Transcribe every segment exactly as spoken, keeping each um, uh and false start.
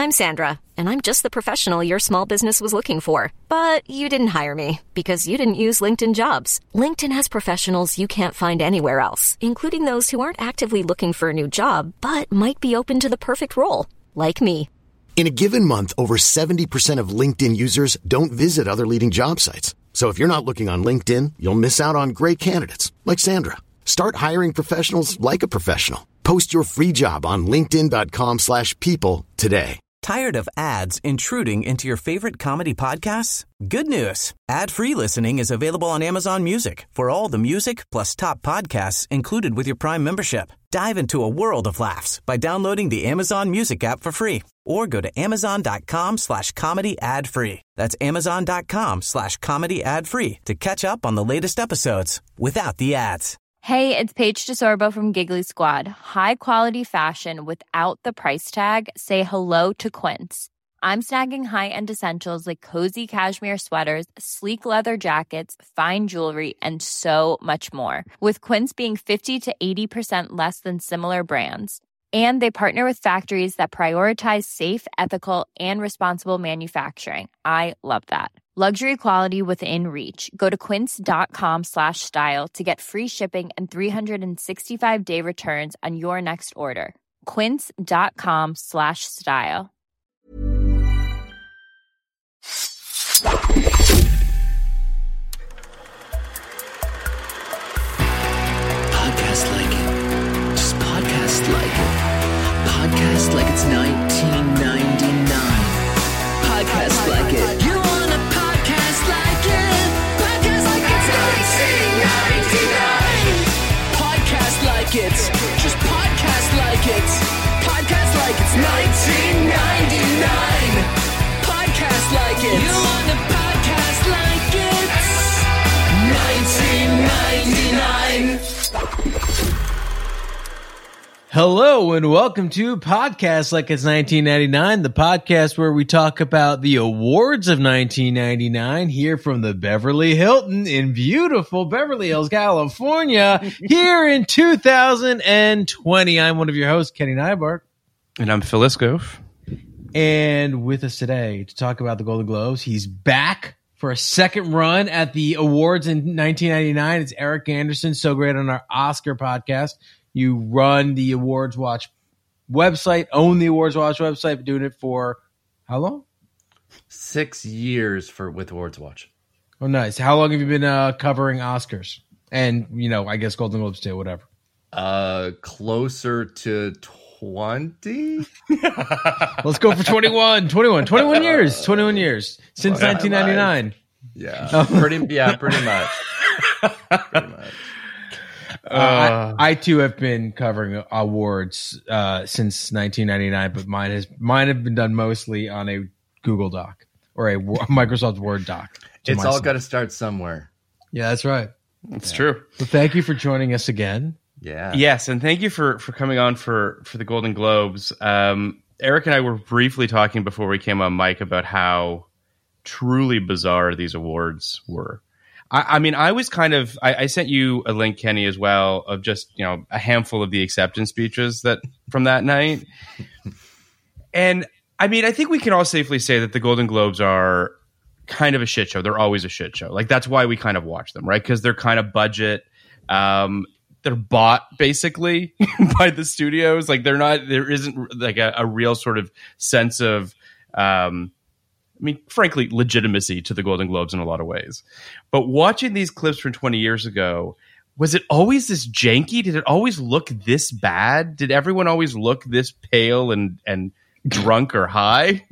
I'm Sandra, and I'm just the professional your small business was looking for. But you didn't hire me because you didn't use LinkedIn Jobs. LinkedIn has professionals you can't find anywhere else, including those who aren't actively looking for a new job, but might be open to the perfect role, like me. In a given month, over seventy percent of LinkedIn users don't visit other leading job sites. So if you're not looking on LinkedIn, you'll miss out on great candidates like Sandra. Start hiring professionals like a professional. Post your free job on linkedin.com slash people today. Tired of ads intruding into your favorite comedy podcasts? Good news. Ad-free listening is available on Amazon Music for all the music plus top podcasts included with your Prime membership. Dive into a world of laughs by downloading the Amazon Music app for free or go to amazon.com slash comedy ad free. That's amazon.com slash comedy ad free to catch up on the latest episodes without the ads. Hey, it's Paige DeSorbo from Giggly Squad. High quality fashion without the price tag. Say hello to Quince. I'm snagging high-end essentials like cozy cashmere sweaters, sleek leather jackets, fine jewelry, and so much more. With Quince being fifty to eighty percent less than similar brands. And they partner with factories that prioritize safe, ethical, and responsible manufacturing. I love that. Luxury quality within reach. Go to quince.com slash style to get free shipping and three sixty-five day returns on your next order. Quince.com slash style. Podcast like it. Just podcast like it. Podcast like it's nineteen ninety-nine. Podcast like it. You want a podcast like it? Podcast like it's nineteen ninety-nine. Podcast like it. Just podcast like it. Podcast like it's nineteen ninety-nine. Podcast like it. You want a podcast like it? nineteen ninety-nine. Hello and welcome to Podcast Like It's nineteen ninety-nine, the podcast where we talk about the awards of nineteen ninety-nine here from the Beverly Hilton in beautiful Beverly Hills, California, here in two thousand twenty. I'm one of your hosts, Kenny Neibart. And I'm Phil Iskov. And with us today to talk about the Golden Globes, he's back for a second run at the awards in nineteen ninety-nine. It's Eric Anderson, so great on our Oscar podcast. You run the Awards Watch website, own the Awards Watch website, been doing it for how long? Six years for with Awards Watch. Oh, nice. How long have you been uh, covering Oscars? And, you know, I guess Golden Globes too, whatever. Uh, closer to twenty? Let's go for twenty-one. twenty-one. twenty-one years. twenty-one years. Since Well, nineteen ninety-nine. Yeah. Oh. Pretty, yeah, pretty much. Pretty much. Uh, I, I too have been covering awards uh, since nineteen ninety-nine, but mine has mine have been done mostly on a Google Doc or a Microsoft Word doc. It's all got to start somewhere. Yeah, that's right. That's Yeah. true. Well, thank you for joining us again. Yeah. Yes, and thank you for, for coming on for, for the Golden Globes. Um, Eric and I were briefly talking before we came on mic about how truly bizarre these awards were. I, I mean, I was kind of, I, I sent you a link, Kenny, as well, of just, you know, a handful of the acceptance speeches that from that night. And I mean, I think we can all safely say that the Golden Globes are kind of a shit show. They're always a shit show. Like, that's why we kind of watch them, right? Because they're kind of budget. Um, they're bought basically by the studios. Like, they're not, there isn't like a, a real sort of sense of, um, I mean, frankly, legitimacy to the Golden Globes in a lot of ways. But watching these clips from twenty years ago, was it always this janky? Did it always look this bad? Did everyone always look this pale and, and drunk or high?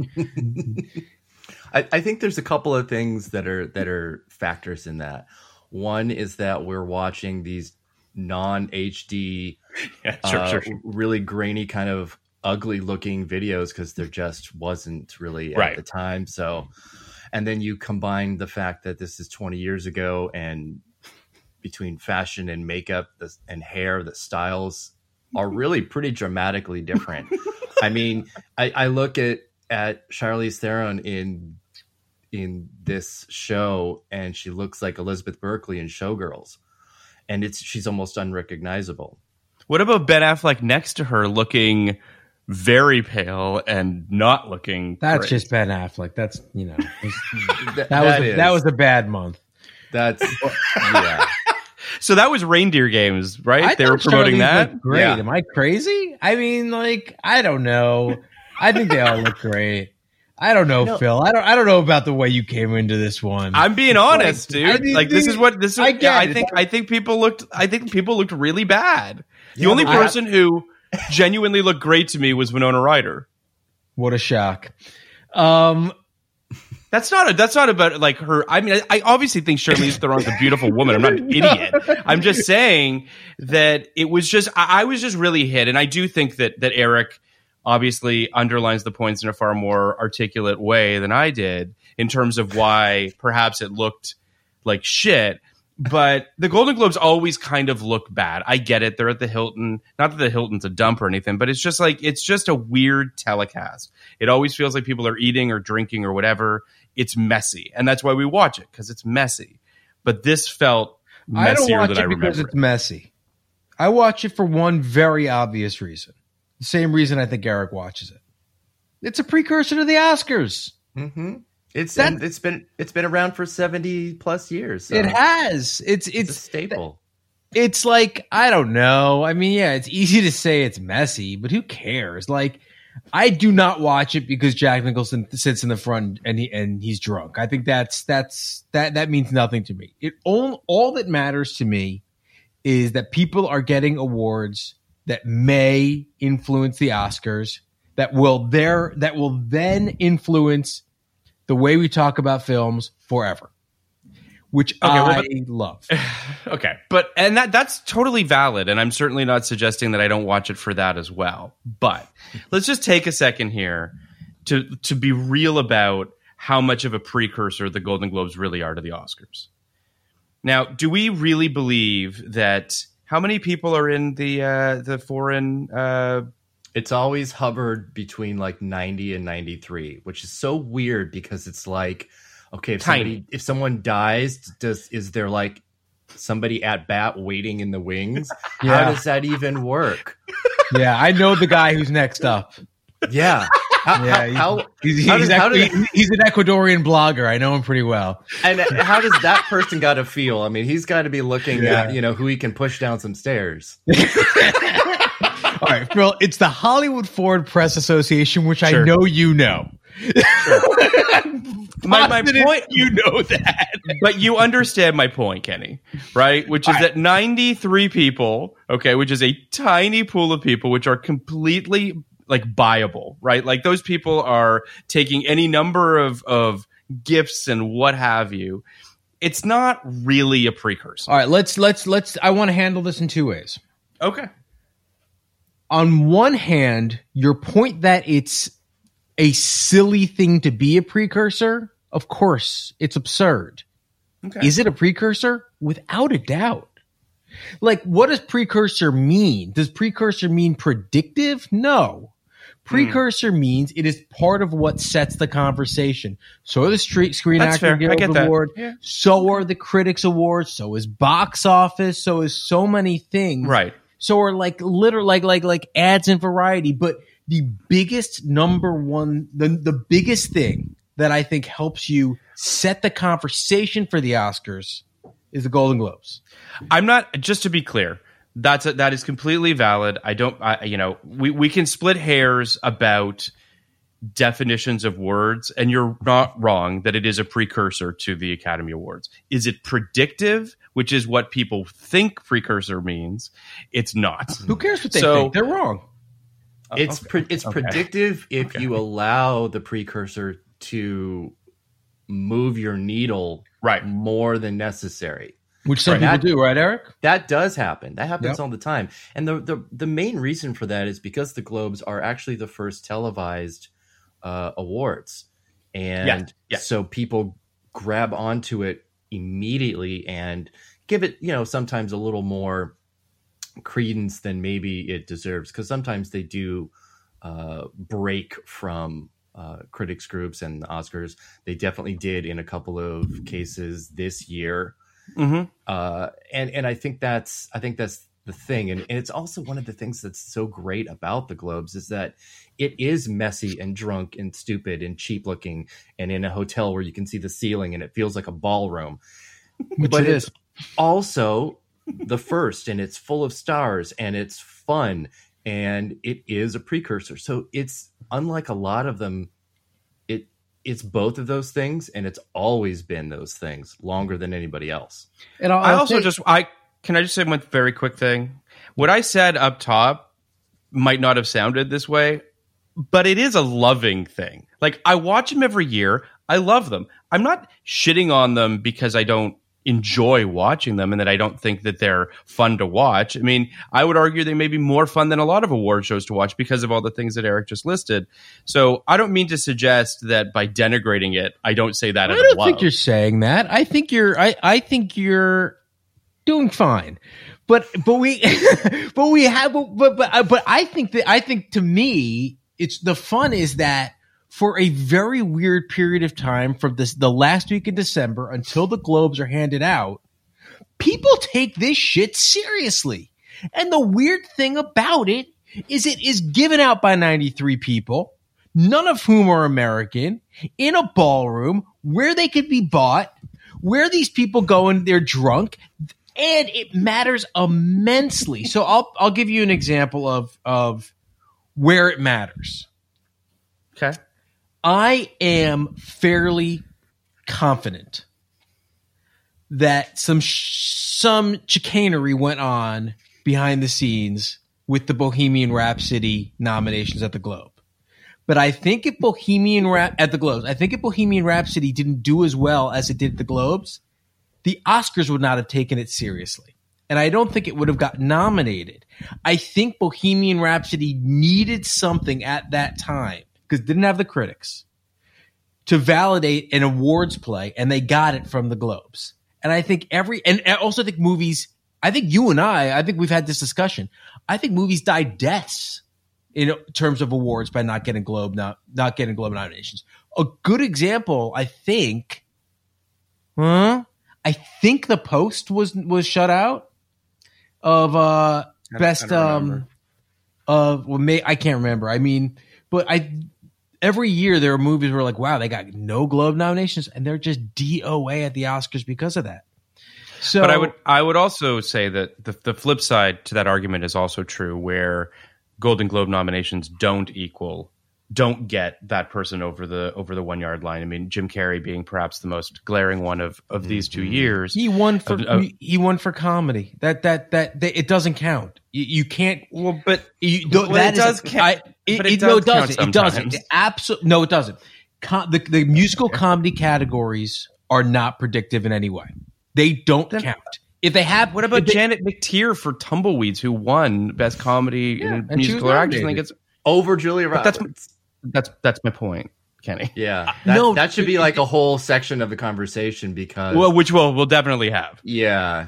I, I think there's a couple of things that are that are factors in that. One is that we're watching these non-H D, Yeah, sure, uh, sure, sure. really grainy kind of ugly looking videos because there just wasn't really at Right. the time. So, and then you combine the fact that this is twenty years ago, and between fashion and makeup the, and hair, the styles are really pretty dramatically different. I mean, I, I look at at Charlize Theron in in this show, and she looks like Elizabeth Berkley in Showgirls, and it's she's almost unrecognizable. What about Ben Affleck next to her looking very pale and not looking. That's great. just Ben Affleck. That's, you know, that, that was a, is. that was a bad month. That's yeah. So that was Reindeer Games, right? I They were thought promoting Charlize that. looked great. Yeah. Am I crazy? I mean, like, I don't know. I think they all look great. I don't know, No. Phil. I don't. I don't know about the way you came into this one. I'm being honest, Like, dude. I mean, like this is what this is. I I, get yeah, I it. think. I think people looked. I think people looked really bad. The Yeah, only but I- person who genuinely looked great to me was Winona Ryder. What a shock. Um, That's not a, that's not about like her. I mean, I, I obviously think Charlize Theron's a beautiful woman. I'm not an idiot. I'm just saying that it was just, I, I was just really hit. And I do think that, that Eric obviously underlines the points in a far more articulate way than I did in terms of why perhaps it looked like shit. But the Golden Globes always kind of look bad. I get it. They're at the Hilton. Not that the Hilton's a dump or anything, but it's just like, it's just a weird telecast. It always feels like people are eating or drinking or whatever. It's messy. And that's why we watch it, because it's messy. But this felt I don't messier watch than it I because remember. it's messy. I watch it for one very obvious reason. The same reason I think Eric watches it. It's a precursor to the Oscars. Mm-hmm. It's That- and it's been it's been around for seventy plus years. So It has. It's it's, it's a staple. it's like, I don't know. I mean, yeah, it's easy to say it's messy, but who cares? Like, I do not watch it because Jack Nicholson sits in the front and he and he's drunk. I think that's that's that that means nothing to me. It all all that matters to me is that people are getting awards that may influence the Oscars, that will there that will then influence the way we talk about films forever, which Okay, well, I but- love. Okay, but and that that's totally valid, and I'm certainly not suggesting that I don't watch it for that as well. But let's just take a second here to to be real about how much of a precursor the Golden Globes really are to the Oscars. Now, do we really believe that? How many people are in the uh, the foreign? Uh, It's always hovered between like ninety and ninety-three, which is so weird because it's like, okay, if Tiny. somebody, if someone dies, does is there like somebody at bat waiting in the wings? Yeah. How does that even work? Yeah, I know the guy who's next up. Yeah. How, Yeah, how, how, he's, he's, how he's, does- how actually- does- he's an Ecuadorian blogger. I know him pretty well. and how does that person got to feel? I mean, he's got to be looking Yeah. at, you know, who he can push down some stairs. All right, Phil, it's the Hollywood Foreign Press Association, which Sure. I know you know. my my Positive point. you know that. But you understand my point, Kenny, right? Which is All right. that ninety-three people, okay, which is a tiny pool of people, which are completely like buyable, right? Like those people are taking any number of, of gifts and what have you. It's not really a precursor. All right, let's let's let's. I want to handle this in two ways. Okay. On one hand, your point that it's a silly thing to be a precursor, of course, it's absurd. Okay. Is it a precursor? Without a doubt. Like, what does precursor mean? Does precursor mean predictive? No. Precursor Hmm. means it is part of what sets the conversation. So are the Street Screen That's Actor fair. I Guild get that. Award. Yeah. So are the Critics Awards. So is box office. So is so many things. Right. So are like literal like like like ads and variety. But the biggest number one, the the biggest thing that I think helps you set the conversation for the Oscars is the Golden Globes. I'm not, just to be clear, that's a, that is completely valid. I don't, I, you know, we, we can split hairs about definitions of words, and you're not wrong that it is a precursor to the Academy Awards. Is it predictive, which is what people think precursor means? It's not. Who cares what they So- think? They're wrong. It's okay. pre- it's Okay. predictive if Okay. you allow the precursor to move your needle Right. more than necessary. Which some Right. people That- do, right, Eric? That does happen. That happens Yep. all the time. And the, the the main reason for that is because the Globes are actually the first televised uh, awards. And Yeah, yeah. so people grab onto it immediately and give it, you know, sometimes a little more credence than maybe it deserves. Because sometimes they do uh, break from uh, critics groups and the Oscars. They definitely did in a couple of cases this year. Mm-hmm. Uh, and and I think that's I think that's the thing. And, and it's also one of the things that's so great about the Globes is that it is messy and drunk and stupid and cheap looking and in a hotel where you can see the ceiling and it feels like a ballroom. Which but it it's is. also the first, and it's full of stars and it's fun and it is a precursor. So it's unlike a lot of them. It it's both of those things, and it's always been those things longer than anybody else. And I'll, I I'll also say- just I can I just say one very quick thing. What I said up top might not have sounded this way, but it is a loving thing. Like, I watch them every year. I love them. I'm not shitting on them because I don't enjoy watching them and that I don't think that they're fun to watch. I mean, I would argue they may be more fun than a lot of award shows to watch because of all the things that Eric just listed. So I don't mean to suggest that by denigrating it, I don't say that I out of don't love. think you're saying that. I think you're. I, I think you're doing fine. But but we but we have but but but I think that I think to me it's the fun is that for a very weird period of time from this the last week in December until the Globes are handed out, people take this shit seriously. And the weird thing about it is it is given out by ninety-three people, none of whom are American, in a ballroom where they could be bought, where these people go and they're drunk. And it matters immensely. So I'll I'll give you an example of of where it matters. Okay. I am fairly confident that some sh- some chicanery went on behind the scenes with the Bohemian Rhapsody nominations at the Globe. But I think if Bohemian Rap at the Globes, I think if Bohemian Rhapsody didn't do as well as it did at the Globes, the Oscars would not have taken it seriously. And I don't think it would have got nominated. I think Bohemian Rhapsody needed something at that time, because it didn't have the critics, to validate an awards play, and they got it from the Globes. And I think every, and I also think movies, I think you and I, I think we've had this discussion. I think movies die deaths in terms of awards by not getting Globe, not, not getting Globe nominations. A good example, I think, huh? I think The Post was was shut out of uh, best um of well, may, I can't remember. I mean, but I every year there are movies where like, wow, they got no Globe nominations and they're just D O A at the Oscars because of that. So, but I would I would also say that the the flip side to that argument is also true, where Golden Globe nominations don't equal. don't get that person over the over the one yard line. I mean, Jim Carrey being perhaps the most glaring one of, of these two years. He won for of, of, he won for comedy. That that that, that it doesn't count. You, you can't. Well, but you, well, that it does is, count. I, it, but it, it, does no, it count doesn't. It doesn't. sometimes. It absolutely no, it doesn't. Com- the the musical comedy categories are not predictive in any way. They don't Then, count. If they have, what about they, Janet McTeer for Tumbleweeds, who won Best Comedy Yeah, in and she Musical was or Actress? I think nominated. it's Over Julia but Roberts. that's that's that's my point, Kenny. Yeah, that, no, that should be like a whole section of the conversation because Well, which we'll we'll definitely have. yeah,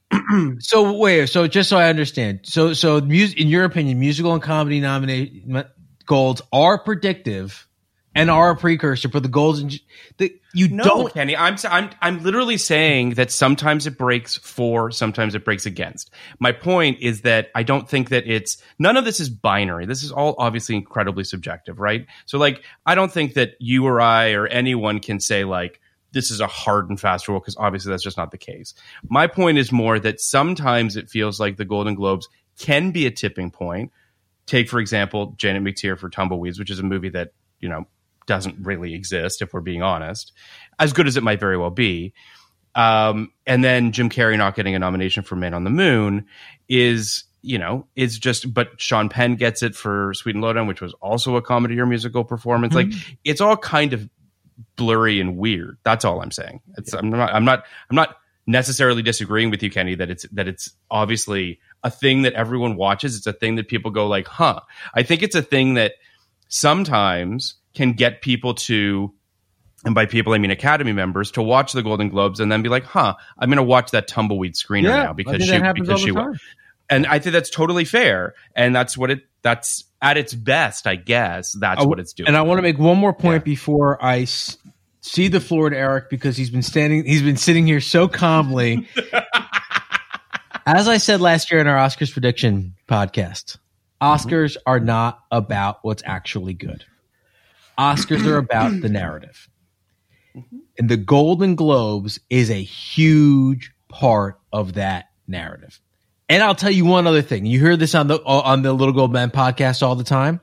So wait, so just so I understand, so so music, in your opinion, musical and comedy nominate golds are predictive and are a precursor for the golds. And the, you No, don't. Kenny. I'm I'm I'm literally saying that sometimes it breaks for, sometimes it breaks against. My point is that I don't think that it's none of this is binary. This is all obviously incredibly subjective, right? So like, I don't think that you or I or anyone can say like this is a hard and fast rule, because obviously that's just not the case. My point is more that sometimes it feels like the Golden Globes can be a tipping point. Take, for example, Janet McTeer for Tumbleweeds, which is a movie that, you know, doesn't really exist, if we're being honest, as good as it might very well be. Um, and then Jim Carrey not getting a nomination for Man on the Moon is, you know, is just, but Sean Penn gets it for Sweet and Lowdown, which was also a comedy or musical performance. Mm-hmm. Like, it's all kind of blurry and weird. That's all I'm saying. It's, I'm not, I'm not, I'm not necessarily disagreeing with you, Kenny, that it's, that it's obviously a thing that everyone watches. It's a thing that people go like, huh. I think it's a thing that sometimes can get people to, and by people I mean Academy members, to watch the Golden Globes and then be like, huh, I'm going to watch that Tumbleweed screener Yeah, now because I think she that happens because all she the won. time. And I think that's totally fair. And that's what it that's at its best, I guess. That's I, what it's doing. And I want to make one more point Yeah. before I s- see the floor to Eric, because he's been standing, he's been sitting here so calmly. As I said last year in our Oscars prediction podcast, Oscars mm-hmm. are not about what's actually good. Oscars are about the narrative. Mm-hmm. And the Golden Globes is a huge part of that narrative. And I'll tell you one other thing. You hear this on the on the Little Gold Men podcast all the time.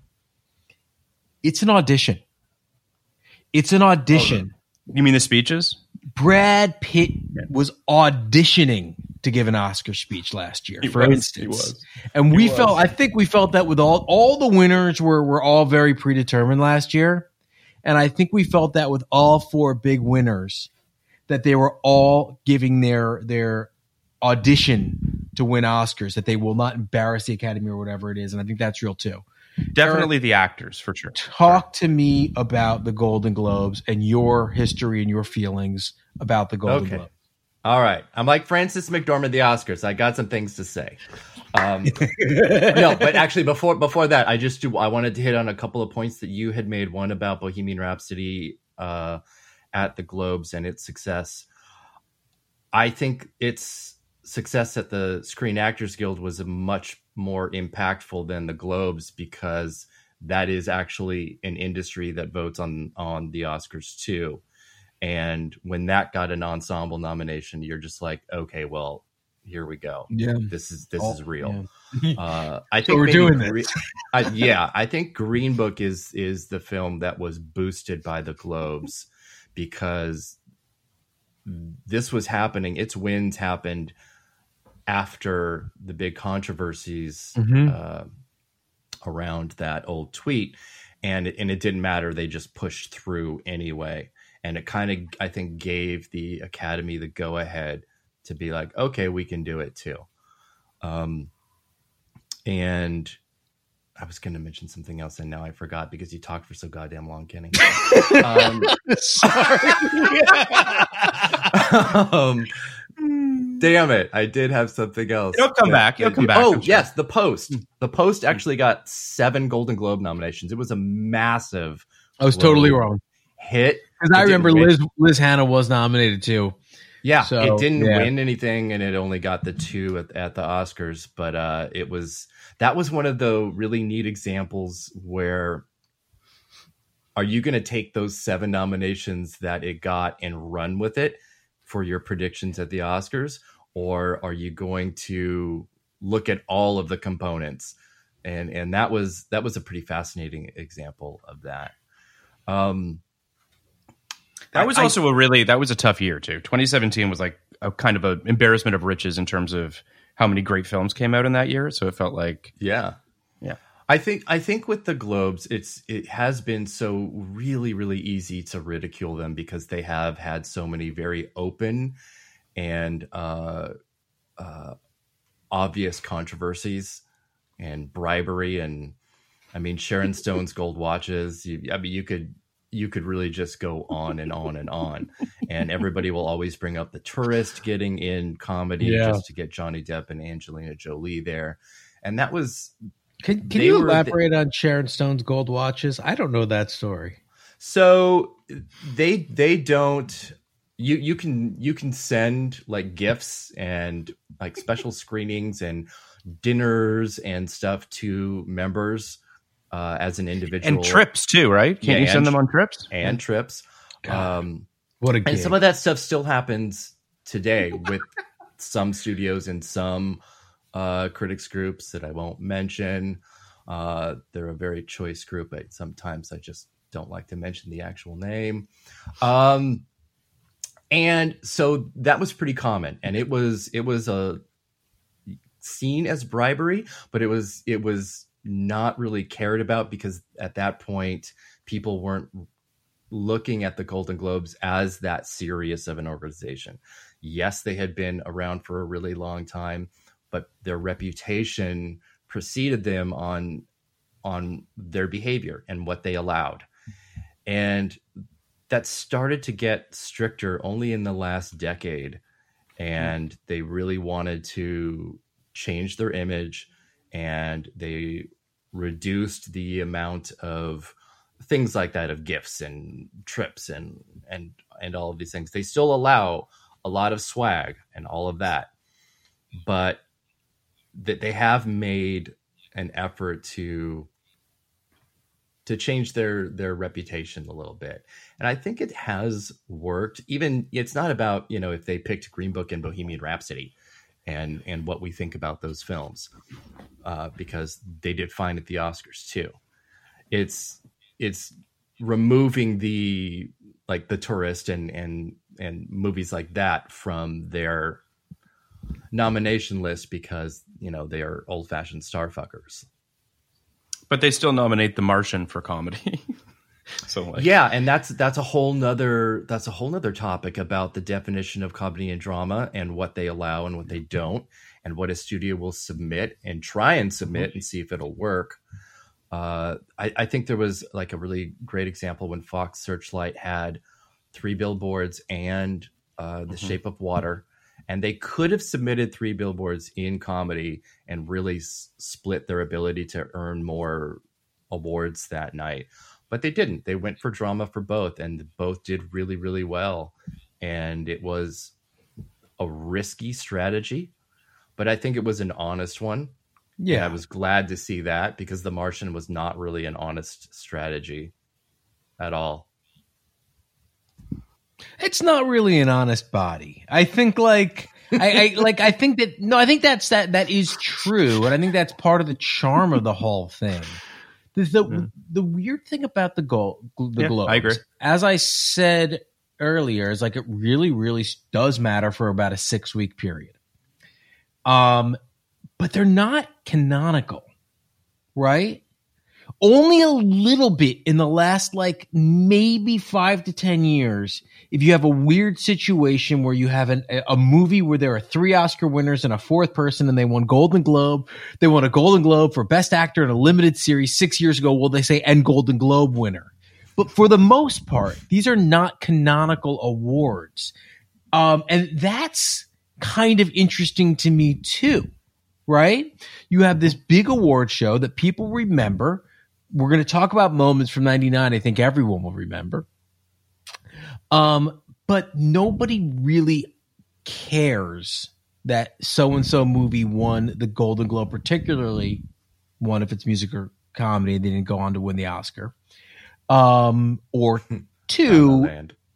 It's an audition. It's an audition. Oh, you mean the speeches? Brad Pitt was auditioning to give an Oscar speech last year, he for was, instance. He was. And we he was. felt, I think we felt that with all, all the winners were, were all very predetermined last year. And I think we felt that with all four big winners, that they were all giving their, their audition to win Oscars, that they will not embarrass the Academy or whatever it is. And I think that's real too. Definitely Eric, the actors, for sure. Talk to me about the Golden Globes and your history and your feelings about the Golden okay. Globes. All right. I'm like Frances McDormand, the Oscars. I got some things to say. Um, no, but actually before before that, I just do, I wanted to hit on a couple of points that you had made. One about Bohemian Rhapsody uh, at the Globes and its success. I think its success at the Screen Actors Guild was a much more impactful than the Globes, because that is actually an industry that votes on on the Oscars too. And when that got an ensemble nomination, you're just like, okay, well, here we go. Yeah, this is this oh, is real. Yeah. uh, I think so we're doing Gre- this. I, yeah, I think Green Book is is the film that was boosted by the Globes, because this was happening. Its wins happened after the big controversies mm-hmm. uh, around that old tweet, and and it didn't matter. They just pushed through anyway. And it kind of, I think, gave the Academy the go ahead to be like, okay, we can do it too. Um, and I was going to mention something else, and now I forgot because you talked for so goddamn long, Kenny. um, Sorry. um, damn it. I did have something else. It'll come back. It'll come back. Oh, sure. yes. The Post. The Post actually got seven Golden Globe nominations. It was a massive. I was totally wrong. Hit. Because I remember Liz Liz Hannah was nominated too. Yeah, so, it didn't yeah. win anything, and it only got the two at, at the Oscars. But uh, it was that was one of the really neat examples where, are you going to take those seven nominations that it got and run with it for your predictions at the Oscars, or are you going to look at all of the components? And and that was that was a pretty fascinating example of that. Um, That was I, also a really, that was a tough year too. twenty seventeen was like a kind of an embarrassment of riches in terms of how many great films came out in that year. So it felt like, yeah, yeah. I think, I think with the Globes, it's, it has been so really, really easy to ridicule them because they have had so many very open and uh, uh, obvious controversies and bribery. And I mean, Sharon Stone's gold watches. You, I mean, you could, you could really just go on and on and on, and everybody will always bring up The Tourist getting in comedy yeah. just to get Johnny Depp and Angelina Jolie there. And that was, can, can you elaborate the, on Sharon Stone's gold watches? I don't know that story. So they, they don't, you, you can, you can send like gifts and like special screenings and dinners and stuff to members Uh, as an individual, and trips too, right? Can't yeah, you send them on trips and trips? God, um, what a gig. And some of that stuff still happens today with some studios and some uh, critics groups that I won't mention. Uh, they're a very choice group. I, sometimes I just don't like to mention the actual name. Um, and so that was pretty common, and it was it was a seen as bribery, but it was it was. not really cared about, because at that point people weren't looking at the Golden Globes as that serious of an organization. Yes, they had been around for a really long time, but their reputation preceded them on on their behavior and what they allowed. And that started to get stricter only in the last decade, and they really wanted to change their image, and they reduced the amount of things like that, of gifts and trips and and and all of these things. They still allow a lot of swag and all of that, but that they have made an effort to to change their their reputation a little bit. And I think it has worked. Even it's not about, you know, if they picked Green Book and Bohemian Rhapsody and and what we think about those films, uh, because they did fine at the Oscars too. It's it's removing the like the Tourist and and and movies like that from their nomination list because, you know, they are old fashioned starfuckers. But they still nominate The Martian for comedy. So like, yeah, and that's that's a whole nother that's a whole nother topic about the definition of comedy and drama and what they allow and what they don't, and what a studio will submit and try and submit and see if it'll work. Uh, I, I think there was like a really great example when Fox Searchlight had Three Billboards and uh, The mm-hmm. Shape of Water, and they could have submitted Three Billboards in comedy and really s- split their ability to earn more awards that night. But they didn't. They went for drama for both, and both did really, really well. And it was a risky strategy, but I think it was an honest one. Yeah, and I was glad to see that because The Martian was not really an honest strategy at all. It's not really an honest body. I think like I, I like I think that no, I think that's that that is true, and I think that's part of the charm of the whole thing. The the, mm. the weird thing about the goal, the yeah, Globes, I agree. As I said earlier, is like it really, really does matter for about a six week period. Um, but they're not canonical, right? Only a little bit in the last like maybe five to ten years. If you have a weird situation where you have an, a movie where there are three Oscar winners and a fourth person and they won Golden Globe, they won a Golden Globe for Best Actor in a limited series six years ago. Well, they say and Golden Globe winner. But for the most part, these are not canonical awards. Um, and that's kind of interesting to me too, right? You have this big award show that people remember. We're going to talk about moments from ninety-nine. I think everyone will remember. Um, but nobody really cares that so-and-so movie won the Golden Globe, particularly one if it's music or comedy. They didn't go on to win the Oscar. Um, or two,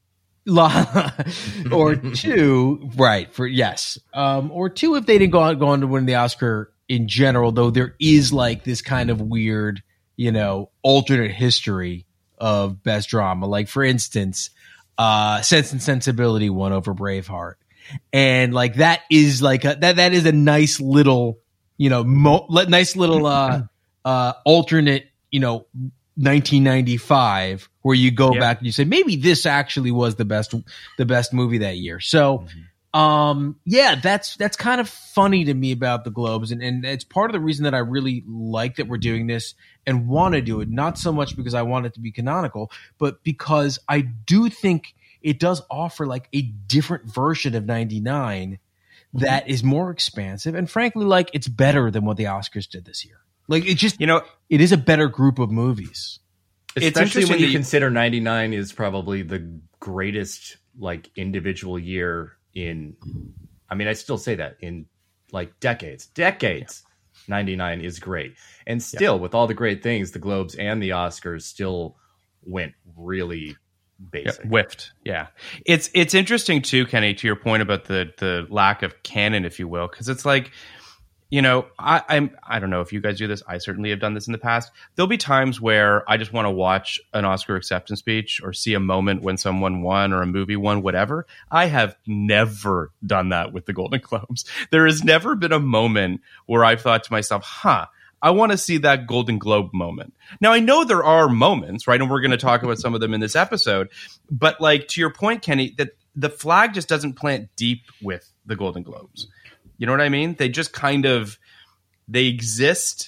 La, or two, right? For yes, um, or two if they didn't go on, go on to win the Oscar in general. Though there is like this kind of weird, you know, alternate history of best drama. Like for instance, uh, Sense and Sensibility won over Braveheart, and like that is like a, that that is a nice little, you know, mo- nice little uh, uh, alternate, you know, nineteen ninety-five where you go yeah. back and you say maybe this actually was the best the best movie that year. So mm-hmm. um yeah, that's that's kind of funny to me about the Globes, and, and it's part of the reason that I really like that we're doing this and want to do it, not so much because I want it to be canonical, but because I do think it does offer like a different version of ninety-nine mm-hmm. that is more expansive and frankly like it's better than what the Oscars did this year. Like it just, you know, it is a better group of movies. Especially when you, you consider ninety-nine is probably the greatest like individual year in, I mean, I still say that in like decades, decades, yeah. ninety-nine is great. And still yeah. with all the great things, the Globes and the Oscars still went really basic. Yeah, whiffed. Yeah. It's, it's interesting too, Kenny, to your point about the, the lack of canon, if you will, because it's like, you know, I, I'm, I don't know if you guys do this. I certainly have done this in the past. There'll be times where I just want to watch an Oscar acceptance speech or see a moment when someone won or a movie won, whatever. I have never done that with the Golden Globes. There has never been a moment where I've thought to myself, huh, I want to see that Golden Globe moment. Now, I know there are moments, right? And we're going to talk about some of them in this episode. But like to your point, Kenny, that the flag just doesn't plant deep with the Golden Globes. You know what I mean? They just kind of, they exist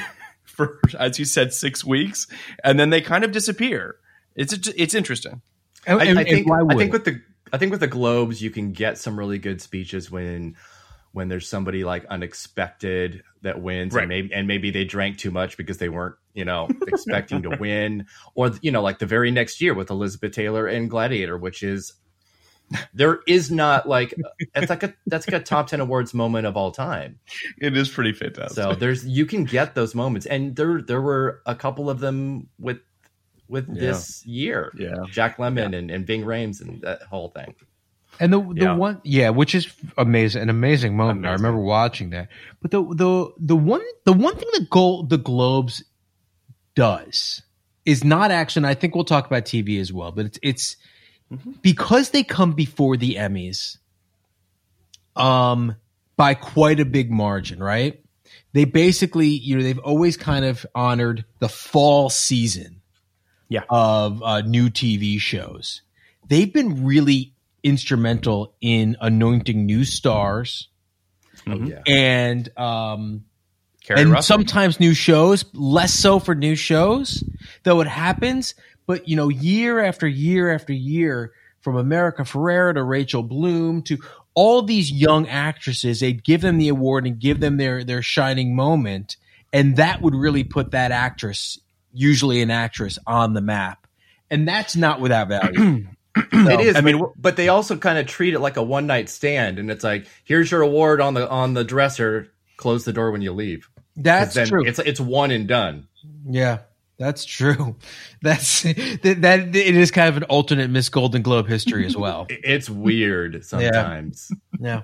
for, as you said, six weeks, and then they kind of disappear. It's it's interesting. And, I, I think I think with the I think with the Globes, you can get some really good speeches when when there's somebody like unexpected that wins, right. and maybe and maybe they drank too much because they weren't, you know, expecting to win, or you know, like the very next year with Elizabeth Taylor and Gladiator, which is there is not like it's like a that's like a top ten awards moment of all time. It is pretty fantastic. So there's you can get those moments, and there there were a couple of them with with Yeah. this year. Yeah. Jack Lemmon and, and Ving Rhames and that whole thing. And the the Yeah. one, yeah, which is amazing, an amazing moment. I Amazing. remember watching that. But the the the one the one thing that Gold the Globes does is not actually. And I think we'll talk about T V as well, but it's it's because they come before the Emmys, um, by quite a big margin, right? They basically, you know, they've always kind of honored the fall season, Yeah. of uh, new T V shows. They've been really instrumental in anointing new stars Oh yeah. and um Kerry and Russell. sometimes new shows, less so for new shows, though it happens. But, you know, year after year after year, from America Ferrera to Rachel Bloom to all these young actresses, they'd give them the award and give them their, their shining moment. And that would really put that actress, usually an actress, on the map. And that's not without value. It is. I I mean, mean, but, but they also kind of treat it like a one night stand, and it's like, here's your award on the on the dresser. Close the door when you leave. 'Cause That's then true. It's it's one and done. Yeah, that's true. That's that, that. It is kind of an alternate Miss Golden Globe history as well. It- It's weird sometimes. Yeah.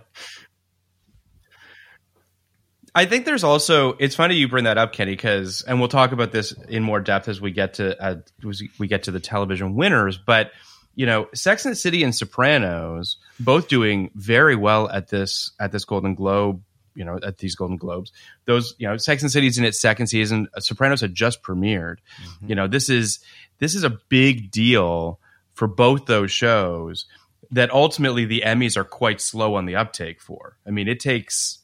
I think there's also, it's funny you bring that up, Kenny, because, and we'll talk about this in more depth as we get to uh, as we get to the television winners. But you know, Sex and the City and Sopranos both doing very well at this at this Golden Globe. You know, at these Golden Globes, those, you know, Sex and the City's in its second season. Sopranos had just premiered. Mm-hmm. You know, this is this is a big deal for both those shows that ultimately the Emmys are quite slow on the uptake for. I mean, it takes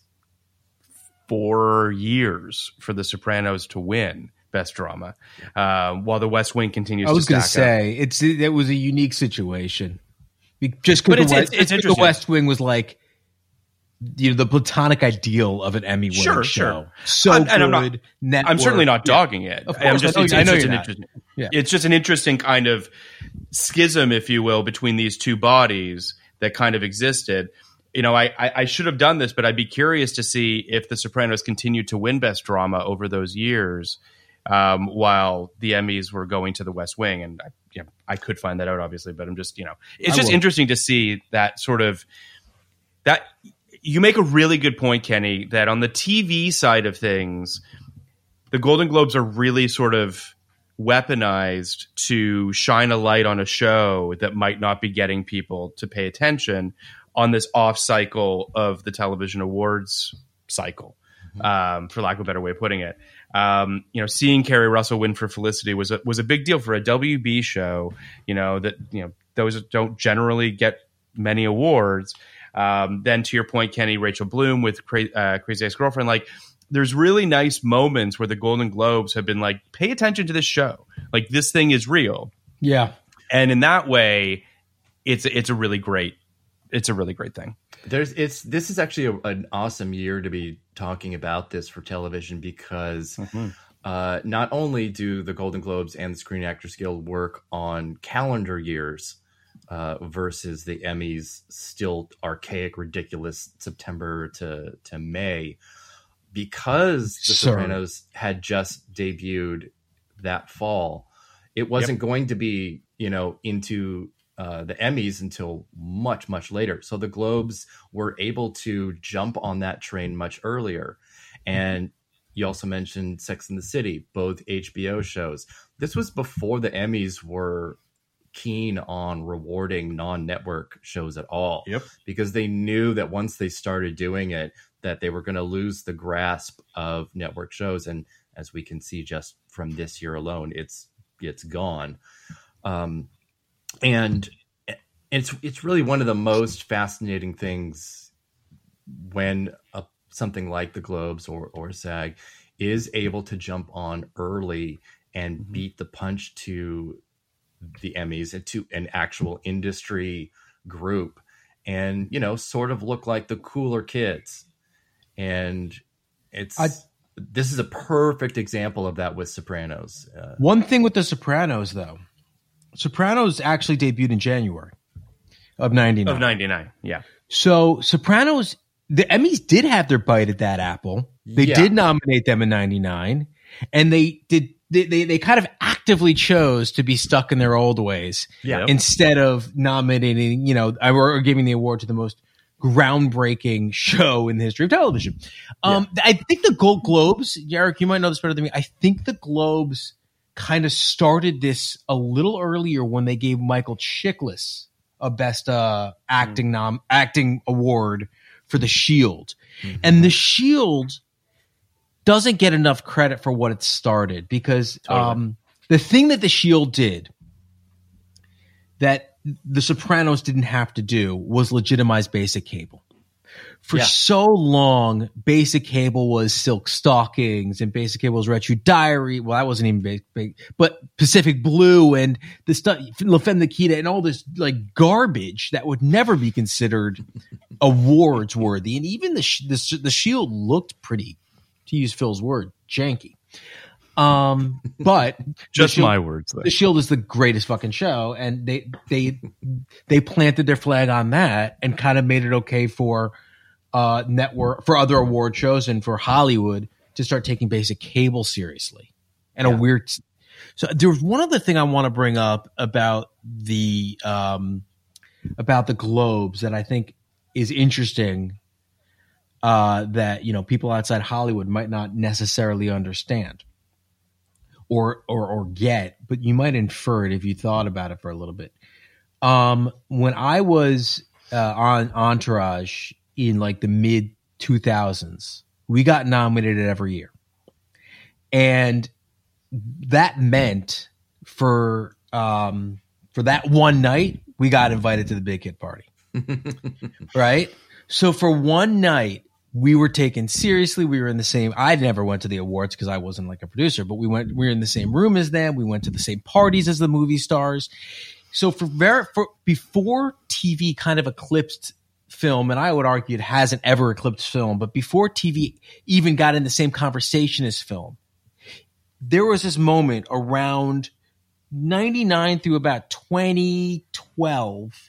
four years for The Sopranos to win Best Drama, uh, while The West Wing continues I was to going to stack up. say it's it was a unique situation, Be- just But because it's- the, it's- it's West- the interesting. West Wing was like, you know, the platonic ideal of an Emmy winning Sure, show. sure. So I'm- good. and I'm not- network. I'm certainly not Yeah. dogging it. Of I'm course, just, I know- it's, I it's know just you're an not. interesting, Yeah. it's just an interesting kind of schism, if you will, between these two bodies that kind of existed. You know, I, I, I should have done this, but I'd be curious to see if The Sopranos continued to win Best Drama over those years, um, while the Emmys were going to The West Wing. And I, you know, I could find that out, obviously, but I'm just, you know, it's I just will. interesting to see that sort of that. You make a really good point, Kenny, that on the T V side of things, the Golden Globes are really sort of weaponized to shine a light on a show that might not be getting people to pay attention on this off cycle of the television awards cycle, um, for lack of a better way of putting it. Um, you know, seeing Kerry Russell win for Felicity was a, was a big deal for a W B show, you know, that, you know, those don't generally get many awards. Um, then to your point, Kenny, Rachel Bloom with Cra- uh, Crazy Ex-Girlfriend, like there's really nice moments where the Golden Globes have been like, pay attention to this show. Like this thing is real. Yeah. And in that way, it's, it's a really great, it's a really great thing. There's it's this is actually a, an awesome year to be talking about this for television because uh, not only do the Golden Globes and the Screen Actors Guild work on calendar years uh, versus the Emmys, still archaic, ridiculous September to to May, because The Sure. Sopranos had just debuted that fall. It wasn't going to be, you know, into uh, the Emmys until much, much later. So the Globes were able to jump on that train much earlier. And you also mentioned Sex and the City, both H B O shows. This was before the Emmys were keen on rewarding non-network shows at all. Yep. Because they knew that once they started doing it, that they were going to lose the grasp of network shows. And as we can see just from this year alone, it's it's gone. Um, and it's it's really one of the most fascinating things when a, something like the Globes or, or SAG is able to jump on early and mm-hmm. beat the punch to the Emmys and to an actual industry group and, you know, sort of look like the cooler kids. And it's I, this is a perfect example of that with Sopranos. Uh, one thing with The Sopranos, though, Sopranos actually debuted in January, of ninety-nine. Of ninety-nine, yeah. So Sopranos, the Emmys did have their bite at that apple. They Yeah. did nominate them in ninety-nine, and they did. They, they they kind of actively chose to be stuck in their old ways, Yeah. instead of nominating, you know, or, or giving the award to the most groundbreaking show in the history of television. Um, I think the Gold Globes, Eric, you might know this better than me. I think the Globes kind of started this a little earlier when they gave Michael Chiklis a best uh, acting nom acting award for The Shield, mm-hmm. and The Shield doesn't get enough credit for what it started, because totally. um, the thing that The Shield did that The Sopranos didn't have to do was legitimize basic cable. For yeah. so long, basic cable was Silk Stockings, and basic cable was Red Shoe Diary. Well, that wasn't even big, big, but Pacific Blue and the stuff, La Femme Nikita, and all this like garbage that would never be considered awards worthy. And even the, the the Shield looked pretty, to use Phil's word, janky. Um, but just Shield, my words. Though. The Shield is the greatest fucking show, and they they they planted their flag on that and kind of made it okay for uh network for other award shows and for Hollywood to start taking basic cable seriously. And yeah. a weird. So there's one other thing I want to bring up about the um about the Globes that I think is interesting. Uh, that, you know, people outside Hollywood might not necessarily understand or, or, or get, but you might infer it if you thought about it for a little bit. Um, when I was uh, on Entourage in like the mid two thousands, we got nominated every year. And that meant for, um, for that one night, we got invited to the Big Hit Party. Right? So for one night, we were taken seriously. We were in the same, I never went to the awards because I wasn't like a producer, but we went, we were in the same room as them. We went to the same parties as the movie stars. So for very, for before T V kind of eclipsed film, and I would argue it hasn't ever eclipsed film, but before T V even got in the same conversation as film, there was this moment around ninety-nine through about twenty twelve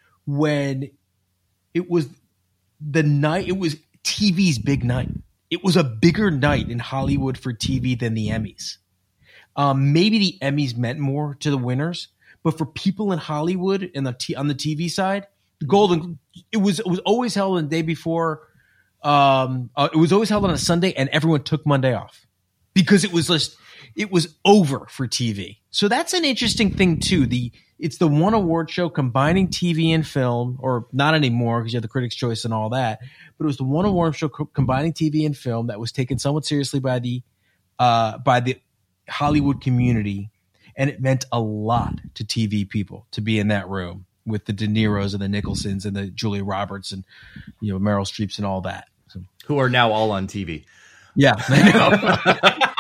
when it was the night, it was T V's big night. It was a bigger night in Hollywood for T V than the Emmys. Um, maybe the Emmys meant more to the winners, but for people in Hollywood in the t- on the T V side, the Golden, it was it was always held on the day before. Um, uh, it was always held on a Sunday, and everyone took Monday off because it was just it was over for T V. So that's an interesting thing too. The It's the one award show combining T V and film, or not anymore because you have the Critics' Choice and all that. But it was the one award show co- combining T V and film that was taken somewhat seriously by the uh, by the Hollywood community, and it meant a lot to T V people to be in that room with the De Niros and the Nicholsons and the Julia Roberts and, you know, Meryl Streeps and all that. So, who are now all on T V. Yeah, I know.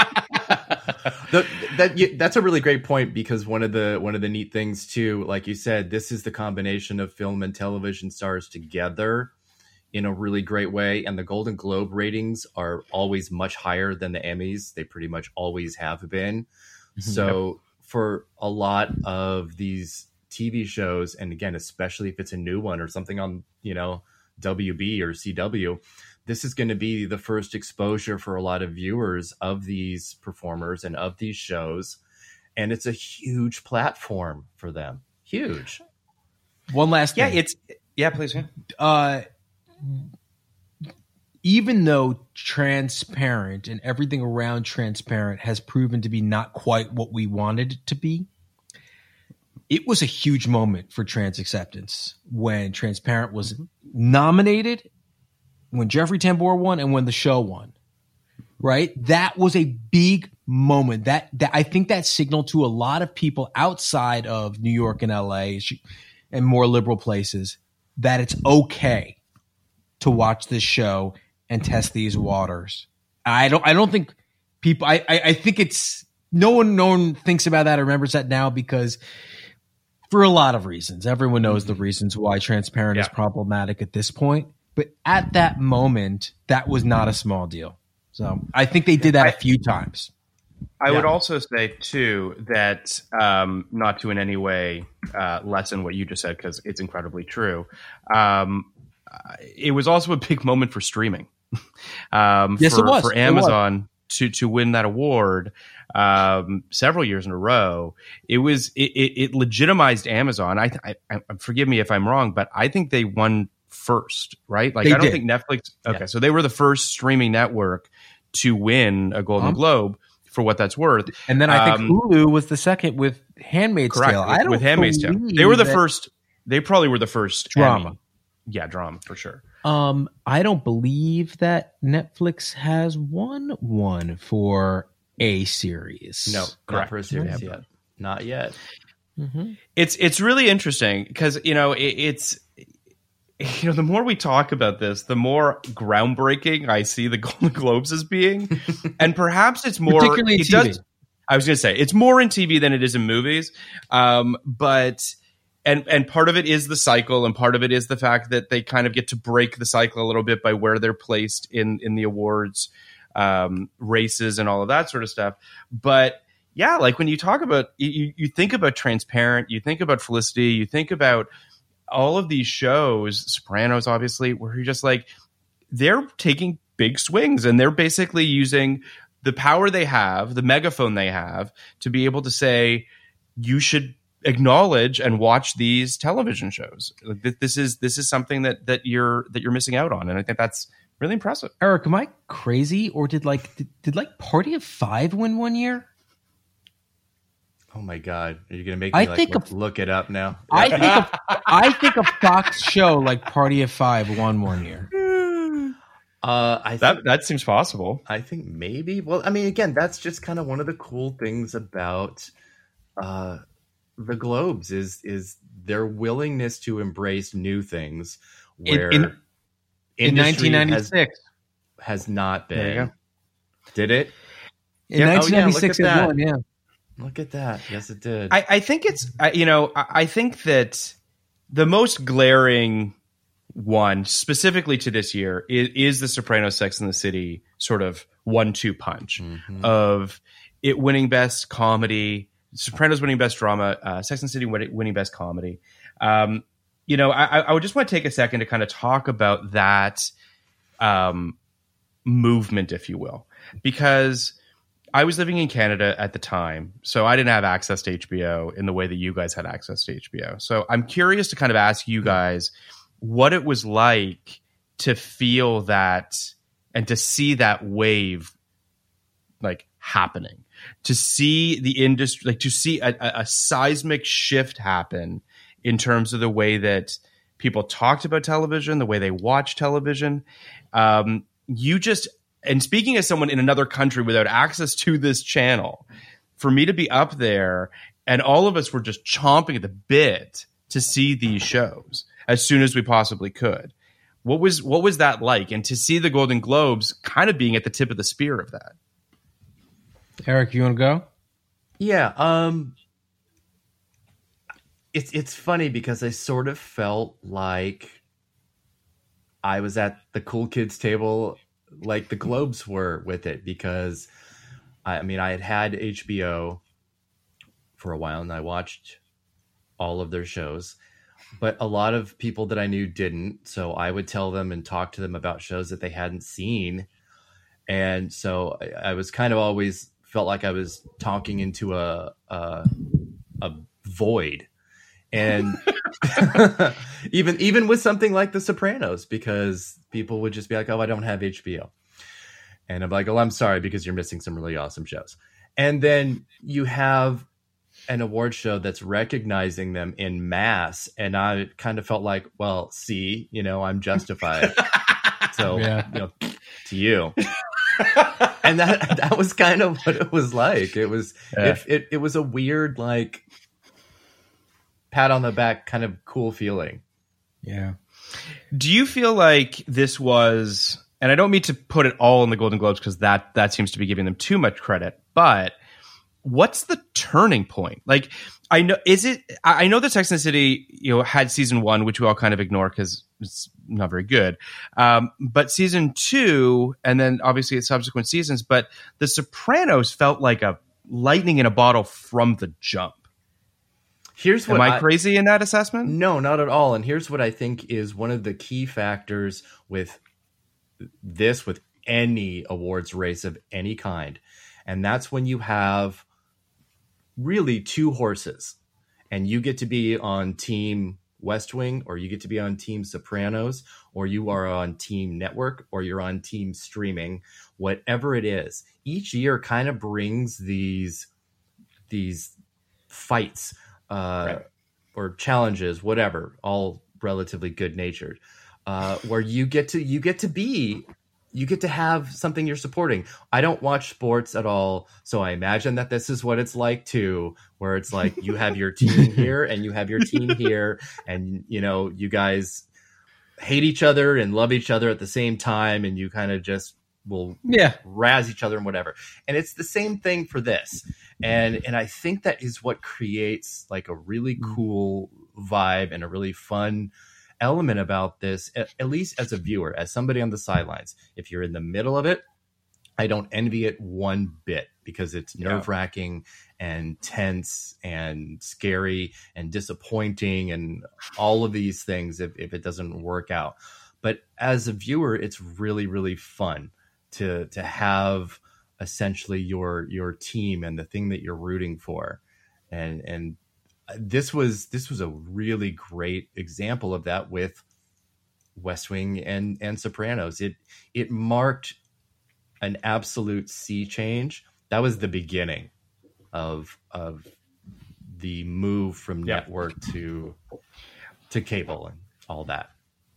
The, that you, that's a really great point, because one of the one of the neat things too, like you said, this is the combination of film and television stars together in a really great way. And the Golden Globe ratings are always much higher than the Emmys. They pretty much always have been. So yep. for a lot of these T V shows, and again, especially if it's a new one or something on, you know, W B or C W, this is going to be the first exposure for a lot of viewers of these performers and of these shows. And it's a huge platform for them. Huge. One last thing. Yeah, it's yeah, please. Yeah. Uh, even though Transparent and everything around Transparent has proven to be not quite what we wanted it to be, it was a huge moment for trans acceptance when Transparent was nominated, when Jeffrey Tambor won, and when the show won. Right? That was a big moment. That, that I think that signaled to a lot of people outside of New York and L A and more liberal places that it's okay to watch this show and test these waters. I don't I don't think people I, I, I think it's no one no one thinks about that or remembers that now, because for a lot of reasons. Everyone knows the reasons why Transparent yeah. is problematic at this point. But at that moment, that was not a small deal. So I think they did that I, a few times. I Yeah. would also say, too, that um, not to in any way uh, lessen what you just said, because it's incredibly true. Um, it was also a big moment for streaming. um, Yes, for, it was. For It Amazon to, to win that award um, several years in a row. It was it, it, it legitimized Amazon. I, I, I forgive me if I'm wrong, but I think they won first, right? Like They I don't did. think Netflix. Okay, Yeah. so they were the first streaming network to win a Golden Um, Globe. For what that's worth. And then I think Um, Hulu was the second with Handmaid's correct Tale. with, I don't with Handmaid's Tale. believe They were the that- first. They probably were the first Drama. Emmy. Yeah, drama for sure. Um, I don't believe that Netflix has won one for a series. No, not Correct. for a series Yeah. yet. Not yet. Mm-hmm. It's it's really interesting because you know it, it's you know the more we talk about this, the more groundbreaking I see the Golden Globes as being, and perhaps it's more. Particularly in it T V. does. I was going to say it's more in T V than it is in movies, um, but and and part of it is the cycle, and part of it is the fact that they kind of get to break the cycle a little bit by where they're placed in in the awards um, races and all of that sort of stuff. But yeah, like when you talk about you, you think about Transparent, you think about Felicity, you think about all of these shows, Sopranos, obviously, where you're just like they're taking big swings and they're basically using the power they have, the megaphone they have, to be able to say, you should acknowledge and watch these television shows. Like, th- This is this is something that that you're that you're missing out on, and I think that's really impressive. Eric, am I crazy, or did like did, did like Party of Five win one year? Oh my God. Are you going to make me I like, think look, of- look it up now? I think a, I think a Fox show like Party of Five won one year. Uh, I think, That that seems possible. I think maybe. Well, I mean, again, that's just kind of one of the cool things about uh, the Globes is is their willingness to embrace new things In- where in- In industry nineteen has, ninety-six. has not There you been. go. Did it? In Yeah, oh, yeah, nineteen ninety-six, look at it that. won. Yeah. Look at that. Yes, it did. I, I think it's I- you know I, I think that the most glaring one specifically to this year is, is the Sopranos Sex and the City sort of one two punch Mhm. of it winning best comedy, Sopranos winning best drama, uh, Sex and the City winning, winning best comedy. Um, you know, I, I would just want to take a second to kind of talk about that um, movement, if you will, because I was living in Canada at the time, so I didn't have access to H B O in the way that you guys had access to H B O. So I'm curious to kind of ask you guys what it was like to feel that and to see that wave like happening, to see the industry, like to see a, a, a seismic shift happen in terms of the way that people talked about television, the way they watch television. Um, you just, and speaking as someone in another country without access to this channel, for me to be up there and all of us were just chomping at the bit to see these shows as soon as we possibly could. What was what was that like? And to see the Golden Globes kind of being at the tip of the spear of that. Eric, you want to go? Yeah, um it's it's funny because I sort of felt like I was at the cool kids table like the Globes were with it, because I, I mean I had had H B O for a while and I watched all of their shows, but a lot of people that I knew didn't, so I would tell them and talk to them about shows that they hadn't seen. And so I, I was kind of always felt like I was talking into a a, a void, and even even with something like The Sopranos, because people would just be like, "Oh, I don't have H B O," and I'm like, "Oh, I'm sorry, because you're missing some really awesome shows." And then you have an award show that's recognizing them in mass, and I kind of felt like, well, see, you know, I'm justified. So, Yeah. you know, to you. And that that was kind of what it was like. It was Yeah. it, it it was a weird, like, pat on the back kind of cool feeling. Yeah. Do you feel like this was, and I don't mean to put it all in the Golden Globes because that that seems to be giving them too much credit, but what's the turning point? Like, I know, is it, I know that Sex and the City, you know, had season one, which we all kind of ignore because it's not very good. Um, but season two, and then obviously its subsequent seasons, but The Sopranos felt like a lightning in a bottle from the jump. Here's what Am I, I crazy in that assessment? No, not at all. And here's what I think is one of the key factors with this, with any awards race of any kind. And that's when you have really two horses and you get to be on team West Wing, or you get to be on team Sopranos, or you are on team network, or you're on team streaming, whatever it is. Each year kind of brings these, these fights, uh, right. or challenges, whatever, all relatively good natured, uh, where you get to, you get to be, you get to have something you're supporting. I don't watch sports at all, so I imagine that this is what it's like too, where it's like you have your team here and you have your team here, and you know, you guys hate each other and love each other at the same time, and you kind of just will yeah. razz each other and whatever. And it's the same thing for this. And and I think that is what creates like a really cool vibe and a really fun element about this, at, at least as a viewer, as somebody on the sidelines. If you're in the middle of it, I don't envy it one bit, because it's nerve-wracking and tense and scary and disappointing and all of these things if, if it doesn't work out. But as a viewer, it's really, really fun to to have essentially your your team and the thing that you're rooting for. And and this was this was a really great example of that with West Wing and and Sopranos. It it marked an absolute sea change. That was the beginning of of the move from yeah. network to to cable and all that.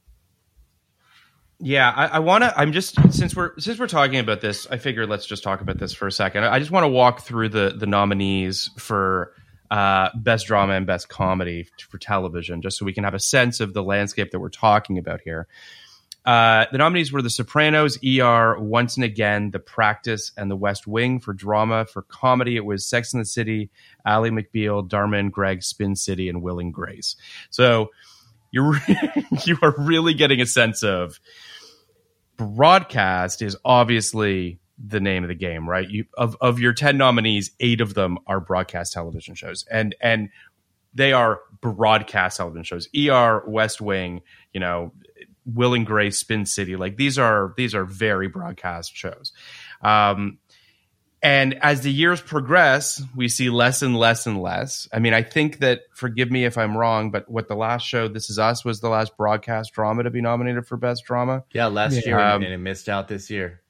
Yeah, I, I want to. I'm just since we're since we're talking about this, I figured let's just talk about this for a second. I just want to walk through the the nominees for uh, best drama and best comedy for television, just so we can have a sense of the landscape that we're talking about here. Uh, the nominees were The Sopranos, E R, Once and Again, The Practice, and The West Wing. For drama. For comedy, it was Sex and the City, Ally McBeal, Dharma and Greg, Spin City, and Will and Grace. So you're you are really getting a sense of broadcast is obviously the name of the game, right? You of of your ten nominees, eight of them are broadcast television shows, and and they are broadcast television shows. E R, West Wing, you know, Will and Grace, Spin City, like these are these are very broadcast shows. Um, and as the years progress, we see less and less and less. I mean, I think that, forgive me if I'm wrong, but what the last show, This Is Us, was the last broadcast drama to be nominated for best drama. Yeah, last yeah. year, Um, and it missed out this year.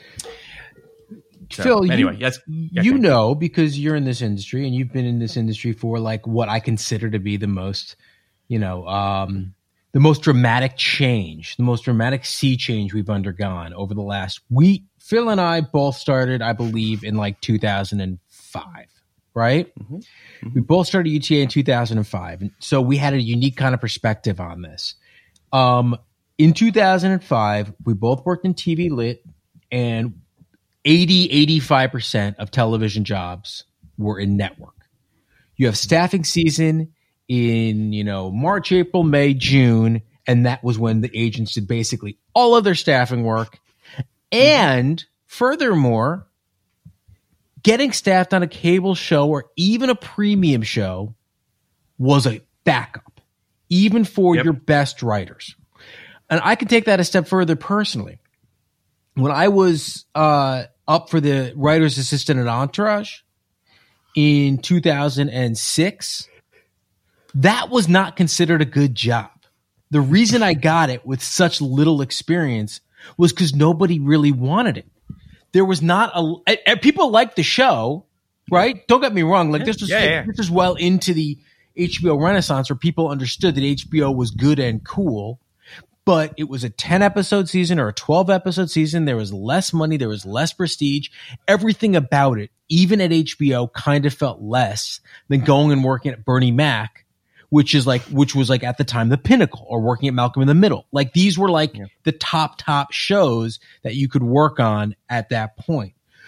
So, Phil, anyway, you, yes, yeah, you okay. know, because you're in this industry and you've been in this industry for like what I consider to be the most, you know, um, the most dramatic change, the most dramatic sea change we've undergone over the last week. Phil and I both started, I believe, in like two thousand five, right? Mm-hmm. Mm-hmm. We both started U T A in two thousand five. And so we had a unique kind of perspective on this. Um, in two thousand five, we both worked in T V Lit, and eighty, eighty-five percent of television jobs were in network. You have staffing season in, you know, March, April, May, June, and that was when the agents did basically all of their staffing work. And furthermore, getting staffed on a cable show or even a premium show was a backup, even for Yep. your best writers. And I can take that a step further personally. When I was uh, up for the writer's assistant at Entourage in two thousand six, that was not considered a good job. The reason I got it with such little experience was because nobody really wanted it. There was not a, and people liked the show, right? Don't get me wrong. Like this was, Yeah, yeah. this was well into the H B O Renaissance where people understood that H B O was good and cool, but it was a ten episode season or a twelve episode season. There was less money. There was less prestige. Everything about it, even at H B O, kind of felt less than going and working at Bernie Mac, which is like, which was like at the time the pinnacle, or working at Malcolm in the Middle. Like these were like Yeah. the top, top shows that you could work on at that point.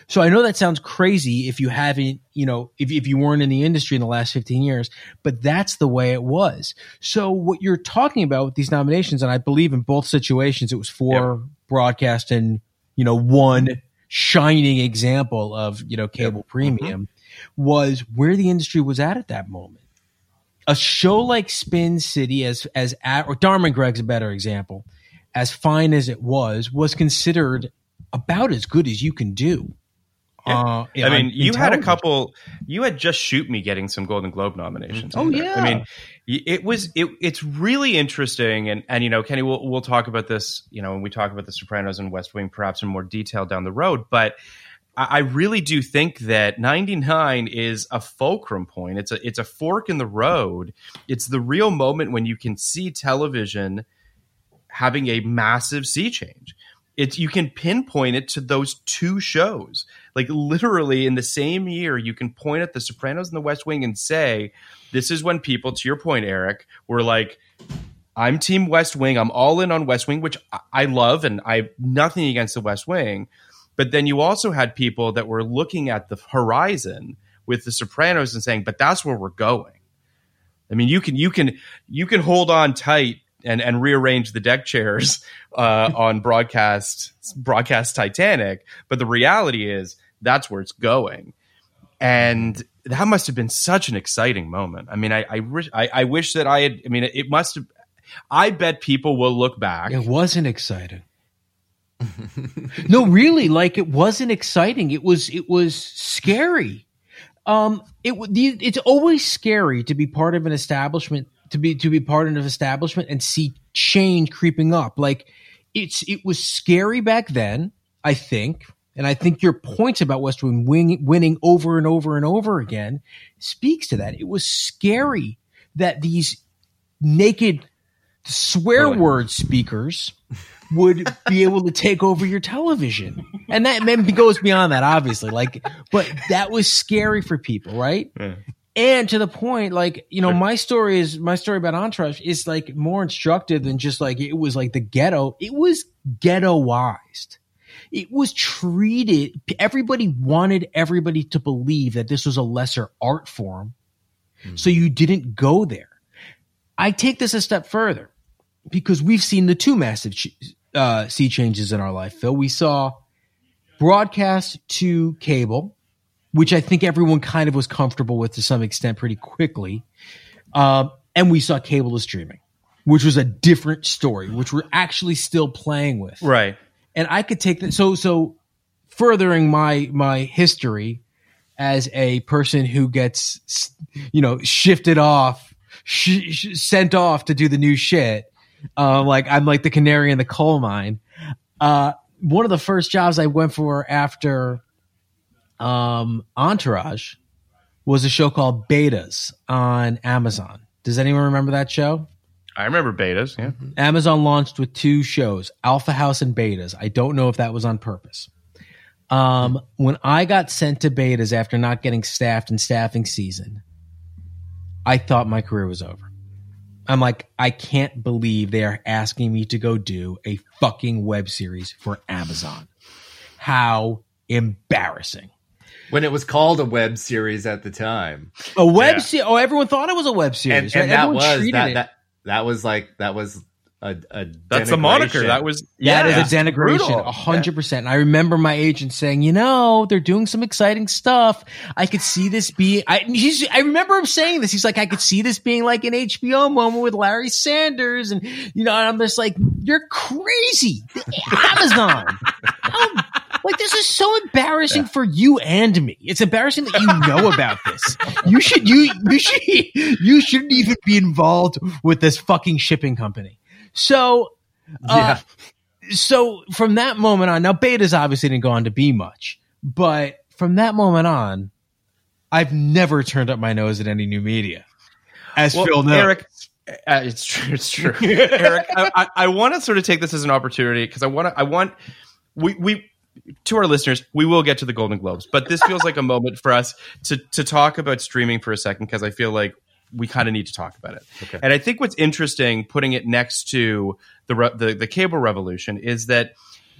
So I know that sounds crazy if you haven't, you know, if, if you weren't in the industry in the last fifteen years, but that's the way it was. So what you're talking about with these nominations, and I believe in both situations, it was for yep. broadcast and, you know, one shining example of, you know, cable yep. premium mm-hmm. was where the industry was at at that moment. A show like Spin City, as, as, at, or Dharma and Greg's a better example, as fine as it was, was considered about as good as you can do. Yeah. Uh, I mean, you had a couple. You had Just Shoot Me getting some Golden Globe nominations. Oh yeah. I mean, it was. It, it's really interesting, and and you know, Kenny, we'll we'll talk about this. You know, when we talk about The Sopranos and West Wing, perhaps in more detail down the road. But I, I really do think that ninety-nine is a fulcrum point. It's a it's a fork in the road. It's the real moment when you can see television having a massive sea change. It's you can pinpoint it to those two shows. Like literally in the same year, you can point at The Sopranos and The West Wing and say, this is when people, to your point, Eric, were like, I'm Team West Wing. I'm all in on West Wing, which I love, and I have nothing against The West Wing. But then you also had people that were looking at the horizon with The Sopranos and saying, but that's where we're going. I mean, you can you can you can hold on tight and and rearrange the deck chairs uh, on broadcast broadcast Titanic, but the reality is that's where it's going, and that must have been such an exciting moment. I mean, I I, wish, I, I wish that I had. I mean, it must have. I bet people will look back. It wasn't exciting. No, really, like it wasn't exciting. It was it was scary. Um, it it's always scary to be part of an establishment. To be to be part of an establishment and see change creeping up. Like it's it was scary back then, I think. And I think your points about West Wing win, winning over and over and over again speaks to that. It was scary that these naked swear word speakers would be able to take over your television. And that maybe goes beyond that, obviously. Like, but that was scary for people, right? Yeah. And to the point, like, you know, sure. my story is my story about Entourage is like more instructive than just like it was like the ghetto. It was ghettoized. It was treated. Everybody wanted everybody to believe that this was a lesser art form. Mm-hmm. So you didn't go there. I take this a step further because we've seen the two massive uh, sea changes in our life, Phil. We saw broadcast to cable, which I think everyone kind of was comfortable with to some extent pretty quickly. Um, and we saw cable to streaming, which was a different story, which we're actually still playing with. Right. And I could take that. So, so furthering my, my history as a person who gets, you know, shifted off, sh- sh- sent off to do the new shit. Um, like I'm like the canary in the coal mine. Uh, one of the first jobs I went for after, um, Entourage was a show called Betas on Amazon. Does anyone remember that show? I remember Betas, yeah. Amazon launched with two shows, Alpha House and Betas. I don't know if that was on purpose. Um, when I got sent to Betas after not getting staffed in staffing season, I thought my career was over. I'm like, I can't believe they are asking me to go do a fucking web series for Amazon. How embarrassing. When it was called a web series at the time. A web yeah. series? Oh, everyone thought it was a web series. And, and right? that everyone was, that, it. that, that was like, that was a, a That's the moniker. That was, yeah, yeah, that is a denigration, a hundred percent. And I remember my agent saying, you know, they're doing some exciting stuff. I could see this being, I, he's, I remember him saying this. He's like, I could see this being like an H B O moment with Larry Sanders. And, you know, and I'm just like, you're crazy. Amazon. um, like, this is so embarrassing yeah. for you and me. It's embarrassing that you know about this. You should, you, you should, you shouldn't even be involved with this fucking shipping company. So, uh, yeah. so from that moment on, now Betas obviously didn't go on to be much, but from that moment on, I've never turned up my nose at any new media. As well, Phil knows. Eric, uh, it's true. It's true. Eric, I, I, I want to sort of take this as an opportunity because I want to, I want, we, we, to our listeners, we will get to the Golden Globes, but this feels like a moment for us to, to talk about streaming for a second because I feel like we kind of need to talk about it. Okay. And I think what's interesting, putting it next to the, the the cable revolution, is that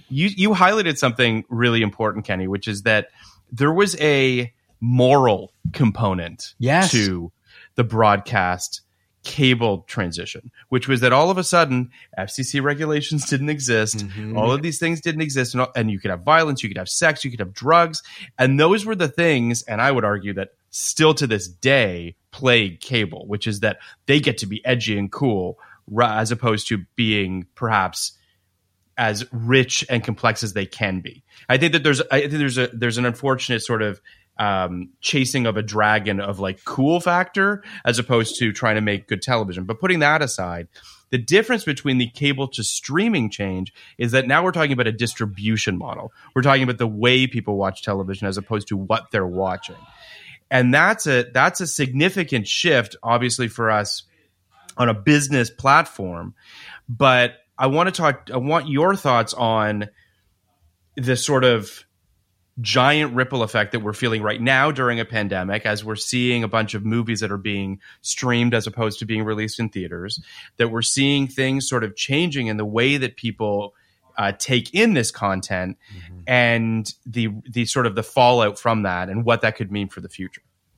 you you highlighted something really important, Kenny, which is that there was a moral component yes. to the broadcast cable transition, which was that all of a sudden F C C regulations didn't exist. Mm-hmm. All of these things didn't exist. And, all, and you could have violence, you could have sex, you could have drugs. And those were the things, and I would argue that still to this day plague cable, which is that they get to be edgy and cool as opposed to being perhaps as rich and complex as they can be. I think that there's, I think there's a, there's an unfortunate sort of um, chasing of a dragon of like cool factor as opposed to trying to make good television. But putting that aside, the difference between the cable to streaming change is that now we're talking about a distribution model. We're talking about the way people watch television as opposed to what they're watching. And that's a, that's a significant shift, obviously, for us on a business platform. But I want to talk, I want your thoughts on the sort of giant ripple effect that we're feeling right now during a pandemic, as we're seeing a bunch of movies that are being streamed as opposed to being released in theaters, that we're seeing things sort of changing in the way that people uh, take in this content, mm-hmm. and the the sort of the fallout from that and what that could mean for the future.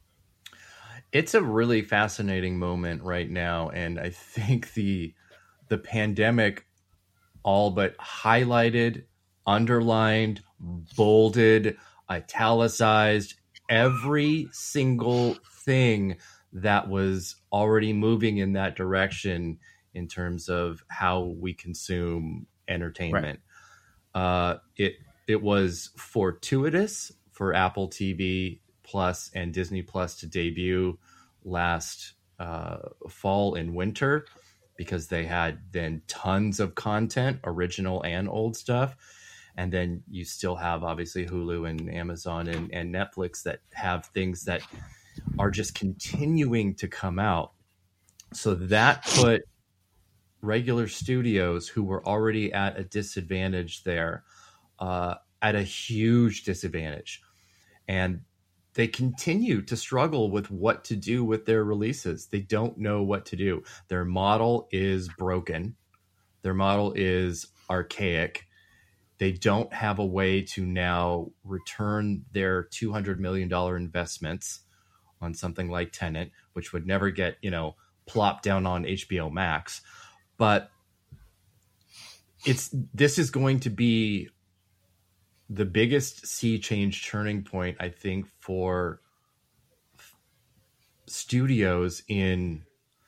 It's a really fascinating moment right now, and I think the the pandemic all but highlighted, underlined, bolded, italicized every single thing that was already moving in that direction in terms of how we consume entertainment. Right. Uh, it it was fortuitous for Apple T V Plus and Disney Plus to debut last uh, fall and winter, because they had then tons of content, original and old stuff. And then you still have obviously Hulu and Amazon and, and Netflix that have things that are just continuing to come out. So that put regular studios who were already at a disadvantage there uh, at a huge disadvantage. And they continue to struggle with what to do with their releases. They don't know what to do. Their model is broken. Their model is archaic. They don't have a way to now return their two hundred million dollars investments on something like Tenet, which would never get, you know, plopped down on H B O Max. But it's this is going to be the biggest sea change turning point, I think, for studios in,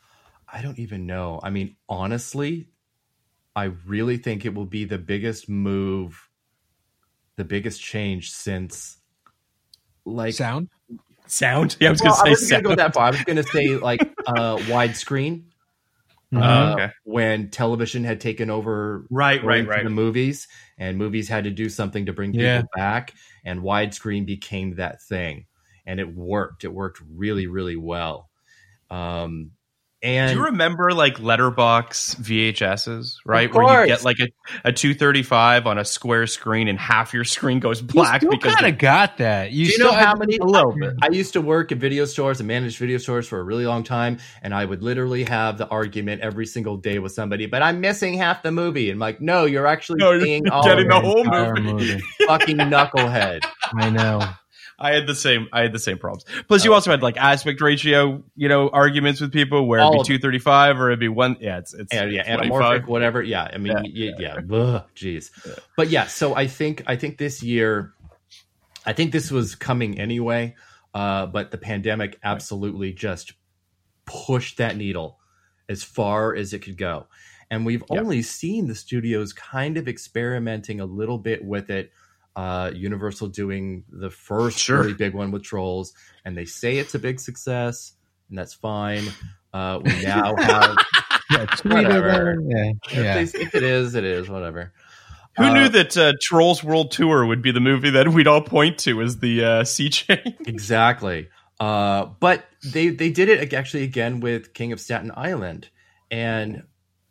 I don't even know. I mean, honestly, I really think it will be the biggest move, the biggest change since, like, sound. Sound. Yeah, I was well, going to say. I was going to go that far. I was going to say like uh, widescreen. Mm-hmm. Uh, okay. When television had taken over, right, right, right, the movies, and movies had to do something to bring people yeah. back, and widescreen became that thing, and it worked. It worked really, really well. Um, and do you remember like letterbox V H S's, right? Of Where course. you get like a, a two thirty-five on a square screen and half your screen goes black you because kind the- of got that. You Do you still know how had many? a little bit. I used to work at video stores and manage video stores for a really long time, and I would literally have the argument every single day with somebody. But I'm missing half the movie, and I'm like, no, you're actually No, you're seeing all getting of the it. whole Entire movie. movie. Fucking knucklehead. I know. I had the same. I had the same problems. Plus, you also had like aspect ratio, you know, arguments with people where it'd All be of two thirty five or it'd be one. Yeah, it's it's And, yeah, twenty-five. anamorphic, whatever. Yeah, I mean, Yeah, yeah, yeah, yeah. Ugh, jeez. But yeah, so I think I think this year, I think this was coming anyway. Uh, but the pandemic absolutely just pushed that needle as far as it could go, and we've Yeah. only seen the studios kind of experimenting a little bit with it. Uh, Universal doing the first Sure. really big one with Trolls, and they say it's a big success, and that's fine. Uh, we now have. Yeah, tweet Whatever. it. Yeah, yeah. If, they, if it is, it is. Whatever. Who Uh, knew that uh, Trolls World Tour would be the movie that we'd all point to as the uh, sea change? Exactly. Uh, but they they did it actually again with King of Staten Island, and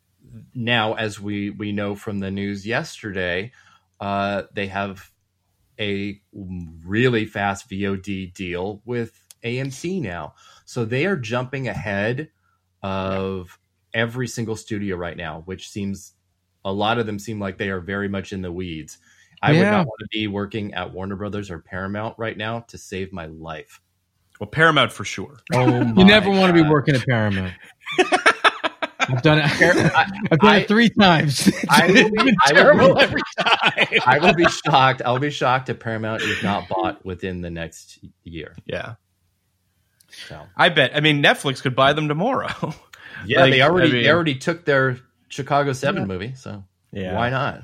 now, as we we know from the news yesterday, uh, they have a really fast V O D deal with A M C now, so they are jumping ahead of every single studio right now, which seems a lot of them seem like they are very much in the weeds. I would Yeah. not want to be working at Warner Brothers or Paramount right now to save my life. Well, Paramount for sure. Oh, You never my want to be God. working at Paramount. I've done it. I- I've done I- it three times. I will be, I will terrible be- every time. I will be shocked. I'll be shocked if Paramount is not bought within the next year. Yeah. So I bet. I mean, Netflix could buy them tomorrow. yeah, Like, they already I mean- they already took their Chicago Seven movie. So Yeah. why not?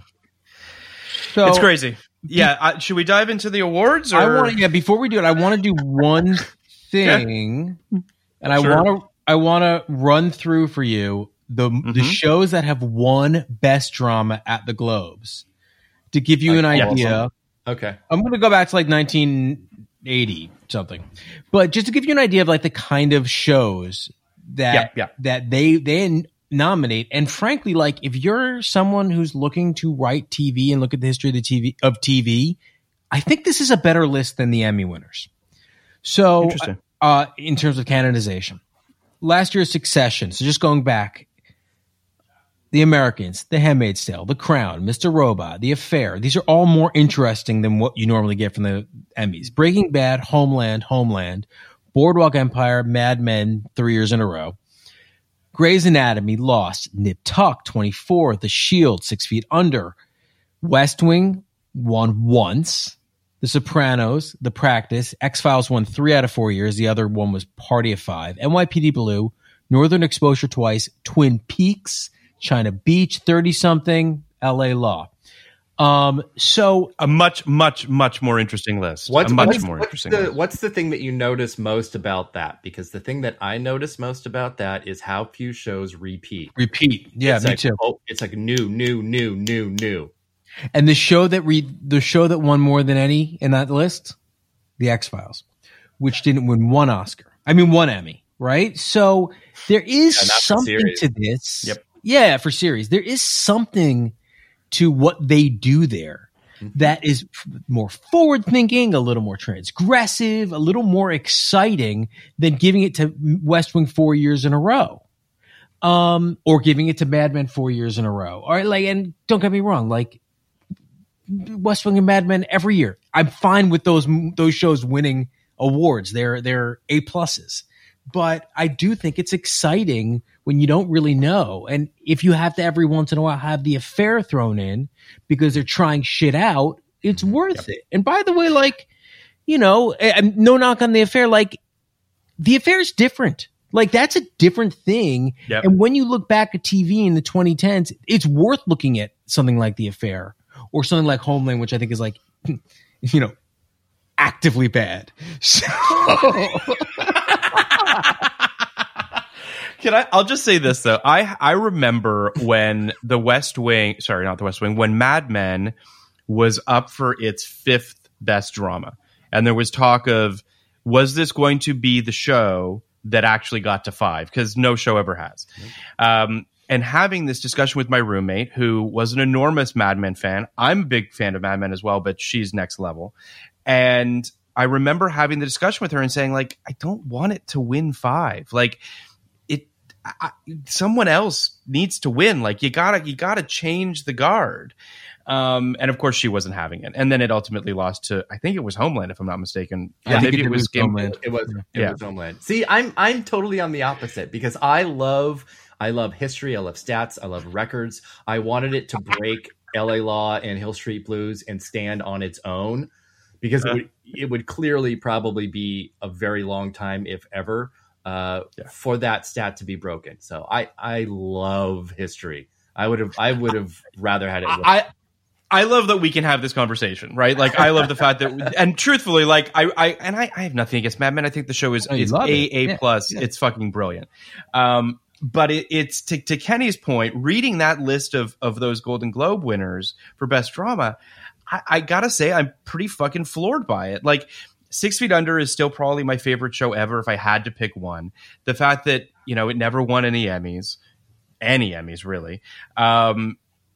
So It's crazy. Yeah. I, should we dive into the awards? Or? I want to. Yeah, before we do it, I want to do one thing, and I Sure. want to. I want to run through for you the the Mhm. shows that have won Best Drama at the Globes to give you an Like all of idea. them? Okay. I'm going to go back to like nineteen eighty something, but just to give you an idea of like the kind of shows that Yeah, yeah. that they they nominate. And frankly, like if you're someone who's looking to write T V and look at the history of the T V of T V, I think this is a better list than the Emmy winners. So, Interesting. uh, in terms of canonization, last year's Succession. So just going back. The Americans, The Handmaid's Tale, The Crown, Mister Robot, The Affair. These are all more interesting than what you normally get from the Emmys. Breaking Bad, Homeland, Homeland, Boardwalk Empire, Mad Men, three years in a row. Grey's Anatomy, Lost, Nip Tuck, twenty-four, The Shield, Six Feet Under. West Wing won once. The Sopranos, The Practice, X-Files won three out of four years. The other one was Party of Five. N Y P D Blue, Northern Exposure twice, Twin Peaks, China Beach, thirty-something, L A Law. Um, so A much, much, much more interesting list. What's, a much what's, more what's interesting the, list. what's the thing that you notice most about that? Because the thing that I notice most about that is how few shows repeat. repeat. Yeah, it's me like, too. Oh, it's like new, new, new, new, new. And the show that re- the show that won more than any in that list, The X-Files, which didn't win one Oscar. I mean, one Emmy, right? So there is Yeah, not for something series. to this. Yep. Yeah, for series. There is something to what they do there that is f- more forward thinking, a little more transgressive, a little more exciting than giving it to West Wing four years in a row. Um, or giving it to Mad Men four years in a row. All right, like, and don't get me wrong, like West Wing and Mad Men every year. I'm fine with those those shows winning awards. They're they're A pluses. But I do think it's exciting when you don't really know. And if you have to every once in a while have The Affair thrown in because they're trying shit out, it's worth it. And by the way, like, you know, and no knock on The Affair, like The Affair is different. Like that's a different thing. Yep. And when you look back at T V in the twenty tens, it's worth looking at something like The Affair or something like Homeland, which I think is like, you know, actively bad. So Can I? I'll just say this though. I I remember when the West Wing, sorry, not the West Wing, when Mad Men was up for its fifth best drama, and there was talk of was this going to be the show that actually got to five? Because no show ever has. Um, and having this discussion with my roommate, who was an enormous Mad Men fan. I'm a big fan of Mad Men as well, but she's next level. And I remember having the discussion with her and saying, like, I don't want it to win five. Like, it, I, someone else needs to win. Like, you gotta, you gotta change the guard. Um, and of course, she wasn't having it. And then it ultimately lost to, I think it was Homeland, if I'm not mistaken. I Or think maybe it it was was Game. Homeland. It was it Yeah. was Homeland. See, I'm I'm totally on the opposite because I love I love history, I love stats, I love records. I wanted it to break L A Law and Hill Street Blues and stand on its own because it would, it would clearly probably be a very long time, if ever, uh, Yeah. for that stat to be broken. So I I love history. I would have I would have rather had it. I, I love that we can have this conversation, right? Like, I love the fact that, and truthfully, like, I, I, and I, I have nothing against Mad Men. I think the show is, Oh, you is love A, it. A Yeah, plus. yeah. It's fucking brilliant. Um, but it, it's to, to Kenny's point, reading that list of, of those Golden Globe winners for best drama, I, I gotta say, I'm pretty fucking floored by it. Like, Six Feet Under is still probably my favorite show ever if I had to pick one. The fact that, you know, it never won any Emmys, any Emmys really. Um,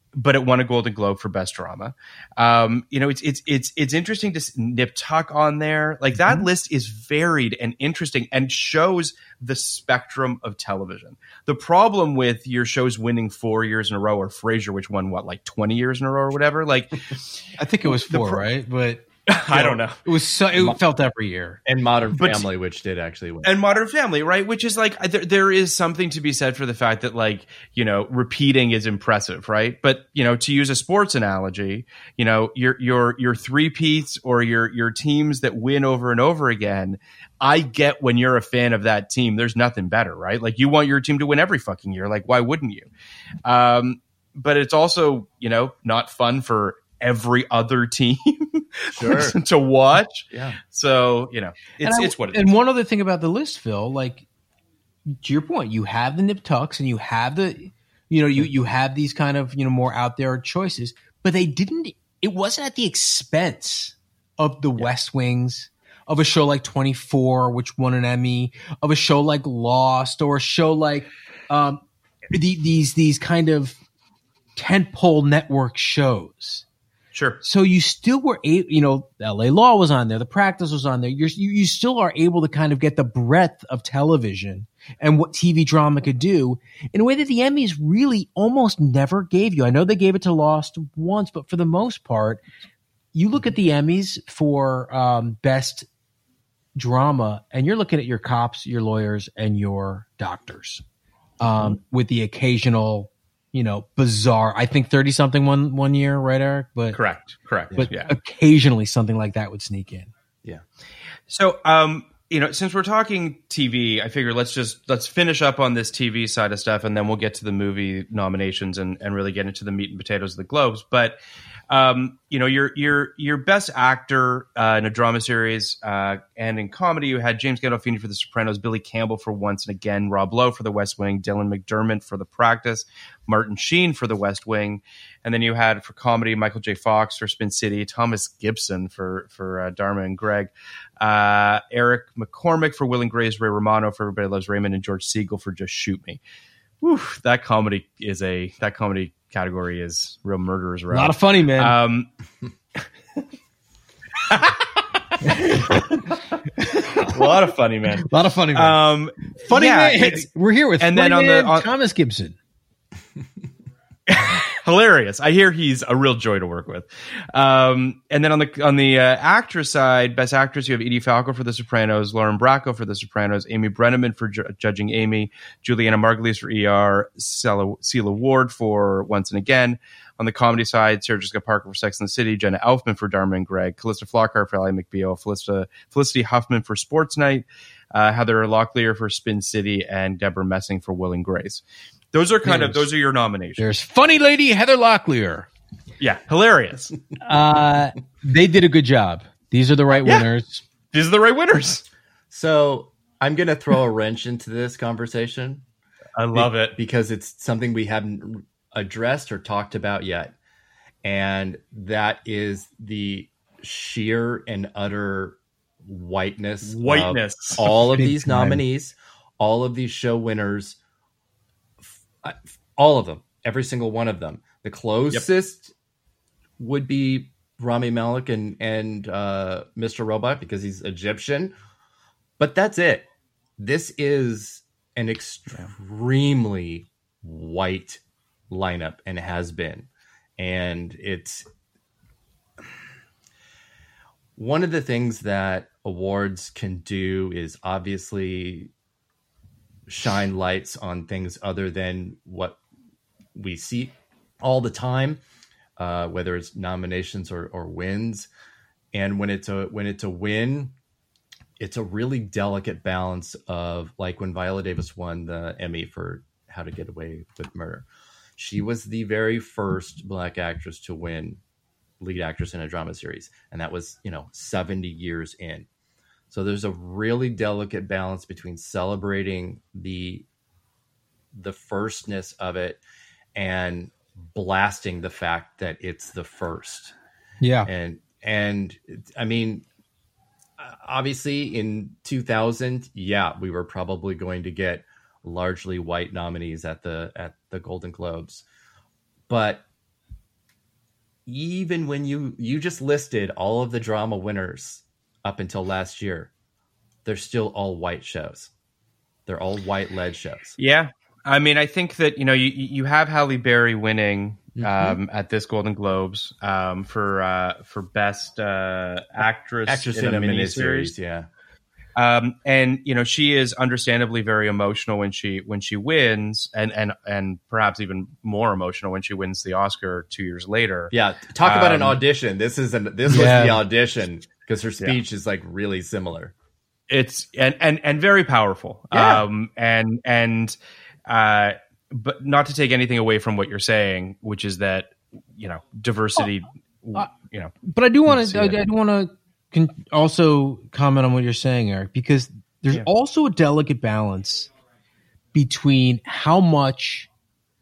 but it won a Golden Globe for Best Drama. Um, you know, it's it's it's it's interesting to nip Tuck on there. Like that mm-hmm. list is varied and interesting and shows the spectrum of television. The problem with your shows winning four years in a row, or Frasier, which won what, like twenty years in a row or whatever. Like, I think it was four, pro- right? But I don't know. It was so it Mo- felt every year. And Modern but, Family, which did actually win. And Modern Family, right? Which is like, there, there is something to be said for the fact that, like, you know, repeating is impressive, right? But, you know, to use a sports analogy, you know, your your your three-peats or your your teams that win over and over again, I get when you're a fan of that team, there's nothing better, right? Like, you want your team to win every fucking year. Like, why wouldn't you? Um, but it's also, you know, not fun for every other team sure. to watch. Yeah. So, you know, it's I, it's what it and is. one other thing about the list, Phil, like, to your point, you have the Nip Tucks and you have the, you know, you, you have these kind of, you know, more out there choices, but they didn't, it wasn't at the expense of the yeah. West Wings, of a show like twenty-four, which won an Emmy, of a show like Lost, or a show like um, the, these, these kind of tentpole network shows. Sure. So you still were able, you know, L A Law was on there, The Practice was on there. You're, you you still are able to kind of get the breadth of television and what T V drama could do in a way that the Emmys really almost never gave you. I know they gave it to Lost once, but for the most part, you look at the Emmys for um, best drama, and you're looking at your cops, your lawyers, and your doctors, um, mm-hmm. with the occasional, you know, bizarre, I think thirty something one, one year, right, Eric? But correct. Correct. But yeah. occasionally something like that would sneak in. Yeah. So, um, you know, since we're talking T V, I figure let's just, let's finish up on this T V side of stuff, and then we'll get to the movie nominations and, and really get into the meat and potatoes of the Globes. But, um, you know, your, your, your best actor, uh, in a drama series, uh, and in comedy, you had James Gandolfini for The Sopranos, Billy Campbell for Once and Again, Rob Lowe for The West Wing, Dylan McDermott for The Practice, Martin Sheen for The West Wing. And then you had for comedy, Michael J. Fox for Spin City, Thomas Gibson for, for, uh, Dharma and Greg, uh, Eric McCormick for Will and Grace, Ray Romano for Everybody Loves Raymond, and George Siegel for Just Shoot Me. Whew, that comedy is a, that comedy category is real murderers row. A lot of funny, man. Um, a lot of funny, man. A lot of funny, man. Um, funny, yeah, man. We're here with and funny then on man the on, Thomas Gibson. Hilarious. I hear he's a real joy to work with. Um, and then on the on the uh, actress side, best actress, you have Edie Falco for The Sopranos, Lauren Bracco for The Sopranos, Amy Brenneman for ju- Judging Amy, Juliana Margulies for E R, Celia Ward for Once and Again. On the comedy side, Sarah Jessica Parker for Sex and the City, Jenna Elfman for Dharma and Greg, Callista Flockhart for Ally McBeal, Felicity, Felicity Huffman for Sports Night, uh, Heather Locklear for Spin City, and Deborah Messing for Will and Grace. Those are kind there's, of, those are your nominations. There's funny lady Heather Locklear. Yeah, hilarious. uh, they did a good job. These are the right yeah. winners. These are the right winners. So I'm going to throw a wrench into this conversation. I love be- it. Because it's something we haven't addressed or talked about yet. And that is the sheer and utter whiteness, whiteness. of all of Big these time. nominees, all of these show winners, all of them, every single one of them. The closest yep. would be Rami Malek and, and uh, Mister Robot because he's Egyptian. But that's it. This is an extremely white lineup and has been. And it's one of the things that awards can do is obviously shine lights on things other than what we see all the time, uh, whether it's nominations or, or wins. And when it's a when it's a win, it's a really delicate balance of, like when Viola Davis won the Emmy for How to Get Away with Murder. She was the very first Black actress to win lead actress in a drama series. And that was, you know, seventy years in. So there's a really delicate balance between celebrating the the firstness of it and blasting the fact that it's the first. Yeah. And, and I mean, obviously in two thousand, yeah, we were probably going to get largely white nominees at the, at the Golden Globes. But even when you you just listed all of the drama winners up until last year, they're still all white shows. They're all white led shows. Yeah. I mean, I think that, you know, you, you have Halle Berry winning um, Mm-hmm. at this Golden Globes um, for uh, for best uh, actress, Actress in, in, a, a miniseries. miniseries, yeah. Um, and you know, she is understandably very emotional when she when she wins, and and and perhaps even more emotional when she wins the Oscar two years later. Yeah, talk about an Um, audition. This is an this Yeah. was the audition because her speech is like really similar. It's and and and very powerful. Yeah. Um, and and uh, but not to take anything away from what you're saying, which is that, you know, diversity. uh, you know, But I do want Let's to. I, see I it. do want to con- also comment on what you're saying, Eric, because there's Yeah. also a delicate balance between how much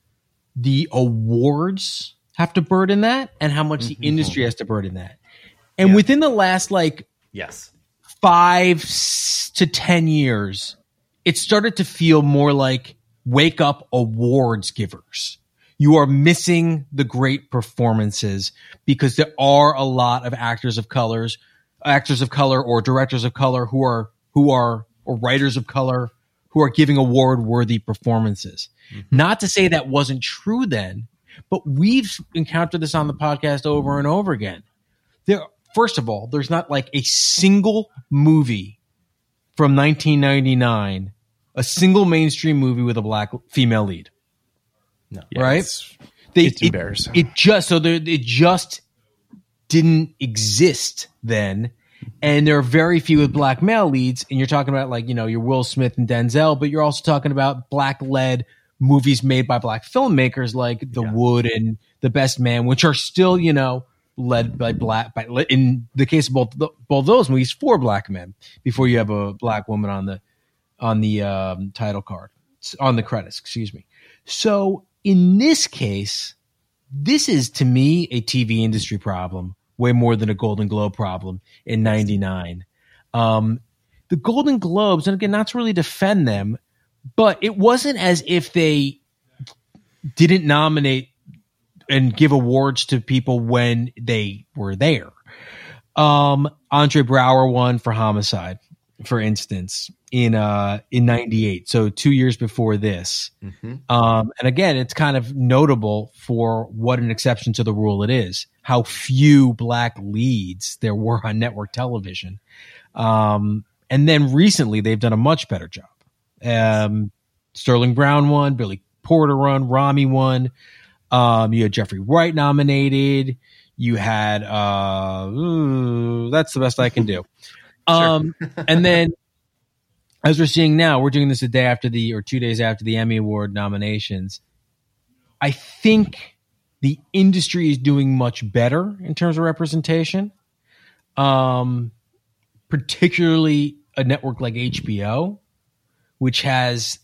the awards have to burden that and how much the industry has to burden that. And Yeah. within the last like Yes. five s- to ten years, it started to feel more like wake up awards givers. You are missing the great performances because there are a lot of actors of colors, actors of color or directors of color who are, who are, or writers of color who are giving award worthy performances. Not to say that wasn't true then, but we've encountered this on the podcast over and over again. There, first of all, there's not like a single movie from nineteen ninety-nine, a single mainstream movie with a black female lead. No. yeah, Right? It's, They, it's it, embarrassing. it just so there, it just didn't exist then, and there are very few with black male leads. And you're talking about like you know your Will Smith and Denzel, but you're also talking about black led movies made by black filmmakers like The Yeah. Wood and The Best Man, which are still you know led by black. By in the case of both both those movies, four black men before you have a black woman on the on the um, title card on the credits. Excuse me. So in this case, this is to me a T V industry problem way more than a Golden Globe problem in ninety-nine. Um, the Golden Globes, and again, not to really defend them, but it wasn't as if they didn't nominate and give awards to people when they were there. Um, Andre Braugher won for Homicide, for instance, in uh in ninety-eight, so two years before this. Mm-hmm. Um, and again, it's kind of notable for what an exception to the rule it is, how few black leads there were on network television. Um, and then recently they've done a much better job. Um, Sterling Brown won, Billy Porter won, Rami won. Um, you had Jeffrey Wright nominated. You had, uh, ooh, that's the best I can do. Um, and then as we're seeing now, we're doing this a day after the, or two days after the Emmy Award nominations. I think the industry is doing much better in terms of representation. Um, particularly a network like H B O, which has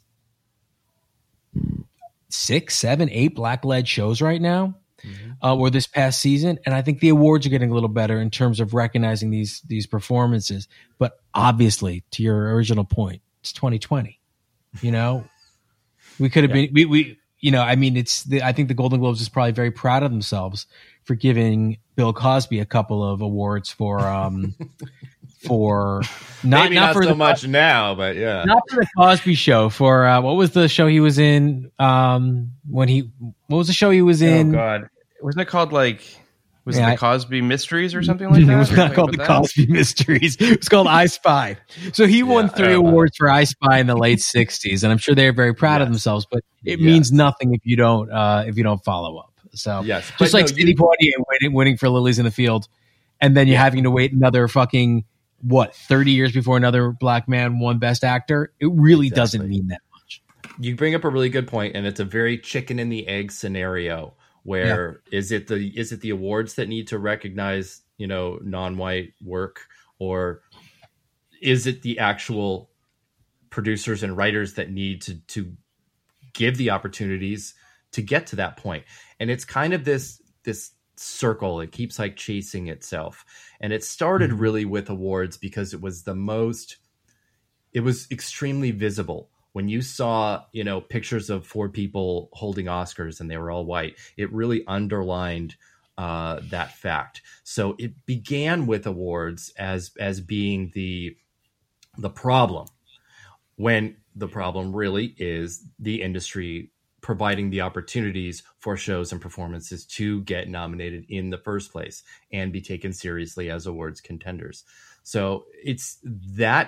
six, seven, eight black-led shows right now, mm-hmm. uh, or this past season. And I think the awards are getting a little better in terms of recognizing these these performances. But obviously, to your original point, it's twenty twenty. You know, we could have Yeah. been we we you know, I mean, it's the, I think the Golden Globes is probably very proud of themselves for giving Bill Cosby a couple of awards for um for not Maybe not, not, for so the, much now, but yeah. not for the Cosby Show, for uh, what was the show he was in um when he what was the show he was Oh in? God, wasn't it called like was Yeah, it I- the Cosby Mysteries or something like that? It was Or not something called the about that? Cosby Mysteries. It was called I Spy. So he won Yeah, three uh, awards for I Spy in the late sixties, and I'm sure they're very proud of Yes. themselves. But it Yes. means nothing if you don't uh, if you don't follow up. So Yes, just but like no, Sidney you- Poitier winning, winning for Lilies in the Field, and then you're having to wait another fucking what thirty years before another black man won Best Actor. It really doesn't Exactly. mean that much. You bring up a really good point, and it's a very chicken and the egg scenario. Where is it the is it the awards that need to recognize, you know, non-white work, or is it the actual producers and writers that need to to give the opportunities to get to that point? And it's kind of this this circle. It keeps like chasing itself. And it started Mm-hmm. really with awards because it was the most it was extremely visible. When you saw, you know, pictures of four people holding Oscars and they were all white, it really underlined uh, that fact. So it began with awards as as being the the problem, when the problem really is the industry providing the opportunities for shows and performances to get nominated in the first place and be taken seriously as awards contenders. So it's that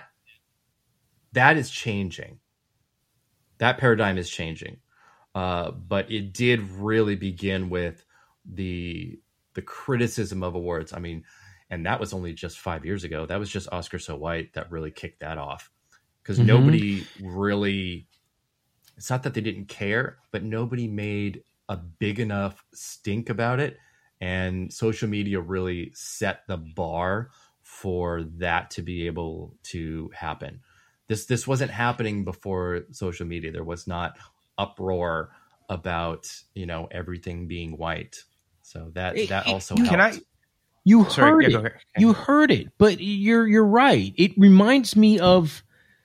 that is changing. That paradigm is changing. Uh, but it did really begin with the the criticism of awards. I mean, and that was only just five years ago. That was just Oscar So White that really kicked that off, because mm-hmm. nobody really, it's not that they didn't care, but nobody made a big enough stink about it. And social media really set the bar for that to be able to happen. This this wasn't happening before social media. There was not uproar about, you know, everything being white. So that that also helped. Can I? You Sorry, heard yeah, it. You heard it, but you're you're right. It reminds me of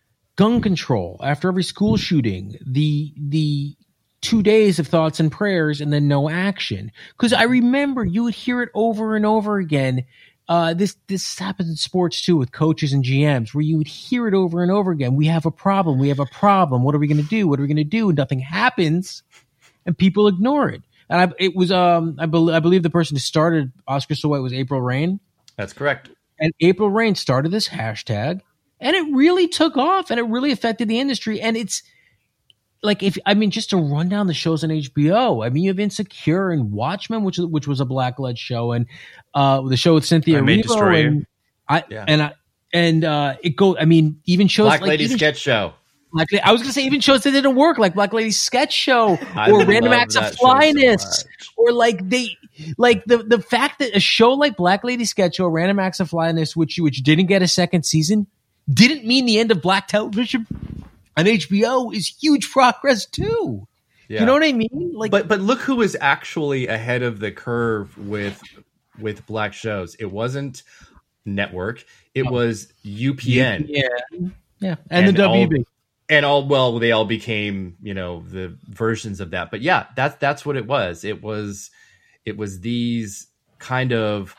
gun control after every school shooting. The the two days of thoughts and prayers and then no action. Because I remember you would hear it over and over again. Uh, this this happens in sports too with coaches and G Ms, where you would hear it over and over again. We have a problem. We have a problem. What are we going to do? What are we going to do? And nothing happens, and people ignore it. And I, it was um I, be, I believe the person who started Oscar So White was April Rain. That's correct. And April Rain started this hashtag, and it really took off, and it really affected the industry. And it's like, if I mean, just to run down the shows on H B O. I mean, you have Insecure and Watchmen, which which was a black-led show, and uh, the show with Cynthia Erivo, and I yeah. and I and uh, it go. I mean, even shows Black like Lady even, Sketch Show. Like, I was going to say even shows that didn't work, like Black Lady Sketch Show or Random Acts of Flyness, so or like they like the the fact that a show like Black Lady Sketch Show, Random Acts of Flyness, which which didn't get a second season, didn't mean the end of black television on H B O is huge progress too. Yeah. You know what I mean? Like, but but look who was actually ahead of the curve with with black shows. It wasn't network. It oh. was U P N. Yeah, yeah, and, and the W B. All, and all well, they all became, you know, the versions of that. But yeah, that's that's what it was. It was it was these kind of.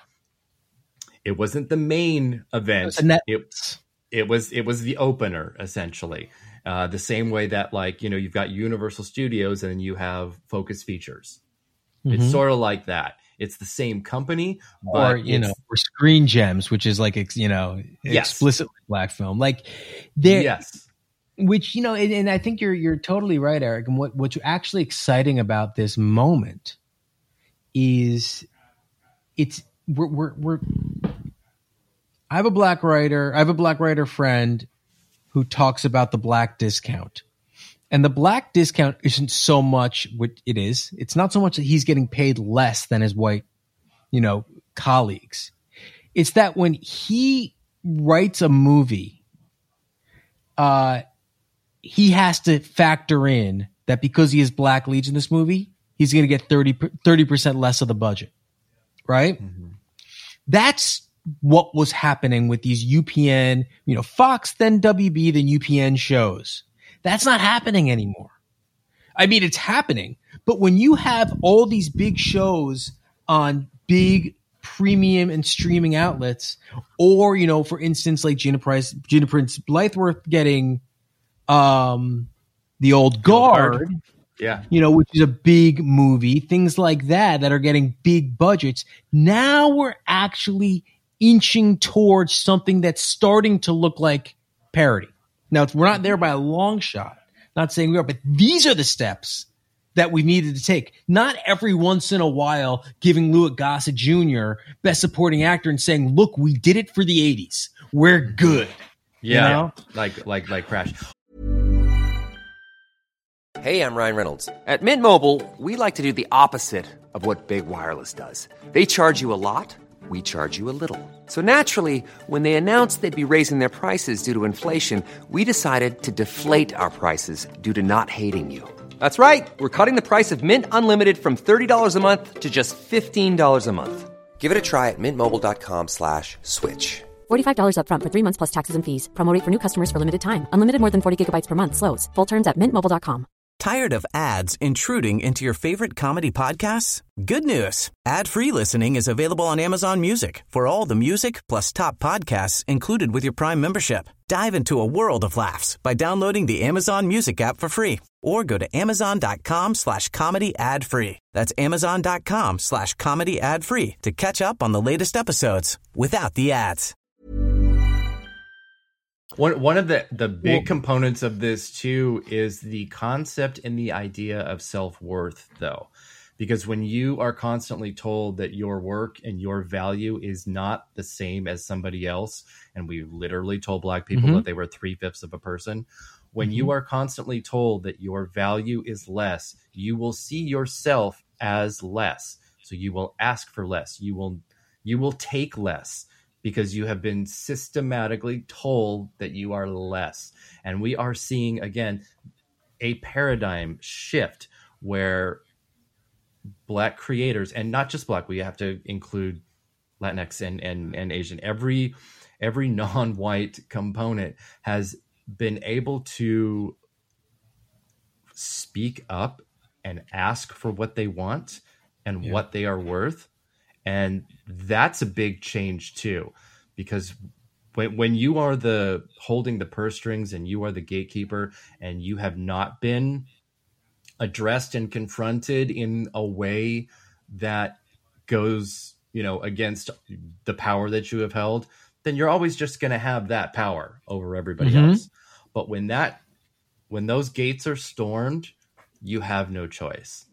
It wasn't the main event. It was, it, it was it was the opener essentially. Uh, the same way that, like, you know, you've got Universal Studios and then you have Focus Features. Mm-hmm. It's sort of like that. It's the same company, but or you know, or Screen Gems, which is like, you know, yes. explicitly black film, like there. Yes. Which, you know, and, and I think you're you're totally right, Eric. And what what's actually exciting about this moment is it's we're we're, we're I have a black writer. I have a black writer friend who talks about the black discount. And the black discount isn't so much what it is. It's not so much that he's getting paid less than his white, you know, colleagues. It's that when he writes a movie, uh, he has to factor in that because he has black leads in this movie, he's going to get thirty percent less of the budget. Right? Mm-hmm. That's what was happening with these U P N, you know, Fox, then W B, then U P N shows. That's not happening anymore. I mean, it's happening, but when you have all these big shows on big premium and streaming outlets, or, you know, for instance, like Gina Price, Gina Prince Blytheworth getting um, The Old Guard, yeah, you know, which is a big movie, things like that that are getting big budgets. Now we're actually inching towards something that's starting to look like parody. Now, we're not there by a long shot. Not saying we are, but these are the steps that we needed to take. Not every once in a while giving Louis Gossett Junior Best Supporting Actor and saying, look, we did it for the eighties. We're good. Yeah, you know? like like like Crash. Hey, I'm Ryan Reynolds. At Mint Mobile, we like to do the opposite of what Big Wireless does. They charge you a lot. We charge you a little. So naturally, when they announced they'd be raising their prices due to inflation, we decided to deflate our prices due to not hating you. That's right. We're cutting the price of Mint Unlimited from thirty dollars a month to just fifteen dollars a month. Give it a try at mintmobile.com slash switch. forty-five dollars up front for three months plus taxes and fees. Promo rate for new customers for limited time. Unlimited more than forty gigabytes per month slows. Full terms at mint mobile dot com. Tired of ads intruding into your favorite comedy podcasts? Good news. Ad-free listening is available on Amazon Music for all the music plus top podcasts included with your Prime membership. Dive into a world of laughs by downloading the Amazon Music app for free or go to amazon.com slash comedy ad free. That's amazon.com slash comedy ad free to catch up on the latest episodes without the ads. One one of the, the big well, components of this too is the concept and the idea of self-worth, though. Because when you are constantly told that your work and your value is not the same as somebody else, and we literally told Black people mm-hmm. that they were three-fifths of a person, when mm-hmm. you are constantly told that your value is less, you will see yourself as less. So you will ask for less. You will you will take less, because you have been systematically told that you are less. And we are seeing, again, a paradigm shift where Black creators, and not just Black, we have to include Latinx and, and, and Asian, every, every non-white component has been able to speak up and ask for what they want and yeah. what they are worth. And that's a big change too, because when when you are the holding the purse strings and you are the gatekeeper and you have not been addressed and confronted in a way that goes, you know, against the power that you have held, then you're always just going to have that power over everybody mm-hmm. else. But when that when those gates are stormed, you have no choice.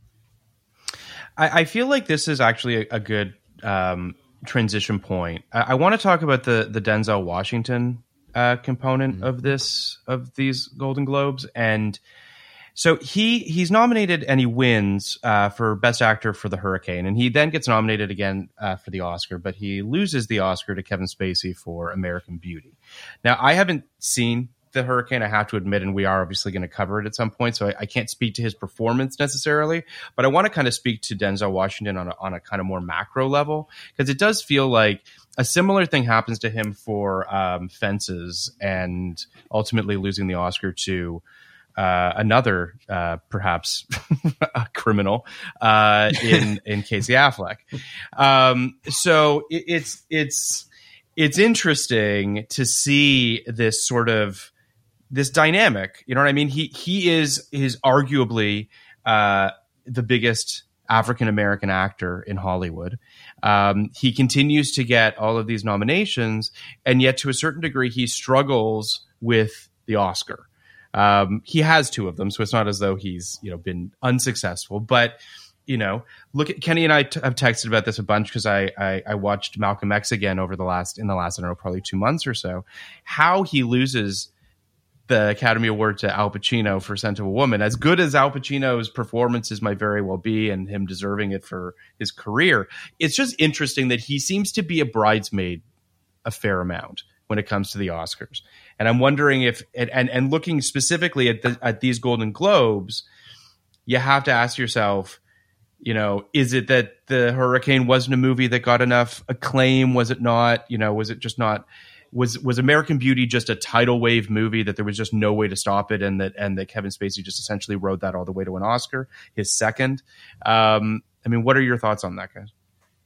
I feel like this is actually a, a good um, transition point. I, I want to talk about the the Denzel Washington uh, component mm-hmm. of this of these Golden Globes, and so he he's nominated and he wins uh, for Best Actor for The Hurricane, and he then gets nominated again uh, for the Oscar, but he loses the Oscar to Kevin Spacey for American Beauty. Now, I haven't seen The Hurricane, I have to admit, and we are obviously going to cover it at some point, so I, I can't speak to his performance necessarily, but I want to kind of speak to Denzel Washington on a, on a kind of more macro level, because it does feel like a similar thing happens to him for um, Fences, and ultimately losing the Oscar to uh, another, uh, perhaps a criminal uh, in in Casey Affleck. Um, so it, it's it's it's interesting to see this sort of this dynamic, you know what I mean? He he is is arguably uh, the biggest African-American actor in Hollywood. Um, he continues to get all of these nominations, and yet to a certain degree, he struggles with the Oscar. Um, he has two of them, so it's not as though he's, you know, been unsuccessful. But, you know, look at Kenny and I t- have texted about this a bunch because I, I I watched Malcolm X again over the last in the last I don't know probably two months or so. How he loses the Academy Award to Al Pacino for Scent of a Woman. As good as Al Pacino's performances might very well be, and him deserving it for his career, it's just interesting that he seems to be a bridesmaid a fair amount when it comes to the Oscars. And I'm wondering if, and and looking specifically at the, at these Golden Globes, you have to ask yourself, you know, is it that The Hurricane wasn't a movie that got enough acclaim? Was it not? You know, was it just not? Was was American Beauty just a tidal wave movie that there was just no way to stop it, and that and that Kevin Spacey just essentially rode that all the way to an Oscar, his second? Um, I mean, what are your thoughts on that, guys?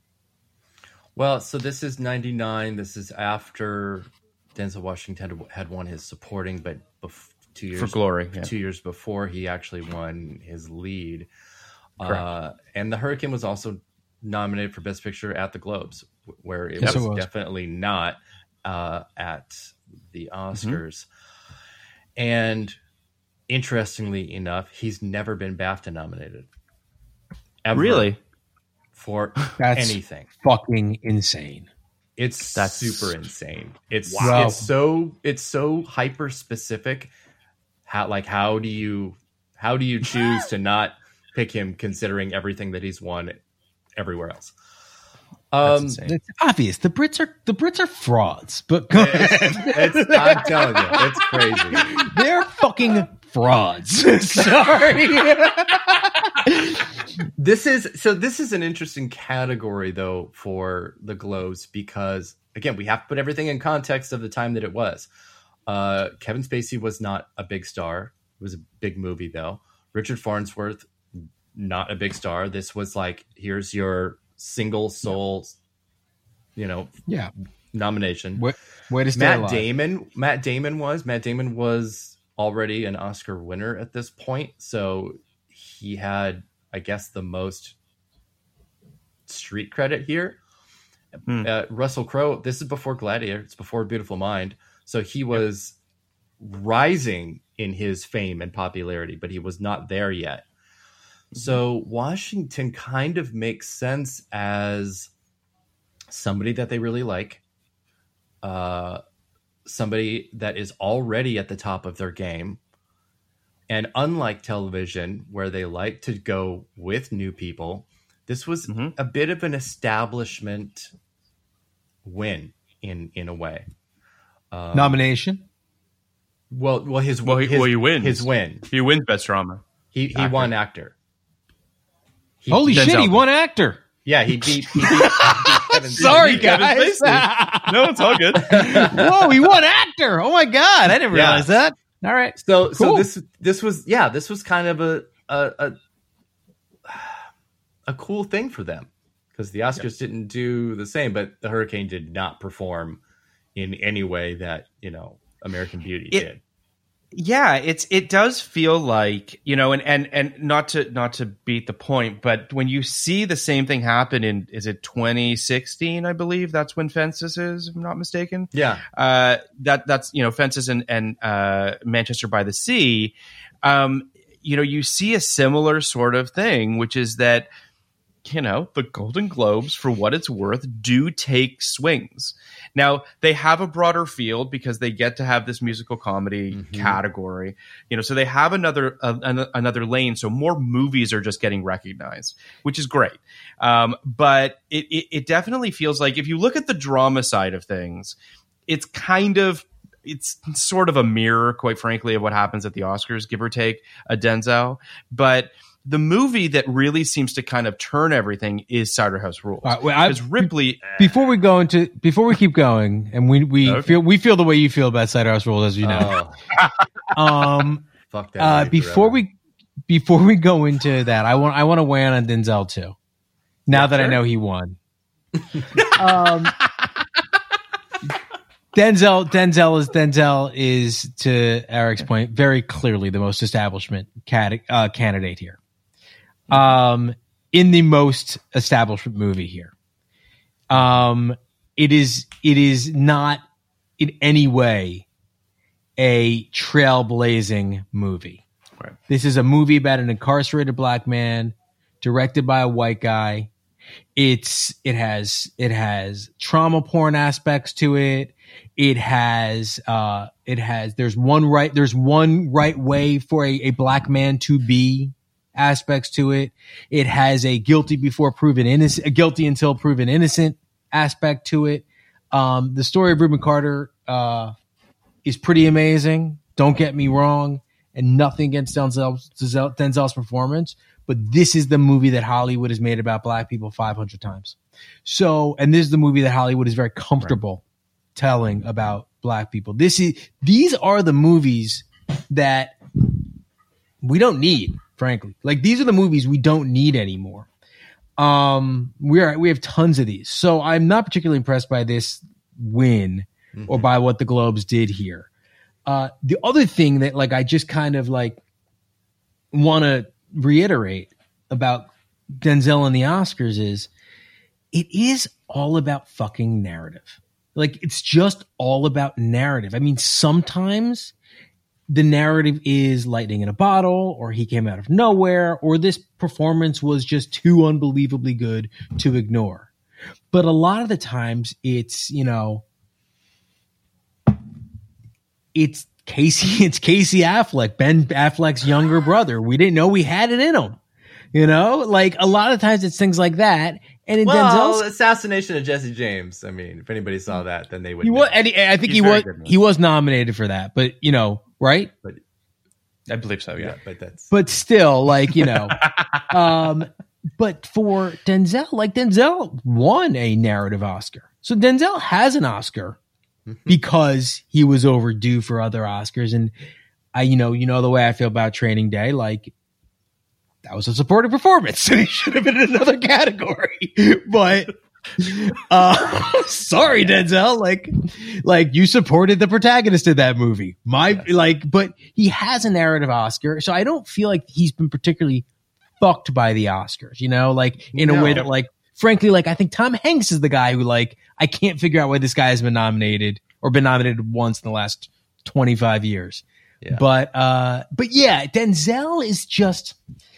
Well, so this is ninety-nine. This is after Denzel Washington had won his supporting, but bef- two years for Glory, yeah. two years before he actually won his lead. Uh, and The Hurricane was also nominated for Best Picture at the Globes, where it yes, was, it was definitely not uh, at the Oscars. Mm-hmm. And interestingly enough, he's never been BAFTA nominated. Ever. Really? For That's anything. Fucking insane. It's That's super insane. It's wow. it's so it's so hyper specific. How like how do you how do you choose to not pick him considering everything that he's won everywhere else? Um, it's obvious. The Brits are the Brits are frauds, but it's, it's, I'm telling you, it's crazy. They're fucking frauds. Sorry. This is so. This is an interesting category, though, for the Globes, because again, we have to put everything in context of the time that it was. Uh, Kevin Spacey was not a big star. It was a big movie, though. Richard Farnsworth, not a big star. This was like, here's your single soul, you know, yeah, nomination. Way, way to stay Matt alive. Damon. Matt Damon was Matt Damon was already an Oscar winner at this point, so he had, I guess, the most street credit here. Hmm. Uh, Russell Crowe. This is before Gladiator. It's before Beautiful Mind. So he was yep. rising in his fame and popularity, but he was not there yet. Mm-hmm. So Washington kind of makes sense as somebody that they really like, uh, somebody that is already at the top of their game. And unlike television, where they like to go with new people, this was mm-hmm. a bit of an establishment win in in a way. Um, Nomination? Well, well, his well, he, his, well, he wins. His win. He wins Best Drama. He he actor. won actor. He, Holy shit! He won actor. Yeah, he beat. He beat, he beat Kevin Sorry, Kevin guys. No, it's all good. Whoa, he won actor. Oh my god, I didn't realize yeah. that. All right. So cool. so this this was yeah this was kind of a a a, a cool thing for them, because the Oscars yeah. didn't do the same, but the Hurricane did not perform in any way that, you know, American Beauty it, did. Yeah, it's it does feel like, you know, and, and and not to not to beat the point, but when you see the same thing happen in, is it twenty sixteen, I believe that's when Fences is, if I'm not mistaken. Yeah. Uh, that that's, you know, Fences and, and uh, Manchester by the Sea. Um, you know, you see a similar sort of thing, which is that, you know, the Golden Globes, for what it's worth, do take swings. Now, they have a broader field because they get to have this musical comedy mm-hmm. category, you know, so they have another uh, another lane. So more movies are just getting recognized, which is great. Um, but it, it, it definitely feels like, if you look at the drama side of things, it's kind of, it's sort of a mirror, quite frankly, of what happens at the Oscars, give or take a Denzel. But the movie that really seems to kind of turn everything is Cider House Rules. Because right, well, Ripley. Before we go into, before we keep going, and we we okay. feel we feel the way you feel about Cider House Rules, as you know. Oh. um, Fuck that. Uh, before forever. we before we go into that, I want I want to weigh in on Denzel too. Now yeah, that sure. I know he won. um, Denzel Denzel is Denzel is, to Eric's point, very clearly the most establishment cat, uh, candidate here. Um, in the most establishment movie here. Um, it is, it is not in any way a trailblazing movie. Right. This is a movie about an incarcerated black man directed by a white guy. It's, it has, it has trauma porn aspects to it. It has, uh, it has, there's one right, there's one right way for a, a black man to be aspects to it. It has a guilty before proven innocent, a guilty until proven innocent aspect to it. Um, the story of Reuben Carter, uh, is pretty amazing. Don't get me wrong, and nothing against Denzel's, Denzel's performance, but this is the movie that Hollywood has made about black people five hundred times. So, and this is the movie that Hollywood is very comfortable right. telling about black people. This is, these are the movies that we don't need, frankly. Like, these are the movies we don't need anymore. Um, we are, we have tons of these. So I'm not particularly impressed by this win mm-hmm. or by what the Globes did here. Uh, the other thing that, like, I just kind of like want to reiterate about Denzel and the Oscars is it is all about fucking narrative. Like, it's just all about narrative. I mean, sometimes the narrative is lightning in a bottle, or he came out of nowhere, or this performance was just too unbelievably good to ignore. But a lot of the times it's, you know, it's Casey, it's Casey Affleck, Ben Affleck's younger brother. We didn't know we had it in him. You know, like, a lot of times it's things like that. And in well, Denzel's assassination of Jesse James. I mean, if anybody saw that, then they would. He was, and he, I think He's he was he was nominated for that, but you know, right? But I believe so, yeah. yeah but that's but still, like, you know, um, but for Denzel, like, Denzel won a narrative Oscar, so Denzel has an Oscar because he was overdue for other Oscars. And I, you know, you know the way I feel about Training Day, like, that was a supporting performance. So he should have been in another category. But uh, sorry, Denzel. Like, like you supported the protagonist of that movie. My yes. like, but he has a narrative Oscar, so I don't feel like he's been particularly fucked by the Oscars. You know, like in no. a way that, like, frankly, like I think Tom Hanks is the guy who, like, I can't figure out why this guy has been nominated or been nominated once in the last twenty-five years. Yeah. But, uh, but yeah, Denzel is just.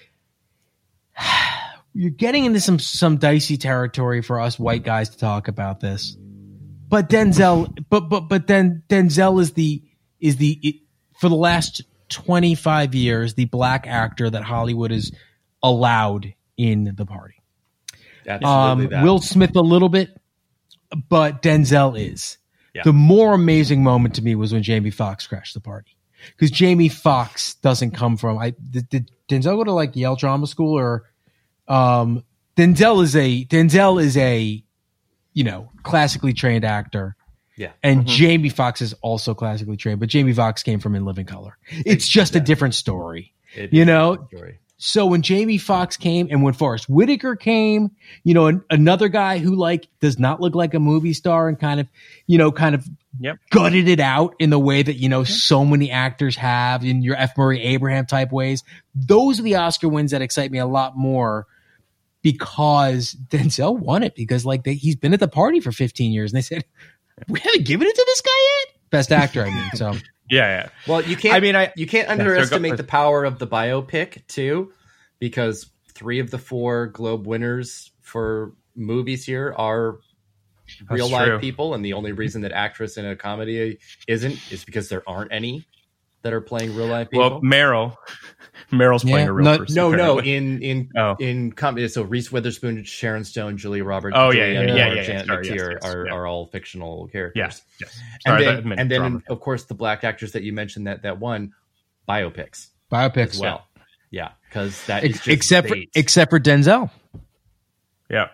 You're getting into some some dicey territory for us white guys to talk about this, but Denzel, but but but then Denzel is the is the it, for the last twenty-five years the black actor that Hollywood has allowed in the party. Um, Will Smith a little bit, but Denzel is. Yeah. The more amazing moment to me was when Jamie Foxx crashed the party, because Jamie Foxx doesn't come from. I did, did Denzel go to like Yale Drama School or? Um, Denzel is a Denzel is a, you know, classically trained actor. Yeah. And mm-hmm. Jamie Foxx is also classically trained, but Jamie Foxx came from In Living Color. It's just exactly. a different story. It you know? Story. So when Jamie Foxx came and when Forrest Whitaker came, you know, an, another guy who like does not look like a movie star and kind of, you know, kind of yep. gutted it out in the way that, you know, yep. so many actors have in your F. Murray Abraham type ways. Those are the Oscar wins that excite me a lot more. Because Denzel won it because like they, he's been at the party for fifteen years and they said, we haven't given it to this guy yet. Best actor. I mean, so yeah, yeah. Well, you can't, I mean, I, you can't underestimate yeah, the power of the biopic too, because three of the four Globe winners for movies here are real life true. people. And the only reason that actress in a comedy isn't is because there aren't any that are playing real life people. Well, Meryl. Meryl's playing yeah, a real not, person. No, apparently. no, in in oh. in comedy. So Reese Witherspoon, Sharon Stone, Julia Roberts, oh Julia yeah, yeah, Moore, yeah, yeah, Janet Sorry, McTeer yes, yes, are, yeah. are all fictional characters. Yes, yes. Sorry, and then, and then drama. of course, the black actors that you mentioned that that won biopics, biopics as well. Yeah, because yeah, that Ex- is just except bait. for except for Denzel. Yeah.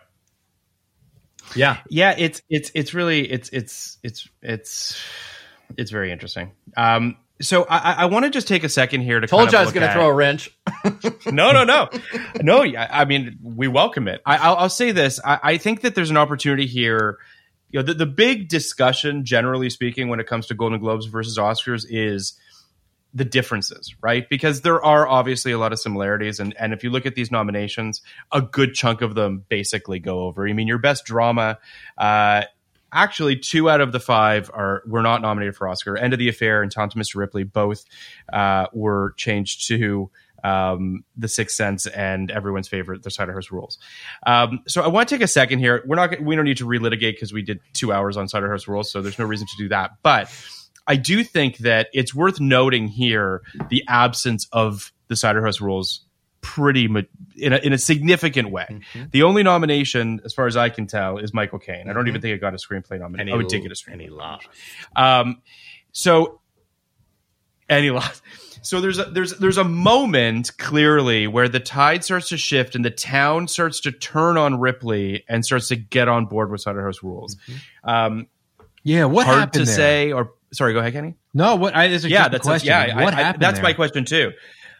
Yeah, yeah. It's it's it's really it's it's it's it's it's very interesting. Um. So I, I want to just take a second here to told kind you of I was going to throw a wrench. no, no, no, no. I mean, we welcome it. I, I'll, I'll say this. I, I think that there's an opportunity here. You know, the, the big discussion, generally speaking, when it comes to Golden Globes versus Oscars, is the differences, right? Because there are obviously a lot of similarities, and and if you look at these nominations, a good chunk of them basically go over. I mean, your best drama. Uh, Actually, two out of the five are were not nominated for Oscar. End of the Affair and Tom to Mister Ripley both uh, were changed to um, The Sixth Sense and everyone's favorite, The Cider-House Rules. Um, so I want to take a second here. We're not we don't need to relitigate because we did two hours on Cider-House Rules, so there's no reason to do that. But I do think that it's worth noting here the absence of The Cider-House Rules pretty much in a, in a significant way. Mm-hmm. The only nomination, as far as I can tell, is Michael Caine. Mm-hmm. I don't even think it got a screenplay nomination. I would take it a screenplay. Lost. Um, so, and he lost. So there's a, there's there's a moment clearly where the tide starts to shift and the town starts to turn on Ripley and starts to get on board with Cider-House Rules. Mm-hmm. Um, yeah, what hard happened to there? say? Or sorry, go ahead, Kenny. No, what? I, that's a yeah, that's question. A, yeah, what I, happened? I, that's there? my question too.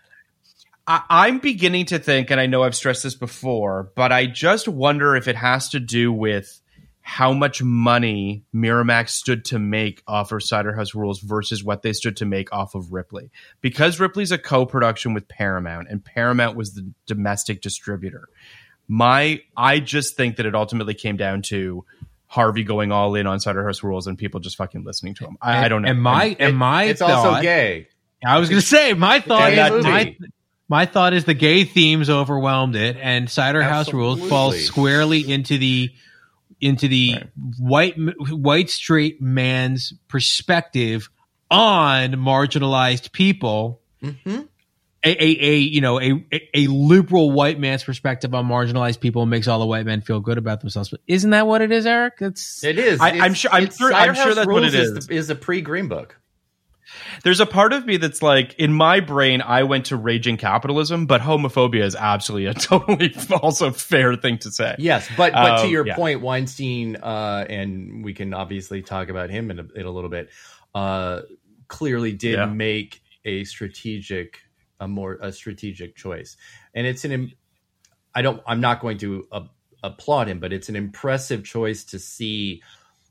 I'm beginning to think, and I know I've stressed this before, but I just wonder if it has to do with how much money Miramax stood to make off of Cider-House Rules versus what they stood to make off of Ripley. Because Ripley's a co-production with Paramount, and Paramount was the domestic distributor. My, I just think that it ultimately came down to Harvey going all in on Cider-House Rules and people just fucking listening to him. I, and, I don't know. And my, and, and my it's thought, also gay. I was going to say, my thought is, my, movie. My thought is the gay themes overwhelmed it, and Cider-House Rules falls squarely into the into the right. white white straight man's perspective on marginalized people. Mm-hmm. A, a, a you know a a liberal white man's perspective on marginalized people makes all the white men feel good about themselves. But isn't that what it is, Eric? It's it is. I, it's, I'm sure. I'm sure. I'm sure that's what it is. Is, the, is a pre-Green Book. There's a part of me that's like, in my brain, I went to Raging Capitalism, but homophobia is absolutely a totally also fair thing to say. Yes, but but um, to your yeah. point, Weinstein, uh, and we can obviously talk about him in a, in a little bit, uh, clearly did yeah. make a strategic a more a strategic choice. And it's an I don't I'm not going to uh, applaud him, but it's an impressive choice to see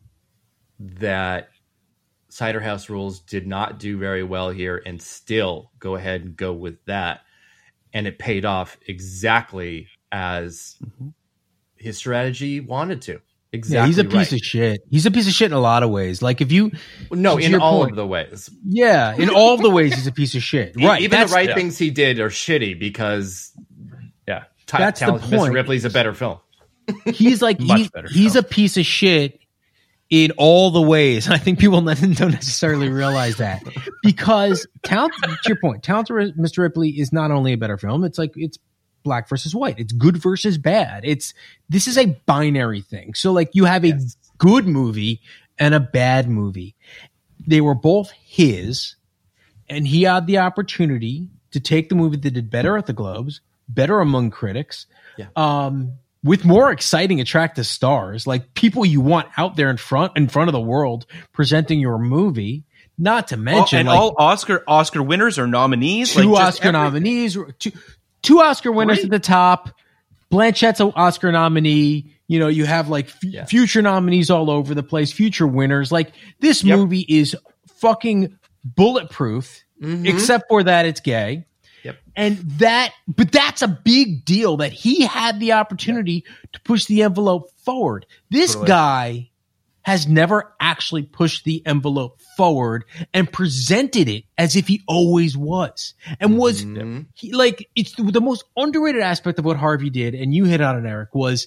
that Cider House Rules did not do very well here and still go ahead and go with that. And it paid off exactly as mm-hmm. his strategy wanted to. Exactly. Yeah, he's a piece right. of shit. He's a piece of shit in a lot of ways. Like if you no, in all point, of the ways. Yeah, in all of the ways he's a piece of shit. Right. Even the right yeah. things he did are shitty because yeah, t- that's Talent, the point. Mister Ripley's a better film. He's like Much he's, better he's film. a piece of shit in all the ways. I think people don't necessarily realize that because talent. To your point, Talented Mister Ripley is not only a better film. It's like it's black versus white. It's good versus bad. It's this is a binary thing. So like you have a yes. good movie and a bad movie. They were both his, and he had the opportunity to take the movie that did better at the Globes, better among critics, yeah. um, with more exciting, attractive stars, like people you want out there in front in front of the world presenting your movie. Not to mention, oh, and like, all Oscar Oscar winners or nominees, two like Oscar everything. nominees, two. Two Oscar winners Great. at the top. Blanchett's an Oscar nominee. You know, you have like f- yeah. future nominees all over the place, future winners. Like this yep. movie is fucking bulletproof, mm-hmm. except for that it's gay. Yep. And that, but that's a big deal that he had the opportunity yep. to push the envelope forward. This totally. guy has never actually pushed the envelope forward and presented it as if he always was and was mm-hmm. he, like, it's the, the most underrated aspect of what Harvey did. And you hit on it, Eric, was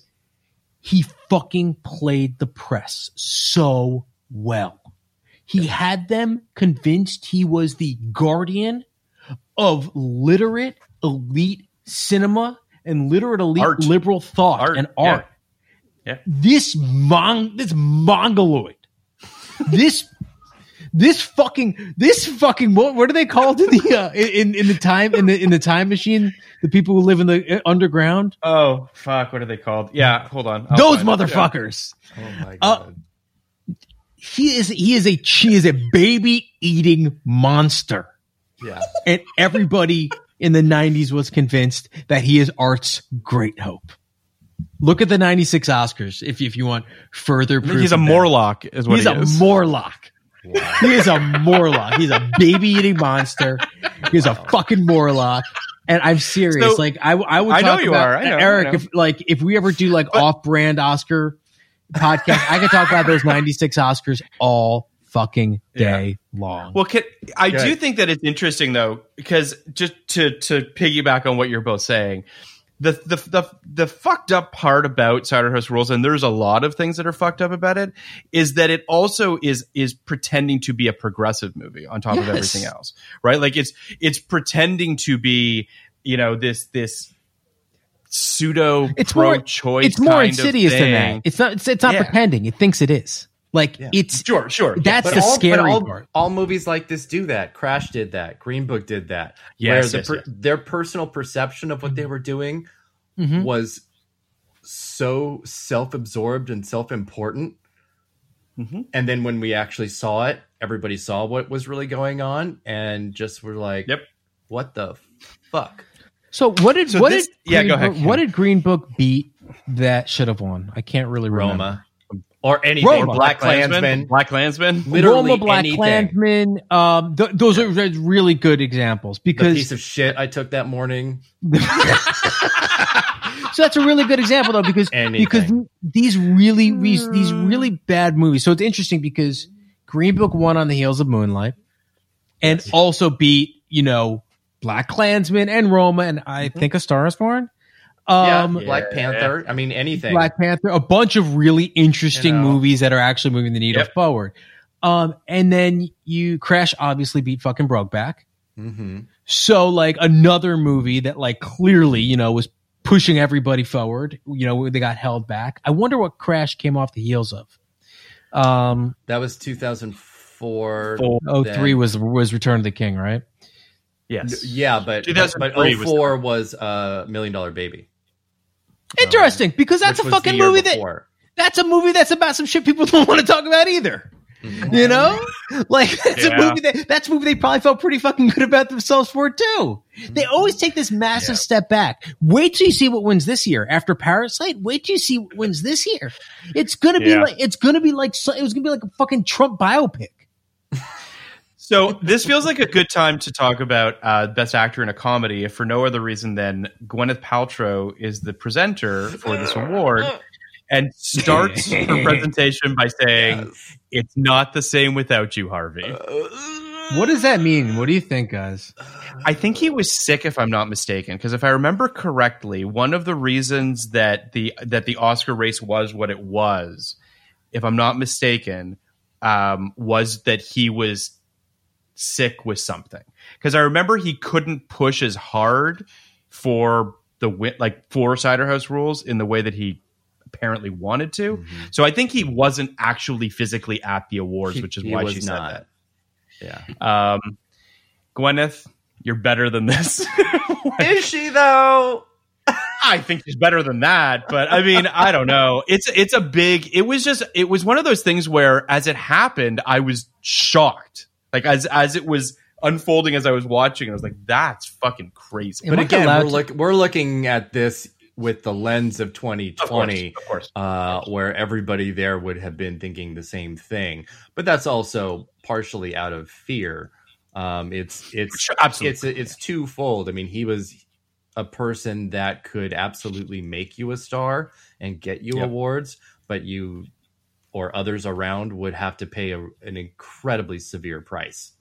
he fucking played the press so well. He had them convinced he was the guardian of literate elite cinema and literate elite art. liberal thought art. and art. Yeah. Yeah. This mon this mongoloid, this this fucking this fucking what, what are they called in the uh, in in the time in the in the time machine? The people who live in the underground. Oh fuck! What are they called? Yeah, hold on. I'll Those find it. motherfuckers. Oh my god. Uh, he is he is a he is a baby eating monster. Yeah. And everybody in the nineties was convinced that he is art's great hope. Look at the ninety-six Oscars if if you want further proof. He's a of that. Morlock, is what He's he a is. Morlock. Wow. He is a Morlock. He's a baby eating monster. He's a fucking Morlock. And I'm serious. So, like I, I would. I Talk know you about, are. I know, Eric. I know. If like if we ever do like but, off-brand Oscar podcast, I could talk about those ninety-six Oscars all fucking day yeah. long. Well, can, I Good. do think that it's interesting though, because just to to piggyback on what you're both saying. The, the the the fucked up part about Cider House Rules, and there's a lot of things that are fucked up about it, is that it also is is pretending to be a progressive movie on top yes. of everything else, right? Like it's it's pretending to be, you know, this this pseudo it's pro-choice. More, it's more kind insidious of than thing. that. It's not. It's, it's not yeah. pretending. It thinks it is. Like yeah. it's sure, sure. That's But the all, scary but all, part. All movies like this do that. Crash did that. Green Book did that. Yes, where yes, the per, yes. their personal perception of what they were doing Mm-hmm. was so self-absorbed and self-important. Mm-hmm. And then when we actually saw it, everybody saw what was really going on and just were like, "Yep, what the fuck?" So what did so what this, did yeah? Green Go ahead. Book, what did Green Book beat that should have won? I can't really remember. Roma or anything. Roma. Black Klansman. Black Klansman. Literally Roma, Black anything. Klansman. Um, th- those are really good examples The because piece of shit I took that morning. so that's a really good example though because Anything. because these really these, these really bad movies. So it's interesting because Green Book won on the heels of Moonlight, and Yes. also beat you know Black Klansman and Roma, and I Mm-hmm. think A Star Is Born. Yeah, Um, Black Panther. I mean, anything. Black Panther, a bunch of really interesting You know. movies that are actually moving the needle Yep. forward. Um, and then you Crash obviously beat fucking Brokeback. Mm-hmm. So like another movie that like clearly, you know, was pushing everybody forward, you know, they got held back. I wonder what Crash came off the heels of. Um, That was two thousand four. oh three was, was Return of the King, right? Yes. Yeah, but, two but, thousand but three oh was- four was uh, Million Dollar Baby. Interesting, because that's Which a was fucking the year movie that before. that's a movie that's about some shit people don't want to talk about either. You know? Like that's Yeah. a movie that that's a movie they probably felt pretty fucking good about themselves for too. They always take this massive Yeah. step back. Wait till you see what wins this year after Parasite. Wait till you see what wins this year. It's gonna be Yeah. like it's gonna be like so- it was gonna be like a fucking Trump biopic. So this feels like a good time to talk about uh, Best Actor in a Comedy, if for no other reason than Gwyneth Paltrow is the presenter for this award and starts her presentation by saying, "It's not the same without you, Harvey." What does that mean? What do you think, guys? I think he was sick, if I'm not mistaken, because if I remember correctly, one of the reasons that the that the Oscar race was what it was, if I'm not mistaken, um, was that he was sick with something. Because I remember he couldn't push as hard for the win, like for Cider House Rules in the way that he apparently wanted to. Mm-hmm. So I think he wasn't actually physically at the awards, He- which is he why was she said not. that. Yeah. Um, Gwyneth, you're better than this. Is she though? I think she's better than that, but I mean, I don't know. It's it's a big. It was just. It was one of those things where, as it happened, I was shocked. Like as as it was unfolding, as I was watching, I was like, "That's fucking crazy." Am But I again, allowed we're to- look we're looking at this with the lens of twenty Of course, twenty, of course, uh, of course. where everybody there would have been thinking the same thing. But that's also partially out of fear. Um, it's it's Sure, absolutely. it's it's twofold. I mean, he was a person that could absolutely make you a star and get you Yep. awards, but you or others around would have to pay a, an incredibly severe price.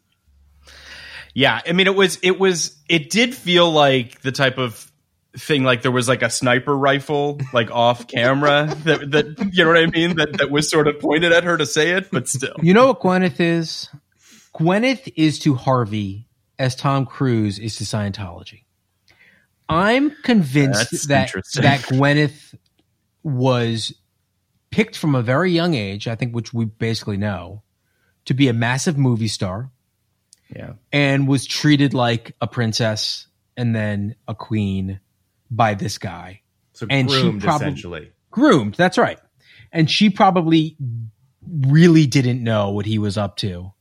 Yeah, I mean, it was it was it did feel like the type of thing, like there was like a sniper rifle like off camera that that you know what I mean, that that was sort of pointed at her to say it, but still. You know what Gwyneth is? Gwyneth is to Harvey as Tom Cruise is to Scientology. I'm convinced That's that interesting. that Gwyneth was picked from a very young age, I think, which we basically know, to be a massive movie star, Yeah. and was treated like a princess and then a queen by this guy. So And she groomed, probably- essentially. Groomed, that's right. And she probably really didn't know what he was up to.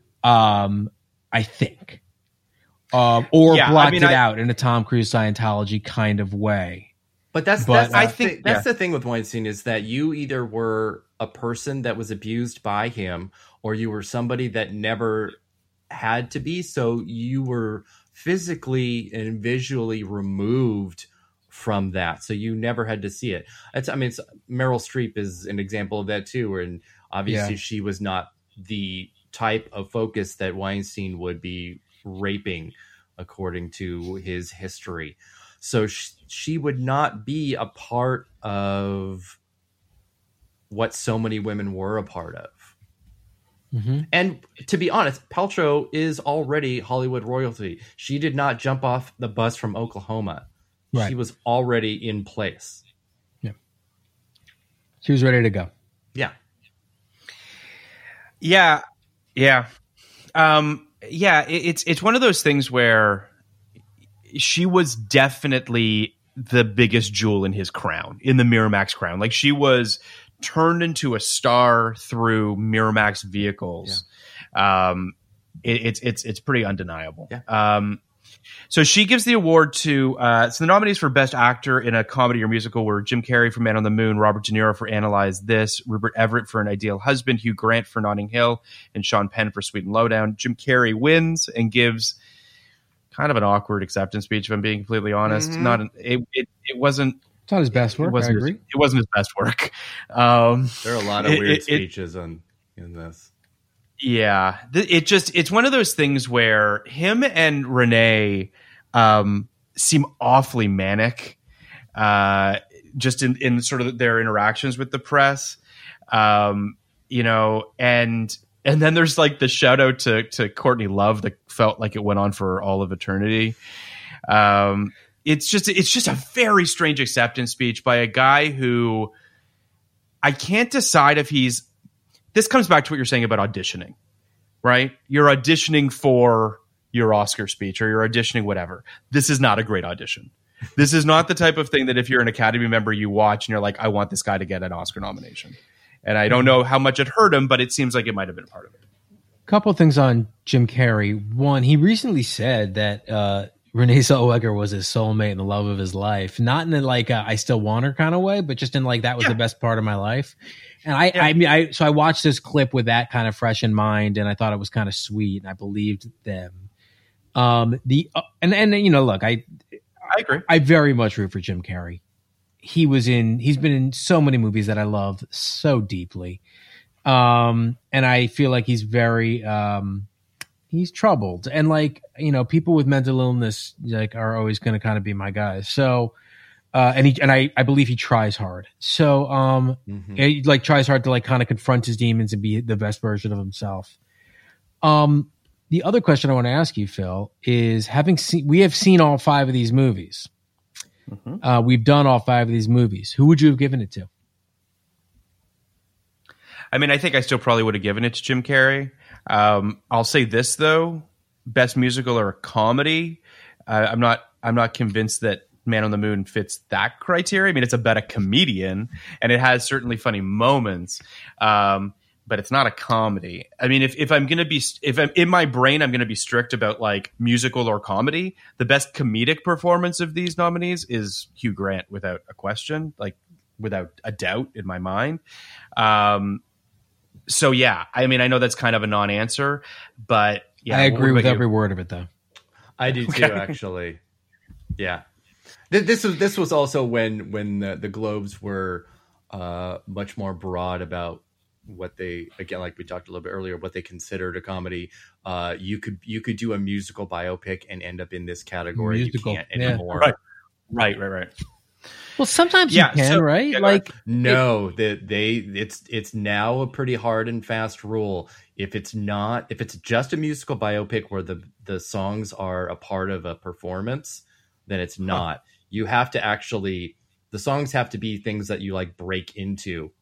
Um, I think. Um, or Yeah, I blocked mean, it I- out in a Tom Cruise Scientology kind of way. But that's But, that's, uh, I I think think- that's yeah. the thing with Weinstein is that you either were a person that was abused by him, or you were somebody that never had to be. So you were physically and visually removed from that, so you never had to see it. It's, I mean, it's, Meryl Streep is an example of that too, and obviously Yeah. she was not the type of focus that Weinstein would be raping, according to his history. So she, she would not be a part of what so many women were a part of. Mm-hmm. And to be honest, Paltrow is already Hollywood royalty. She did not jump off the bus from Oklahoma. Right. She was already in place. She was ready to go. Yeah. Yeah, yeah, um, yeah. It, it's it's one of those things where she was definitely the biggest jewel in his crown, in the Miramax crown. Like she was turned into a star through Miramax vehicles. Um, it, it's it's it's pretty undeniable. Yeah. Um, so she gives the award to uh, so the nominees for Best Actor in a Comedy or Musical were Jim Carrey for Man on the Moon, Robert De Niro for Analyze This, Rupert Everett for An Ideal Husband, Hugh Grant for Notting Hill, and Sean Penn for Sweet and Lowdown. Jim Carrey wins and gives kind of an awkward acceptance speech, if I'm being completely honest. Mm-hmm. Not an, it, it it wasn't It's not his best it work, I wasn't his, agree. it wasn't his best work. Um, There are a lot of It- weird it- it- speeches on in this. Yeah, Th- it just it's one of those things where him and Renee um, seem awfully manic, uh, just in, in sort of their interactions with the press, um, you know, and and then there's like the shout out to to Courtney Love that felt like it went on for all of eternity. Um, it's just it's just a very strange acceptance speech by a guy who I can't decide if he's. This comes back to what you're saying about auditioning, right? You're auditioning for your Oscar speech or you're auditioning whatever. This is not a great audition. This is not the type of thing that if you're an Academy member, you watch and you're like, I want this guy to get an Oscar nomination. And I don't know how much it hurt him, but it seems like it might have been part of it. couple of things on Jim Carrey. One, he recently said that uh, Renee Zellweger was his soulmate and the love of his life. Not in a, like a, I still want her kind of way, but just in like that was yeah. the best part of my life. And I, yeah. I mean, I so I watched this clip with that kind of fresh in mind, and I thought it was kind of sweet, and I believed them. Um, the uh, and and you know, look, I I agree. I very much root for Jim Carrey. He was in. He's been in so many movies that I love so deeply, um, and I feel like he's very um, he's troubled, and like you know, people with mental illness like are always going to kind of be my guys. So. Uh, and he and I, I believe he tries hard. So um, mm-hmm. he like tries hard to like kind of confront his demons and be the best version of himself. Um, the other question I want to ask you, Phil, is having seen we have seen all five of these movies. Mm-hmm. Uh, we've done all five of these movies. Who would you have given it to? I mean, I think I still probably would have given it to Jim Carrey. Um, I'll say this though: best musical or a comedy. Uh, I'm not. I'm not convinced that Man on the Moon fits that criteria. I mean, it's about a comedian, and it has certainly funny moments, um, but it's not a comedy. I mean, if, if I'm going to be, if I'm in my brain, I'm going to be strict about like musical or comedy. The best comedic performance of these nominees is Hugh Grant, without a question, like without a doubt in my mind. Um, so yeah, I mean, I know that's kind of a non-answer, but yeah, I agree with every word of it, though. I do too, okay. actually. Yeah. This was this was also when when the, the Globes were uh, much more broad about what they, again, like we talked a little bit earlier, what they considered a comedy. Uh, you could you could do a musical biopic and end up in this category. Musical, you can't anymore. Yeah. Right, right, right, right. Well, sometimes yeah, you can, so, right? Yeah, like no, that they it's it's now a pretty hard and fast rule. If it's not, if it's just a musical biopic where the the songs are a part of a performance, then it's not. Huh. You have to actually, the songs have to be things that you like break into.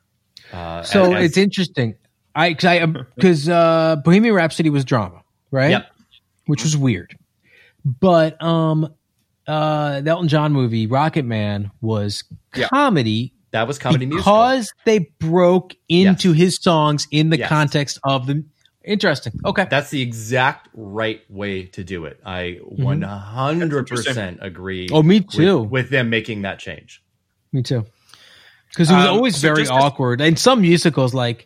Uh, so as, it's interesting. I, cause I, cause, uh, Bohemian Rhapsody was drama, right? Yep. Which was weird. But, um, uh, the Elton John movie, Rocket Man, was yep. comedy. That was comedy because musical. they broke into yes. his songs in the yes. context of the. Interesting. Okay. That's the exact right way to do it. I mm-hmm. one hundred percent agree. Oh, me too. With, with them making that change. Me too. Because it was um, always so very awkward. And some musicals, like,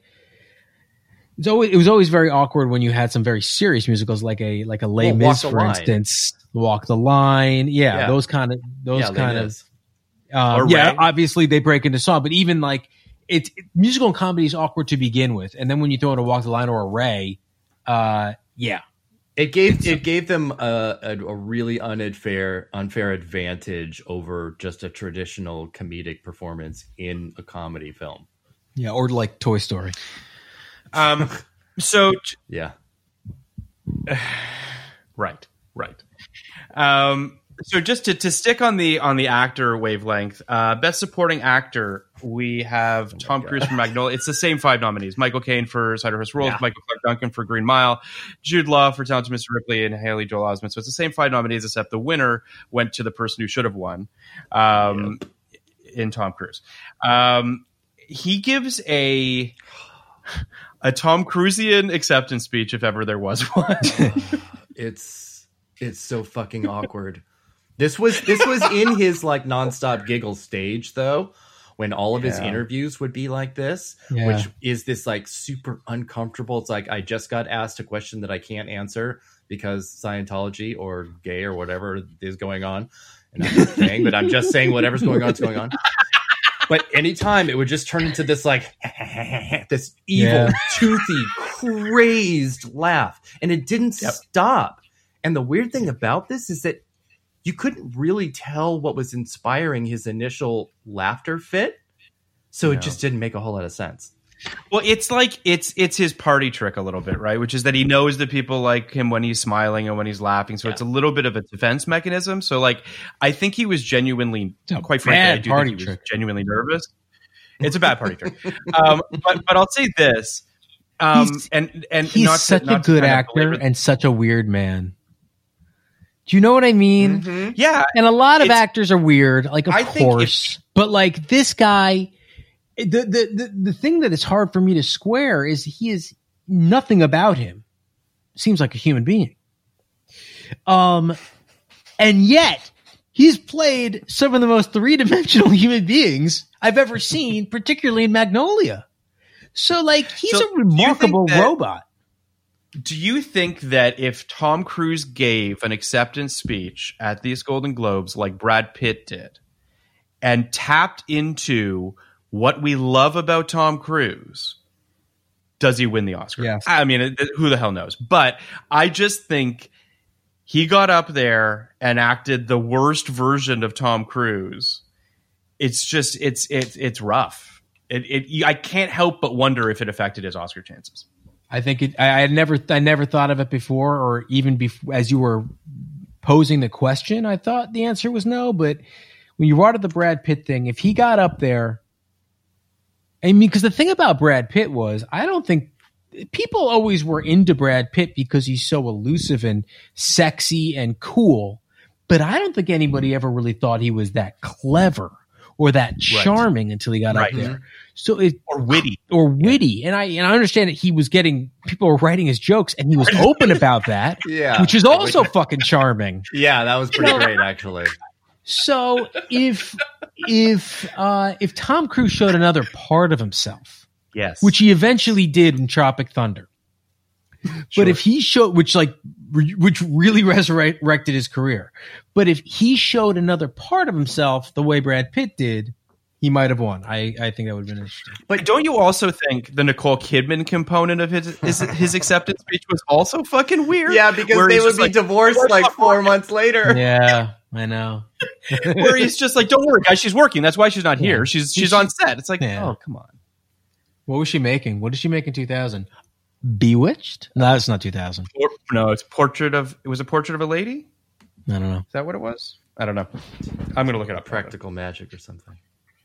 it's always, it was always very awkward when you had some very serious musicals, like a like a Les well, Mis, for line. instance. Walk the Line. Yeah, yeah. those kind of, those yeah, kind of. Um, yeah, obviously they break into song, but even like, it's it, musical and comedy is awkward to begin with, and then when you throw in a Walk the Line or a Ray, uh, yeah, it gave it gave them a, a, a really unfair unfair advantage over just a traditional comedic performance in a comedy film. Yeah, or like Toy Story. Um, so yeah, right, right. Um. So just to, to stick on the on the actor wavelength, uh, best supporting actor, we have oh Tom God. Cruise for Magnolia. It's the same five nominees: Michael Caine for Cider-House Rules, yeah. Michael Clarke Duncan for Green Mile, Jude Law for Talented Mister Ripley, and Haley Joel Osment. So it's the same five nominees, except the winner went to the person who should have won, um, yep. in Tom Cruise. Um, he gives a a Tom Cruisian acceptance speech, if ever there was one. it's it's so fucking awkward. This was this was in his like nonstop giggle stage though, when all of yeah. his interviews would be like this, yeah. which is this like super uncomfortable. It's like I just got asked a question that I can't answer because Scientology or gay or whatever is going on, and I'm not saying, but I'm just saying whatever's going on is going on. But anytime it would just turn into this like this evil, yeah. toothy, crazed laugh, and it didn't yep. stop. And the weird thing about this is that you couldn't really tell what was inspiring his initial laughter fit. So no. it just didn't make a whole lot of sense. Well, it's like it's it's his party trick a little bit, right? Which is that he knows that people like him when he's smiling and when he's laughing. So yeah. it's a little bit of a defense mechanism. So like I think he was genuinely, quite frankly, I do think he trick. was genuinely nervous. It's a bad party trick. Um, but but I'll say this. Um, he's, and and he's not such to, not a good actor and such a weird man. Do you know what I mean? Mm-hmm. Yeah. And a lot of actors are weird, like, of I course. But, like, this guy, the, the, the, the thing that is hard for me to square is he is nothing about him seems like a human being. Um, and yet he's played some of the most three-dimensional human beings I've ever seen, particularly in Magnolia. So, like, he's So a remarkable do you think that- robot. Do you think that if Tom Cruise gave an acceptance speech at these Golden Globes like Brad Pitt did and tapped into what we love about Tom Cruise, does he win the Oscar? Yes. I mean, it- who the hell knows? But I just think he got up there and acted the worst version of Tom Cruise. It's just, it's, it's, it's rough. It, it, I can't help but wonder if it affected his Oscar chances. I think it, I, I had never, I never thought of it before, or even before, as you were posing the question, I thought the answer was no. But when you brought up the Brad Pitt thing, if he got up there, I mean, because the thing about Brad Pitt was, I don't think people always were into Brad Pitt because he's so elusive and sexy and cool. But I don't think anybody ever really thought he was that clever or that charming until he got Right. up there. So it Or witty. or witty. And I and I understand that he was getting people were writing his jokes and he was open about that. Yeah. Which is also fucking charming. Yeah, that was pretty great, actually. So if if uh if Tom Cruise showed another part of himself, Yes. which he eventually did in Tropic Thunder. But if he showed, which like, re- which really resurrected his career. But if he showed another part of himself the way Brad Pitt did, he might have won. I, I think that would have been interesting. But don't you also think the Nicole Kidman component of his his, his acceptance speech was also fucking weird? Yeah, because Where they he's would just be like, divorced like four months later. Yeah, I know. where he's just like, "Don't worry, guys, she's working. That's why she's not here. Yeah. She's she's on set." It's like, Yeah. oh, come on. What was she making? What did she make in two thousand? Bewitched? No, that's not two thousand. Or, no, it's portrait of. It was a portrait of a lady. I don't know. Is that what it was? I don't know. I'm gonna look it up. Practical magic or something.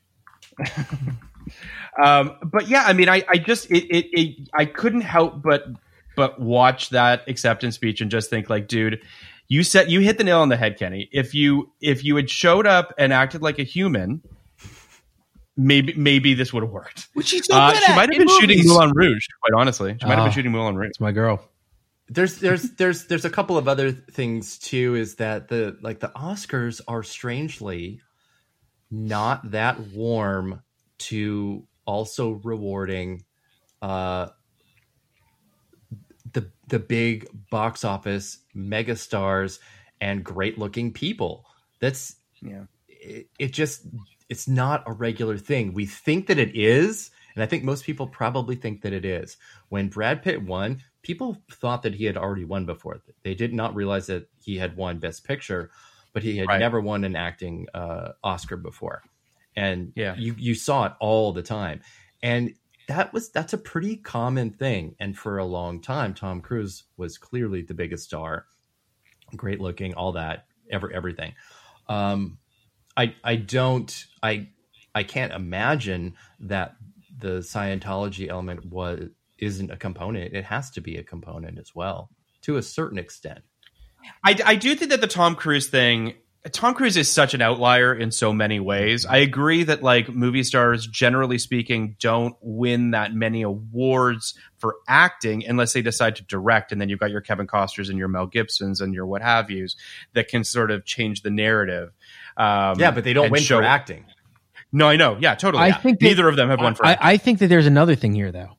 Um, but yeah, I mean, I, I just it, it, it I couldn't help but but watch that acceptance speech and just think like, dude, you said you hit the nail on the head, Kenny. If you if you had showed up and acted like a human, maybe maybe this would have worked. Which she's so Uh, good she at might have in been shooting movies. Moulin Rouge, quite honestly. She might have Oh. been shooting Moulin Rouge. It's my girl. There's there's there's there's a couple of other things too. Is that the like the Oscars are strangely not that warm to also rewarding uh, the the big box office megastars and great looking people. That's Yeah. it, it just it's not a regular thing. We think that it is, and I think most people probably think that it is. When Brad Pitt won, people thought that he had already won before. They did not realize that he had won Best Picture, but he had Right. never won an acting uh, Oscar before. And Yeah. you you saw it all the time. And that was that's a pretty common thing. And for a long time, Tom Cruise was clearly the biggest star, great looking, all that, ever everything. Um, I I don't I I can't imagine that the Scientology element was isn't a component. It has to be a component as well, to a certain extent. I, I do think that the Tom Cruise thing, Tom Cruise is such an outlier in so many ways. I agree that like movie stars, generally speaking, don't win that many awards for acting unless they decide to direct. And then you've got your Kevin Costners and your Mel Gibsons and your what have yous that can sort of change the narrative. Um, Yeah, but they don't and win show- for acting. No, I know. Yeah, totally. I Yeah. think that- neither of them have won for I, acting. I think that there's another thing here, though.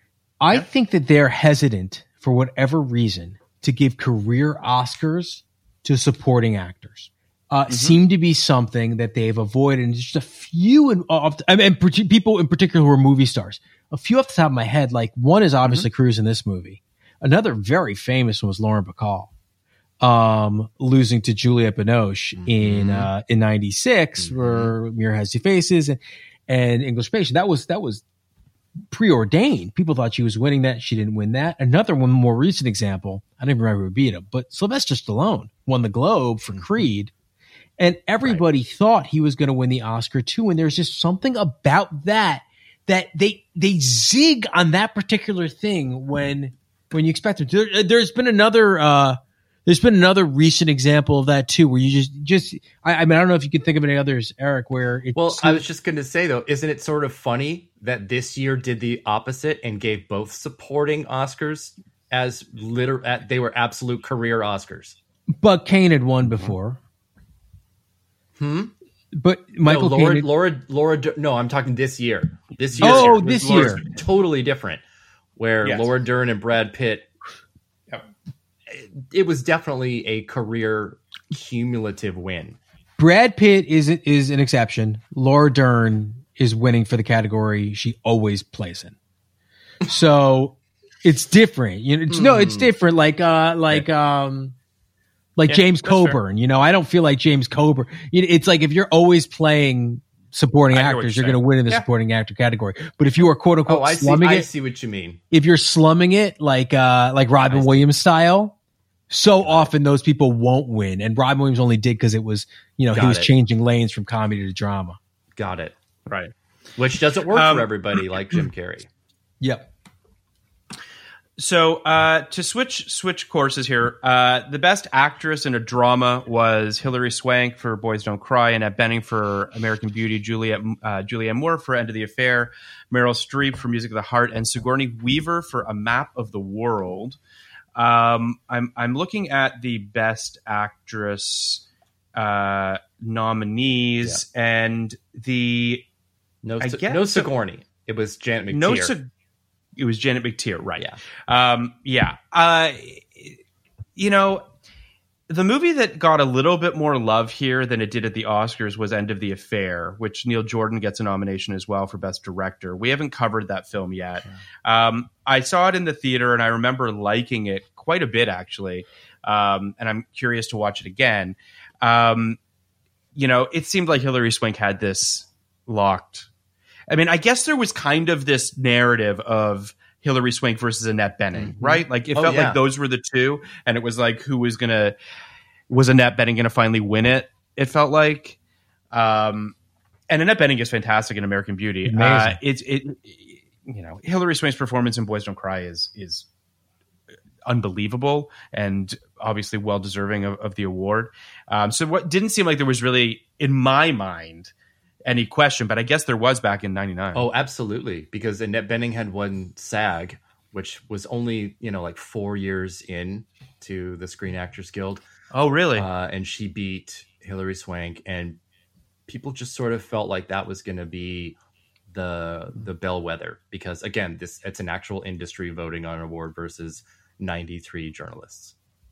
I think that they're hesitant for whatever reason to give career Oscars to supporting actors. Uh, Mm-hmm. Seem to be something that they've avoided. And just a few, in, of, I mean, partic- people in particular who are movie stars. A few off the top of my head, like one is obviously Mm-hmm. Cruise in this movie. Another very famous one was Lauren Bacall, um, losing to Juliette Binoche in uh, in ninety-six, where Mirror Has Two Faces and, and English Patient. That was that was preordained. People thought she was winning that. She didn't win that. Another one, more recent example, I don't even remember who beat him, but Sylvester Stallone won the Globe for Creed. And everybody thought he was going to win the Oscar too. And there's just something about that, that they, they zig on that particular thing when, when you expect them to. There, there's been another, uh, There's been another recent example of that too, where you just, just, I, I mean, I don't know if you can think of any others, Eric, where it's. Well, I was just going to say though, isn't it sort of funny that this year did the opposite and gave both supporting Oscars as liter- at, they were absolute career Oscars? But Caine had won before. Hmm. But Michael no, Laura, Caine. Laura, Laura, no, I'm talking this year. This year. Oh, this year. Totally different. Where Yes. Laura Dern and Brad Pitt. Yep. It, it was definitely a career cumulative win. Brad Pitt is is an exception. Laura Dern is winning for the category she always plays in. So it's different. You know, it's, no, it's different. Like uh, like um, like Yeah, James that's fair. Coburn. You know, I don't feel like James Coburn. You know, it's like if you're always playing supporting I hear what actors, you're you're going to saying. win in the Yeah. supporting actor category. But if you are quote unquote Oh, I see. slumming I it, see what you mean. if you're slumming it like uh, like Robin Williams style, so often those people won't win. And Robin Williams only did because it was, you know, Got he was it. changing lanes from comedy to drama. Got it. Right. Which doesn't work Um, for everybody, like Jim Carrey. Yep. So uh, to switch switch courses here, uh, the best actress in a drama was Hilary Swank for Boys Don't Cry, Annette Bening for American Beauty, Juliette uh, Julianne Moore for End of the Affair, Meryl Streep for Music of the Heart, and Sigourney Weaver for A Map of the World. Um, I'm I'm looking at the best actress uh, nominees, and the No, I Si- guess- no Sigourney. It was Janet McTeer. no. Sig- It was Janet McTeer, right? Yeah. Um, yeah. Uh, you know, the movie that got a little bit more love here than it did at the Oscars was End of the Affair, which Neil Jordan gets a nomination as well for Best Director. We haven't covered that film yet. Um, I saw it in the theater, and I remember liking it quite a bit, actually. Um, and I'm curious to watch it again. Um, you know, it seemed like Hilary Swank had this locked. I mean, I guess there was kind of this narrative of Hilary Swank versus Annette Bening, Mm-hmm. right? Like it Oh, felt yeah. like those were the two, and it was like who was gonna was Annette Bening gonna finally win it? It felt like, um, and Annette Bening is fantastic in American Beauty. Amazing. Uh, it's it, you know, Hilary Swank's performance in Boys Don't Cry is is unbelievable and obviously well deserving of, of the award. Um, so what didn't seem like there was really, in my mind, any question, but I guess there was back in ninety-nine. Oh, absolutely. Because Annette Bening had won SAG, which was only, you know, like four years in to the Screen Actors Guild. Oh, really? Uh, and she beat Hilary Swank, and people just sort of felt like that was going to be the the bellwether, because again, this it's an actual industry voting on an award versus ninety-three journalists.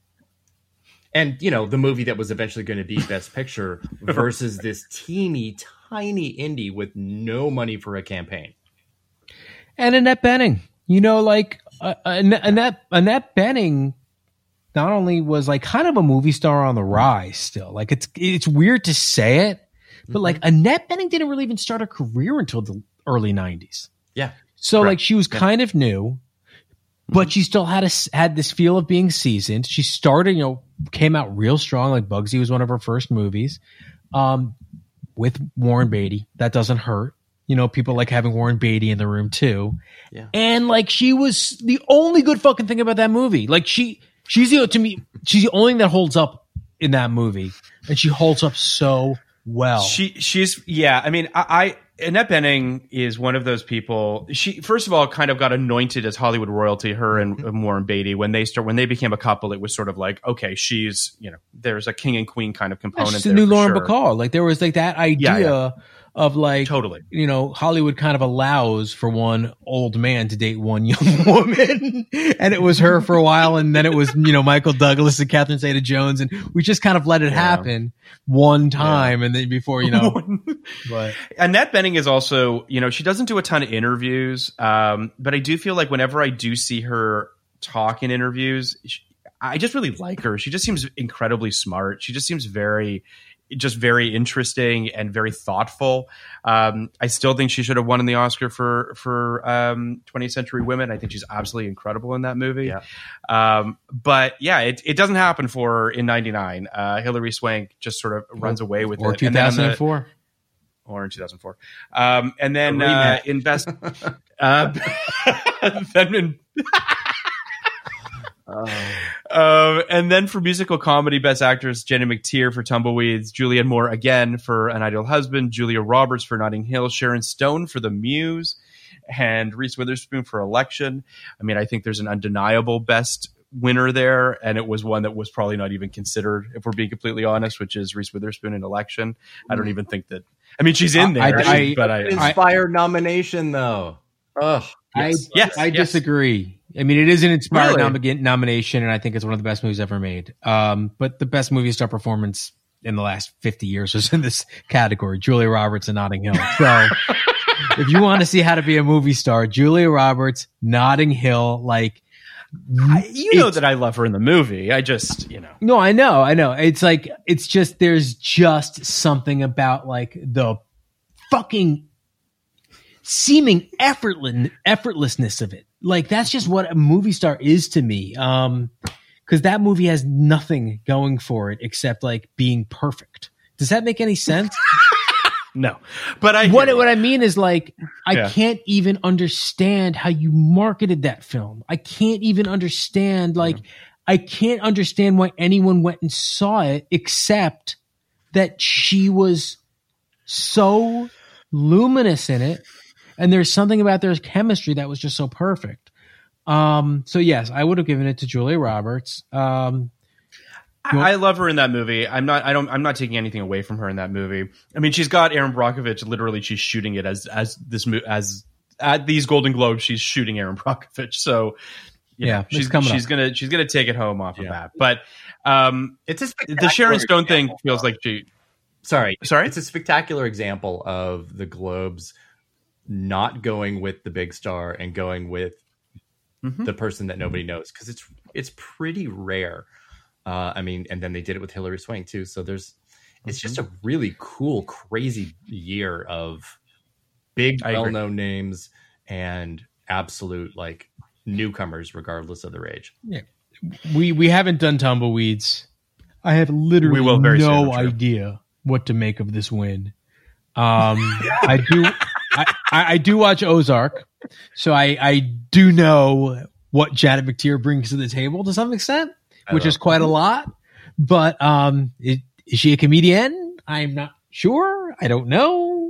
And, you know, the movie that was eventually going to be Best Picture versus this teeny tiny indie with no money for a campaign. And Annette Bening, you know, like uh, Annette, Annette Annette Bening not only was like kind of a movie star on the rise still, like it's it's weird to say it, but like Annette Bening didn't really even start a career until the early nineties. Yeah. So Correct. like she was kind of new, but she still had a, had this feel of being seasoned. She started, you know, came out real strong. Like Bugsy was one of her first movies, um, with Warren Beatty. That doesn't hurt. You know, people like having Warren Beatty in the room too. Yeah. And like she was the only good fucking thing about that movie. Like she, she's the to me, she's the only thing that holds up in that movie, and she holds up so well. She she's yeah. I mean, I, I Annette Bening is one of those people. She first of all kind of got anointed as Hollywood royalty. Her and, and Warren Beatty, when they start when they became a couple, it was sort of like, okay, she's, you know, there's a king and queen kind of component. That's the there new for Lauren sure. Bacall. Like there was like that idea Yeah, yeah. of like, Totally. you know, Hollywood kind of allows for one old man to date one young woman, and it was her for a while, and then it was, you know, Michael Douglas and Catherine Zeta-Jones, and we just kind of let it happen one time, and then before, you know, but Annette Bening is also, you know, she doesn't do a ton of interviews, um, but I do feel like whenever I do see her talk in interviews, she, I just really like her. She just seems incredibly smart. She just seems very, just very interesting and very thoughtful. Um, I still think she should have won in the Oscar for for um, twentieth Century Women. I think she's absolutely incredible in that movie. Yeah. Um, but yeah, it, it doesn't happen for her in ninety-nine. Uh, Hilary Swank just sort of runs away with or it. two And then on the- thousand four. or in two thousand four. Um, and then A uh, remake. in best, uh, then in, Uh, and then for musical comedy, Best Actress, Jenny McTeer for Tumbleweeds, Julianne Moore again for An Ideal Husband, Julia Roberts for Notting Hill, Sharon Stone for The Muse, and Reese Witherspoon for Election. I mean, I think there's an undeniable best winner there, and it was one that was probably not even considered, if we're being completely honest, which is Reese Witherspoon in Election. I don't even think that. I mean, she's in there, I, I, but I, inspired I, nomination though. Ugh. I yes, I yes. disagree. I mean, it is an inspired Really? nom- nomination, and I think it's one of the best movies ever made. Um, but the best movie star performance in the last fifty years was in this category: Julia Roberts and Notting Hill. So, if you want to see how to be a movie star, Julia Roberts, Notting Hill, like. I, you know that I love her in the movie. I just, you know. No, I know, I know. It's like, it's just, there's just something about like the fucking seeming effortless, effortlessness of it. Like, that's just what a movie star is to me. Um, cause that movie has nothing going for it except like being perfect. Does that make any sense? No, but I what what I mean is like I Yeah. can't even understand how you marketed that film. I can't even understand like I can't understand why anyone went and saw it except that she was so luminous in it, and there's something about their chemistry that was just so perfect. Um, so yes, I would have given it to Julia Roberts. Um, I, I love her in that movie. I'm not. I don't. I'm not taking anything away from her in that movie. I mean, she's got Aaron Brockovich. Literally, she's shooting it as as this mo- as at these Golden Globes. She's shooting Aaron Brockovich. So you Yeah, know, it's she's coming she's up. gonna she's gonna take it home off Yeah. of that. But um, It's a the spectacular Sharon Stone thing example, feels though. like she. Sorry. Sorry? It's a spectacular example of the Globes not going with the big star and going with Mhm. the person that nobody knows, because it's it's pretty rare. Uh, I mean, and then they did it with Hilary Swank too. So there's, it's just a really cool, crazy year of big, I agree. well-known names and absolute like newcomers, regardless of their age. Yeah. We we haven't done Tumbleweeds. I have literally We will very soon, no I'm sure. idea what to make of this win. Um, I do I, I, I do watch Ozark, so I, I do know what Janet McTeer brings to the table to some extent, which is quite a lot. But um, is, is she a comedian? I'm not sure. I don't know.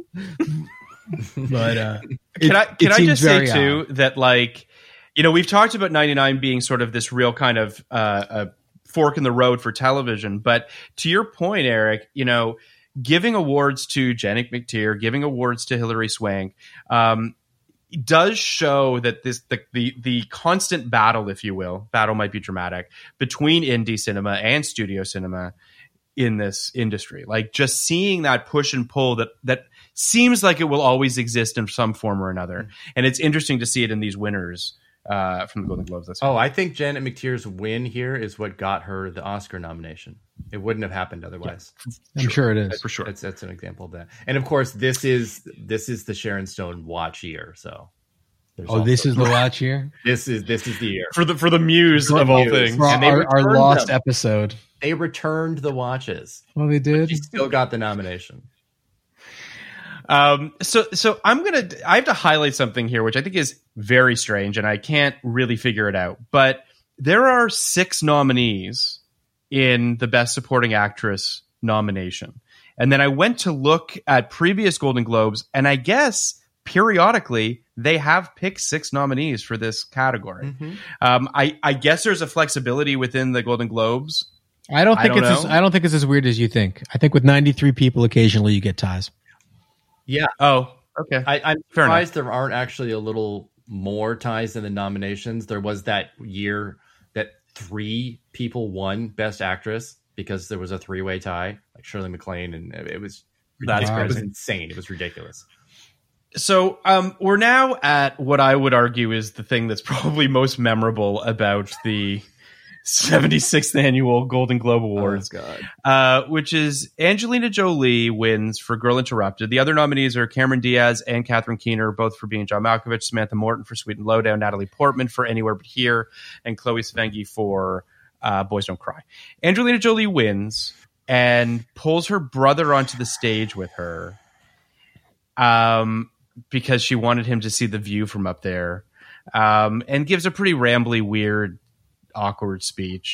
But uh, Can it- I it can I seems just say very too odd. that, like, you know, we've talked about ninety-nine being sort of this real kind of uh, a fork in the road for television, but to your point, Eric, you know, giving awards to Janet McTeer, giving awards to Hilary Swank, um, does show that this the, the the constant battle, if you will, battle might be dramatic, between indie cinema and studio cinema in this industry. Like, just seeing that push and pull that that seems like it will always exist in some form or another. Mm-hmm. And it's interesting to see it in these winners uh, from the Golden Globes. This Oh, I think Janet McTeer's win here is what got her the Oscar nomination. It wouldn't have happened otherwise. I'm sure it is. for sure. That's that's an example of that. And of course, this is this is the Sharon Stone watch year. So, there's Oh, this also- is the watch year this is this is the year. For the for the muse of all Muse. things. for And they our, our returned lost them. episode. They returned the watches. Well, they did. She still got the nomination. Um, so, so I'm gonna. I have to highlight something here, which I think is very strange, and I can't really figure it out. But there are six nominees in the Best Supporting Actress nomination, and then I went to look at previous Golden Globes, and I guess periodically they have picked six nominees for this category. Mm-hmm. Um, I, I guess there's a flexibility within the Golden Globes. I don't I think don't it's. As, know. I don't think it's as weird as you think. I think with ninety-three people, occasionally you get ties. Yeah, Oh, okay. I, I'm Fair surprised there aren't actually a little more ties in the nominations. There was that year that three people won Best Actress because there was a three-way tie, like Shirley MacLaine, and it was That's it was crazy. insane. It was ridiculous. So um, we're now at what I would argue is the thing that's probably most memorable about the seventy-sixth annual Golden Globe Awards, Oh, God. uh, which is Angelina Jolie wins for Girl Interrupted. The other nominees are Cameron Diaz and Catherine Keener, both for Being John Malkovich, Samantha Morton for Sweet and Lowdown, Natalie Portman for Anywhere But Here, and Chloe Sevigny for uh, Boys Don't Cry. Angelina Jolie wins and pulls her brother onto the stage with her. Um, because she wanted him to see the view from up there, um, and gives a pretty rambly, weird, awkward speech.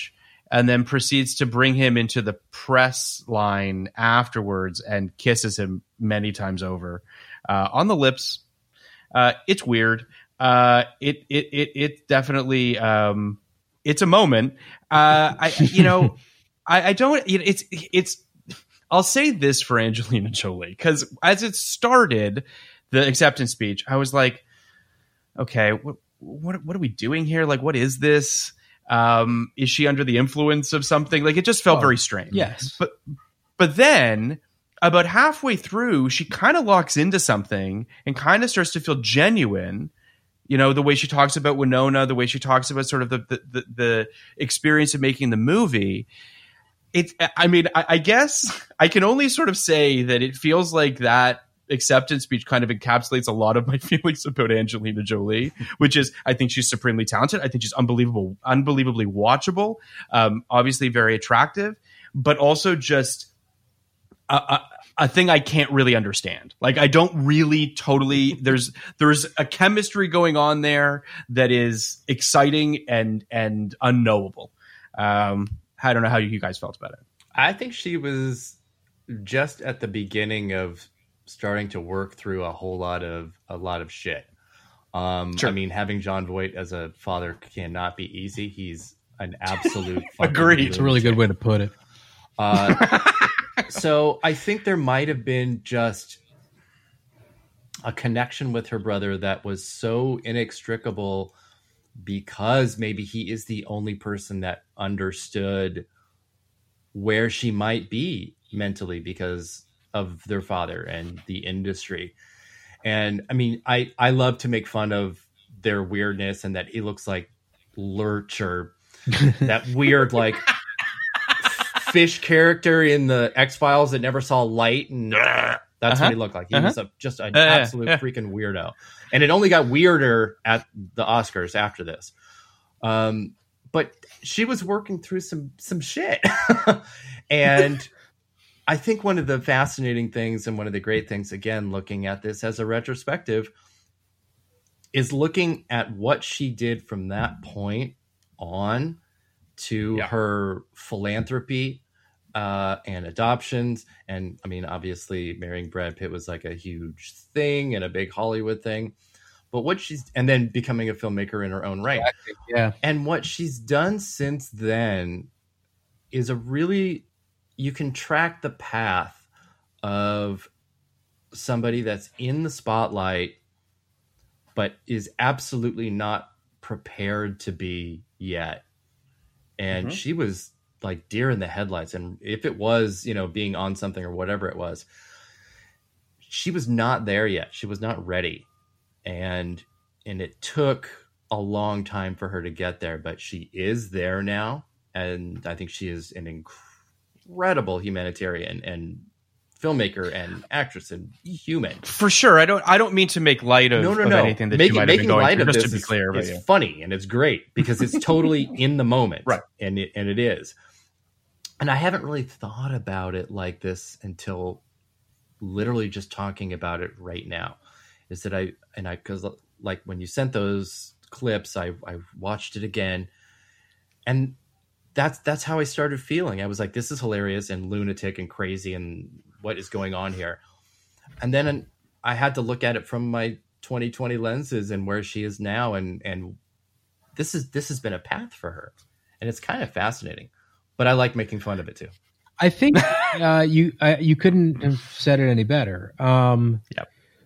and then proceeds to bring him into the press line afterwards and kisses him many times over uh, on the lips. Uh, it's weird. Uh, it, it, it, it definitely, um, it's a moment. Uh, I, you know, I, I don't, it's, it's, I'll say this for Angelina Jolie, because as it started, the acceptance speech, I was like, okay, what, what, what are we doing here? Like, what is this? Um, is she under the influence of something? Like, it just felt oh, very strange. Yes. But, but then about halfway through, she kind of locks into something and kind of starts to feel genuine. You know, the way she talks about Winona, the way she talks about sort of the, the, the, the experience of making the movie. It, I mean, I, I guess I can only sort of say that it feels like that acceptance speech kind of encapsulates a lot of my feelings about Angelina Jolie, which is, I think she's supremely talented. I think she's unbelievable, unbelievably watchable, um, obviously very attractive, but also just a, a, a thing I can't really understand. Like, I don't really totally, there's, there's a chemistry going on there that is exciting and, and unknowable. Um, I don't know how you guys felt about it. I think she was just at the beginning of starting to work through a whole lot of a lot of shit. Um, sure. I mean, having Jon Voight as a father cannot be easy. He's an absolute agreed. It's a really good way to put it. Uh, so I think there might have been just a connection with her brother that was so inextricable, because maybe he is the only person that understood where she might be mentally because of their father and the industry. And I mean, I, I love to make fun of their weirdness and that he looks like Lurch or that weird, like fish character in the X-Files that never saw light. And that's uh-huh. what he looked like. He uh-huh. was a, just an uh, absolute yeah. freaking weirdo. And it only got weirder at the Oscars after this. Um, but she was working through some, some shit. And I think one of the fascinating things and one of the great things, again, looking at this as a retrospective, is looking at what she did from that point on to yeah. her philanthropy uh, and adoptions. And I mean, obviously marrying Brad Pitt was like a huge thing and a big Hollywood thing, but what she's, and then becoming a filmmaker in her own right. Exactly. Yeah. And what she's done since then is a really, you can track the path of somebody that's in the spotlight, but is absolutely not prepared to be yet. And mm-hmm. she was like deer in the headlights. And if it was, you know, being on something or whatever it was, she was not there yet. She was not ready. And, and it took a long time for her to get there, but she is there now. And I think she is an incredible humanitarian and filmmaker and actress and human. For sure. I don't I don't mean to make light of, no, no, of no. anything that Make, you might have been going through, just to be is, clear. It's yeah. funny and it's great because it's totally in the moment. Right. And it, and it is. And I haven't really thought about it like this until literally just talking about it right now. Is that I, and I, because like when you sent those clips, I, I watched it again. And that's that's how I started feeling. I was like, this is hilarious and lunatic and crazy and what is going on here? And then I had to look at it from my twenty twenty lenses and where she is now, and and this is this has been a path for her, and it's kind of fascinating. But I like making fun of it too. I think uh, you uh, you couldn't have said it any better. Um, yep.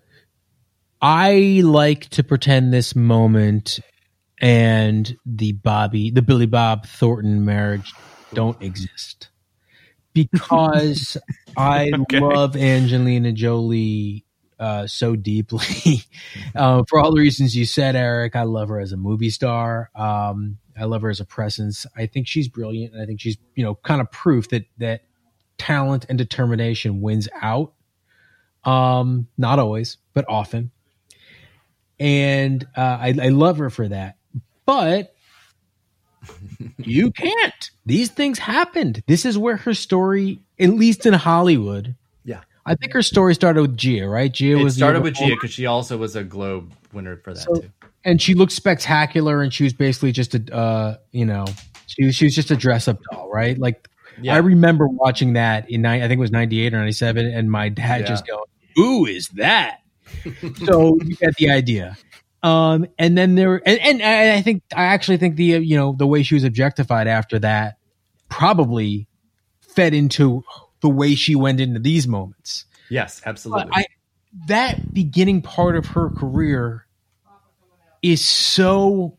I like to pretend this moment and the Bobby, the Billy Bob Thornton marriage don't exist, because I okay. love Angelina Jolie uh, so deeply. uh, for all the reasons you said, Eric, I love her as a movie star. Um, I love her as a presence. I think she's brilliant, and I think she's, you know, kind of proof that that talent and determination wins out. Um, not always, but often. And uh, I, I love her for that. But you can't. These things happened. This is where her story, at least in Hollywood. Yeah. I think her story started with Gia, right? Gia it was started with Gia because she also was a Globe winner for that so, too. And she looked spectacular, and she was basically just a, uh, you know, She was, she was just a dress up doll, right? Like Yeah. I remember watching that in I think it was ninety-eight or ninety-seven, and my dad Yeah. just going, "Who is that?" So you get the idea. Um, and then there, and, and I I think I actually think the uh, you know the way she was objectified after that probably fed into the way she went into these moments. Yes, absolutely. I, that beginning part of her career is so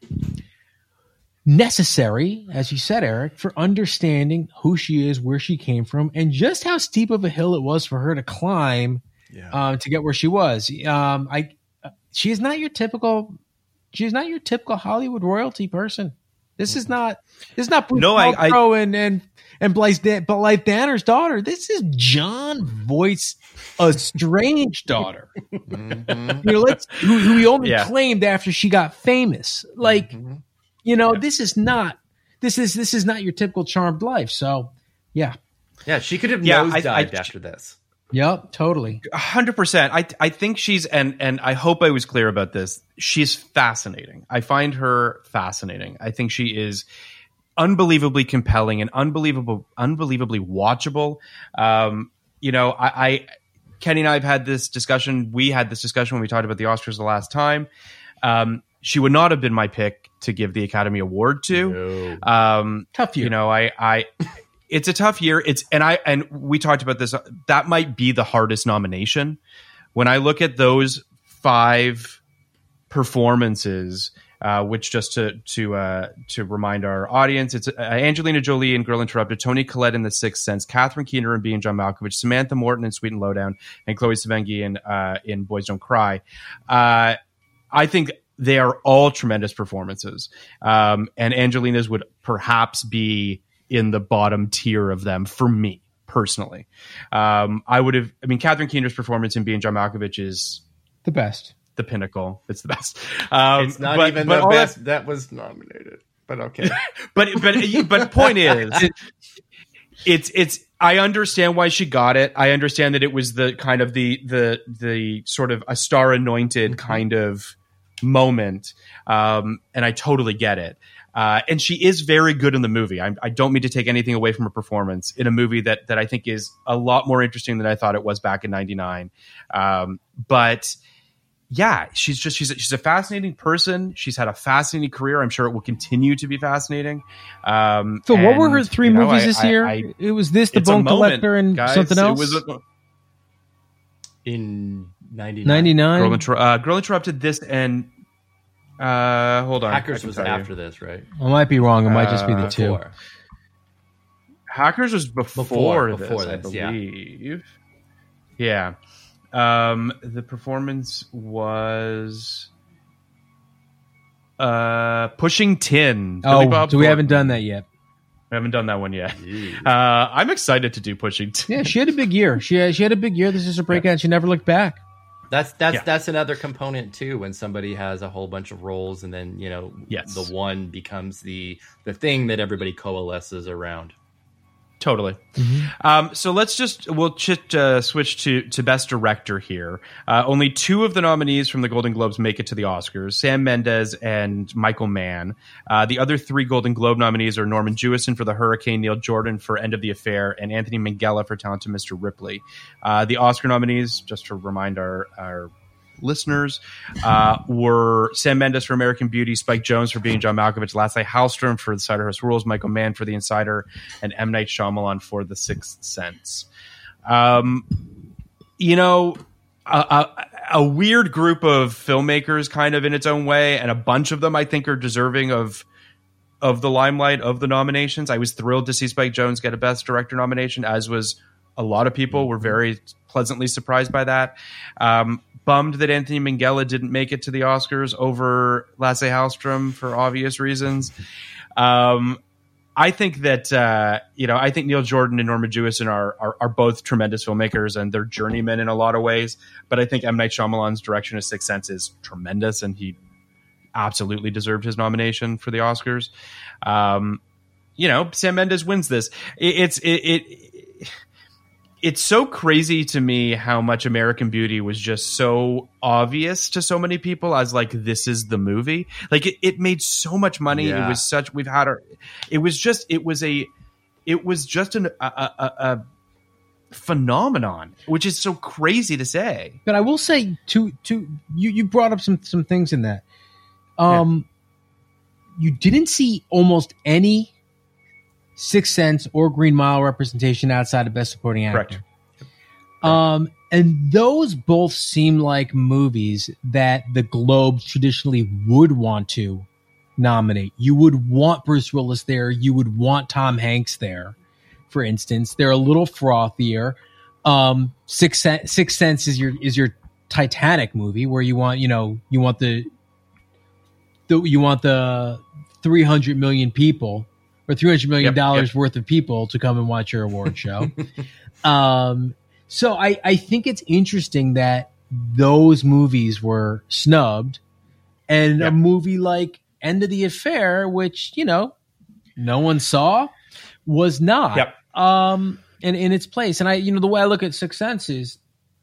necessary, as you said, Eric, for understanding who she is, where she came from, and just how steep of a hill it was for her to climb yeah. uh, to get where she was. Um, I, she is not your typical, she is not your typical Hollywood royalty person. This is not, this is not Bruce No, I- Paltrow and and and Blythe, Dan, Blythe Danner's daughter. This is John Voight's estranged daughter. Mm-hmm. You know, let's who, who he only Yeah. claimed after she got famous. Like, Mm-hmm. you know, this is not this is this is not your typical charmed life. So, yeah, Yeah, she could have Yeah, I- nosedived I- after this. yep, totally. A hundred percent. I I think she's and and I hope I was clear about this. She's fascinating. I find her fascinating. I think she is unbelievably compelling and unbelievable, unbelievably watchable. Um, you know, I, I Kenny and I have had this discussion. We had this discussion when we talked about the Oscars the last time. Um, she would not have been my pick to give the Academy Award to. No. Um, Tough year. You know, I, I, it's a tough year. It's, and I, and we talked about this. That might be the hardest nomination. When I look at those five performances, uh, which just to, to, uh, to remind our audience, it's uh, Angelina Jolie in Girl Interrupted, Toni Collette in The Sixth Sense, Catherine Keener in Being John Malkovich, Samantha Morton in Sweet and Lowdown, and Chloe Sevigny in, uh, in Boys Don't Cry. Uh, I think they are all tremendous performances. Um, and Angelina's would perhaps be in the bottom tier of them for me personally. Um, I would have, I mean, Catherine Keener's performance in Being John Malkovich is The best. the pinnacle. It's the best. Um, It's not but- even but the all that- best that was nominated. But okay. but but but point is, it's it's. I understand why she got it. I understand that it was the kind of the the the sort of a star anointed kind of moment, um, and I totally get it. Uh, and she is very good in the movie. I, I don't mean to take anything away from her performance in a movie that that I think is a lot more interesting than I thought it was back in ninety-nine. Um, but yeah, she's just she's a, she's a fascinating person. She's had a fascinating career. I'm sure it will continue to be fascinating. Um, So, what were her and, three you know, movies I- this I- year? I- it was this, The it's a Bone moment, Collector, and guys. something else. It was a, In ninety-nine. ninety-nine. Girl, Inter- uh, Girl Interrupted, this, and uh, hold on. I Hackers can was tell you. after this, right? I might be wrong. It might just be the Uh, two. Before. Hackers was before, Before- this, before I this, yeah. believe. Yeah. Um, the performance was uh, Pushing Tin. Billy Oh, Bob so we haven't Thornton. done that yet. We haven't done that one yet. Uh, I'm excited to do Pushing Tin. Yeah, she had a big year. She had, she had a big year. This is a breakout. She never looked back. That's that's Yeah. that's another component too. When somebody has a whole bunch of roles, and then you know, Yes. the one becomes the the thing that everybody coalesces around. Totally. Mm-hmm. Um, so let's just we'll chit, uh, switch to to best director here. Uh, only two of the nominees from the Golden Globes make it to the Oscars: Sam Mendes and Michael Mann. Uh, the other three Golden Globe nominees are Norman Jewison for The Hurricane, Neil Jordan for End of the Affair, and Anthony Minghella for Talented Mister Ripley. Uh, the Oscar nominees, just to remind our our listeners, uh, were Sam Mendes for American Beauty, Spike Jonze for Being John Malkovich, Lasse Hallström for The Cider-House Rules, Michael Mann for The Insider, and M. Night Shyamalan for The Sixth Sense. Um, you know, a, a, a weird group of filmmakers kind of in its own way, and a bunch of them I think are deserving of of the limelight, of the nominations. I was thrilled to see Spike Jonze get a Best Director nomination, as was a lot of people. Were very pleasantly surprised by that. Um, bummed that Anthony Minghella didn't make it to the Oscars over Lasse Hallström for obvious reasons. Um, I think that uh, you know, I think Neil Jordan and Norman Jewison are, are are both tremendous filmmakers, and they're journeymen in a lot of ways. But I think M. Night Shyamalan's direction of Sixth Sense is tremendous, and he absolutely deserved his nomination for the Oscars. Um, you know, Sam Mendes wins this. It, it's it. it it's so crazy to me how much American Beauty was just so obvious to so many people as like, this is the movie. Like it, it made so much money. Yeah. It was such, we've had our, it was just, it was a, it was just an, a, a, a phenomenon, which is so crazy to say. But I will say to, to you, you brought up some, some things in that. Um, yeah. You didn't see almost any Sixth Sense or Green Mile representation outside of Best Supporting Actor. Correct. Um, and those both seem like movies that the Globes traditionally would want to nominate. You would want Bruce Willis there. You would want Tom Hanks there, for instance. They're a little frothier. Um, Sixth Sense, Sixth Sense is your is your Titanic movie where you want you know you want the, the you want the three hundred million people. Or three hundred million dollars yep, yep. worth of people to come and watch your award show. um, so I, I think it's interesting that those movies were snubbed, and yep. a movie like End of the Affair, which, you know, no one saw, was not yep. um, in, in its place. And I, you know, the way I look at Sixth Sense is,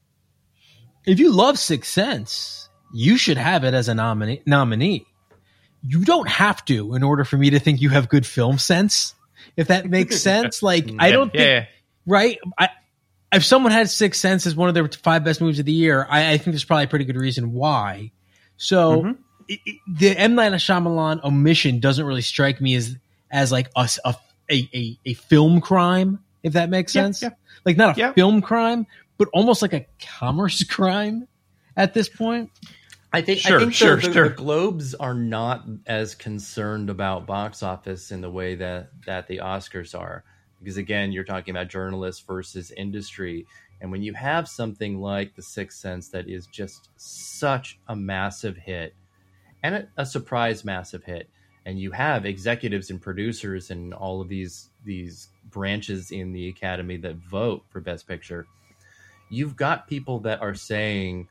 if you love Sixth Sense, you should have it as a nominee. nominee. You don't have to in order for me to think you have good film sense, if that makes sense. Like, yeah, I don't think, yeah. right? I, if someone had Sixth Sense as one of their five best movies of the year, I, I think there's probably a pretty good reason why. So mm-hmm. it, it, the M. Night Shyamalan omission doesn't really strike me as as like a, a, a, a film crime, if that makes yeah, sense. Yeah. Like not a yeah. film crime, but almost like a commerce crime at this point. I think, sure, I think sure, the, the, sure. the Globes are not as concerned about box office in the way that, that the Oscars are. Because, again, you're talking about journalists versus industry. And when you have something like The Sixth Sense that is just such a massive hit, and a, a surprise massive hit, and you have executives and producers and all of these these branches in the Academy that vote for Best Picture, you've got people that are saying,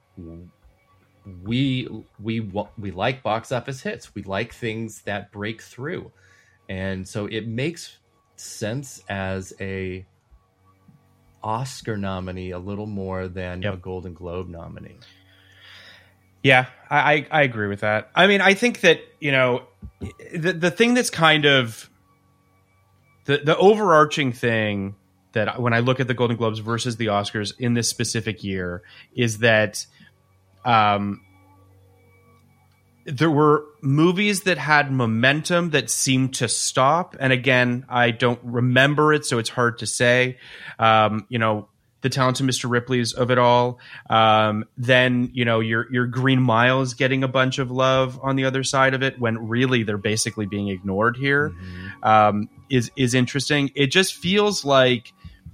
we we we like box office hits. We like things that break through. And so it makes sense as a Oscar nominee a little more than yep. a Golden Globe nominee. Yeah, I, I agree with that. I mean, I think that, you know, the the thing that's kind of the the overarching thing that when I look at the Golden Globes versus the Oscars in this specific year is that um, there were movies that had momentum that seemed to stop. And again, I don't remember it, so it's hard to say. Um, you know, The Talented Mister Ripley's of it all. Um, then, you know, your your Green Mile is getting a bunch of love on the other side of it when really they're basically being ignored here. Mm-hmm. Um, is is interesting. It just feels like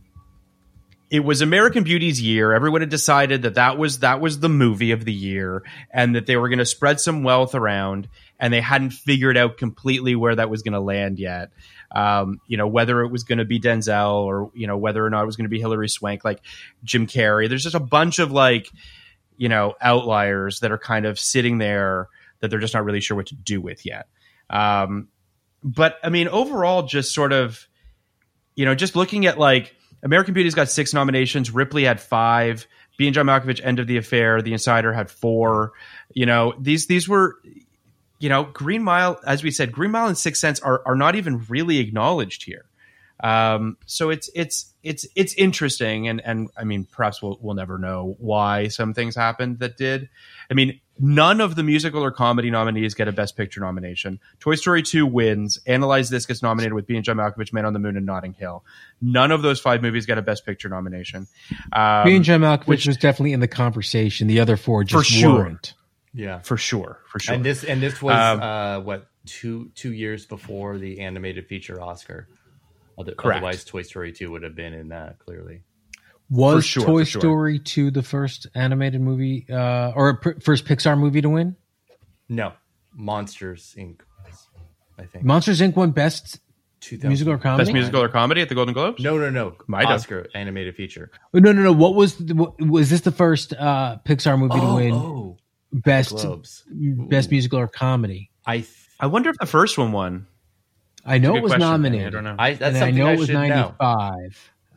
it was American Beauty's year. Everyone had decided that that was that was the movie of the year and that they were going to spread some wealth around, and they hadn't figured out completely where that was going to land yet. Um, you know, whether it was going to be Denzel or, you know, whether or not it was going to be Hilary Swank, like Jim Carrey. There's just a bunch of like, you know, outliers that are kind of sitting there that they're just not really sure what to do with yet. Um, but I mean, overall, just sort of, you know, just looking at like, American Beauty's got six nominations. Ripley had five. B and John Malkovich, End of the Affair. The Insider had four. You know, these these were, you know, Green Mile, as we said, Green Mile and Sixth Sense are are not even really acknowledged here. Um, so it's it's it's it's interesting, and and I mean, perhaps we'll we'll never know why some things happened that did. I mean, none of the musical or comedy nominees get a Best Picture nomination. Toy Story two wins. Analyze This gets nominated with B and John Malkovich, Man on the Moon, and Notting Hill. None of those five movies get a Best Picture nomination. Um, B and John Malkovich which, was definitely in the conversation. The other four just for sure. weren't. Yeah, for sure, for sure. And this and this was um, uh, what two two years before the animated feature Oscar. Other, correct. Otherwise, Toy Story two would have been in that clearly. Was sure, Toy sure. Story two the first animated movie uh, or pr- first Pixar movie to win? No, Monsters Incorporated. I think Monsters Incorporated won Best Musical or Comedy. Best Musical or Comedy at the Golden Globes? No, no, no. Might Oscar have. animated feature. Oh, no, no, no. What was the, what, was this the first uh, Pixar movie oh, to win oh, Best Globes. Best Musical or Comedy? I th- I wonder if the first one won. I know That's a it was good question. nominated. I don't know. I, that's and I something know I it was should know. ninety-five.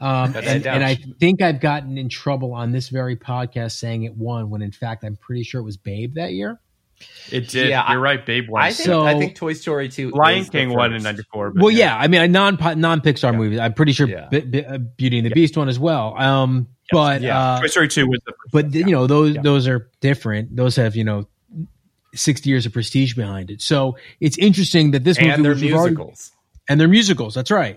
Um, But and, I and I doubt- think I've gotten in trouble on this very podcast saying it won when in fact I'm pretty sure it was Babe that year. It did. Yeah, You're right. Babe won. I think So- I think Toy Story two, Lion is the King won in first. ninety-four. But Well, yeah, I mean, a non non Pixar movie. I'm pretty sure Yeah. B- B- uh, Beauty and the Beast one as well. Um, but Yeah. uh, Toy Story two was the first. but one, you know those Yeah. those are different. Those have you know sixty years of prestige behind it. So it's interesting that this movie And they're was we've already- musicals. and they're musicals. That's right.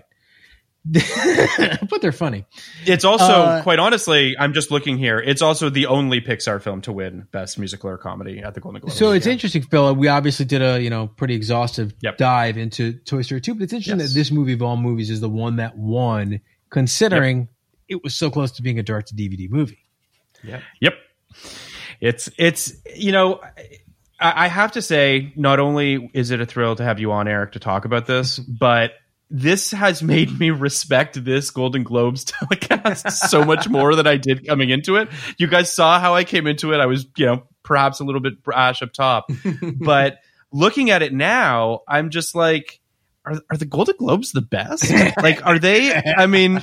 But they're funny. It's also, Uh, quite honestly, I'm just looking here. It's also the only Pixar film to win Best Musical or Comedy at the Golden Globes. So it's interesting, Phil. We obviously did a you know pretty exhaustive Yep. dive into Toy Story two, but it's interesting Yes. that this movie of all movies is the one that won, considering it was so close to being a direct to D V D movie. Yep. It's, it's, you know, I, I have to say, not only is it a thrill to have you on, Eric, to talk about this, but this has made me respect this Golden Globes telecast so much more than I did coming into it. You guys saw how I came into it. I was, you know, perhaps a little bit brash up top, but looking at it now, I'm just like, are, are the Golden Globes the best? Like, are they, I mean,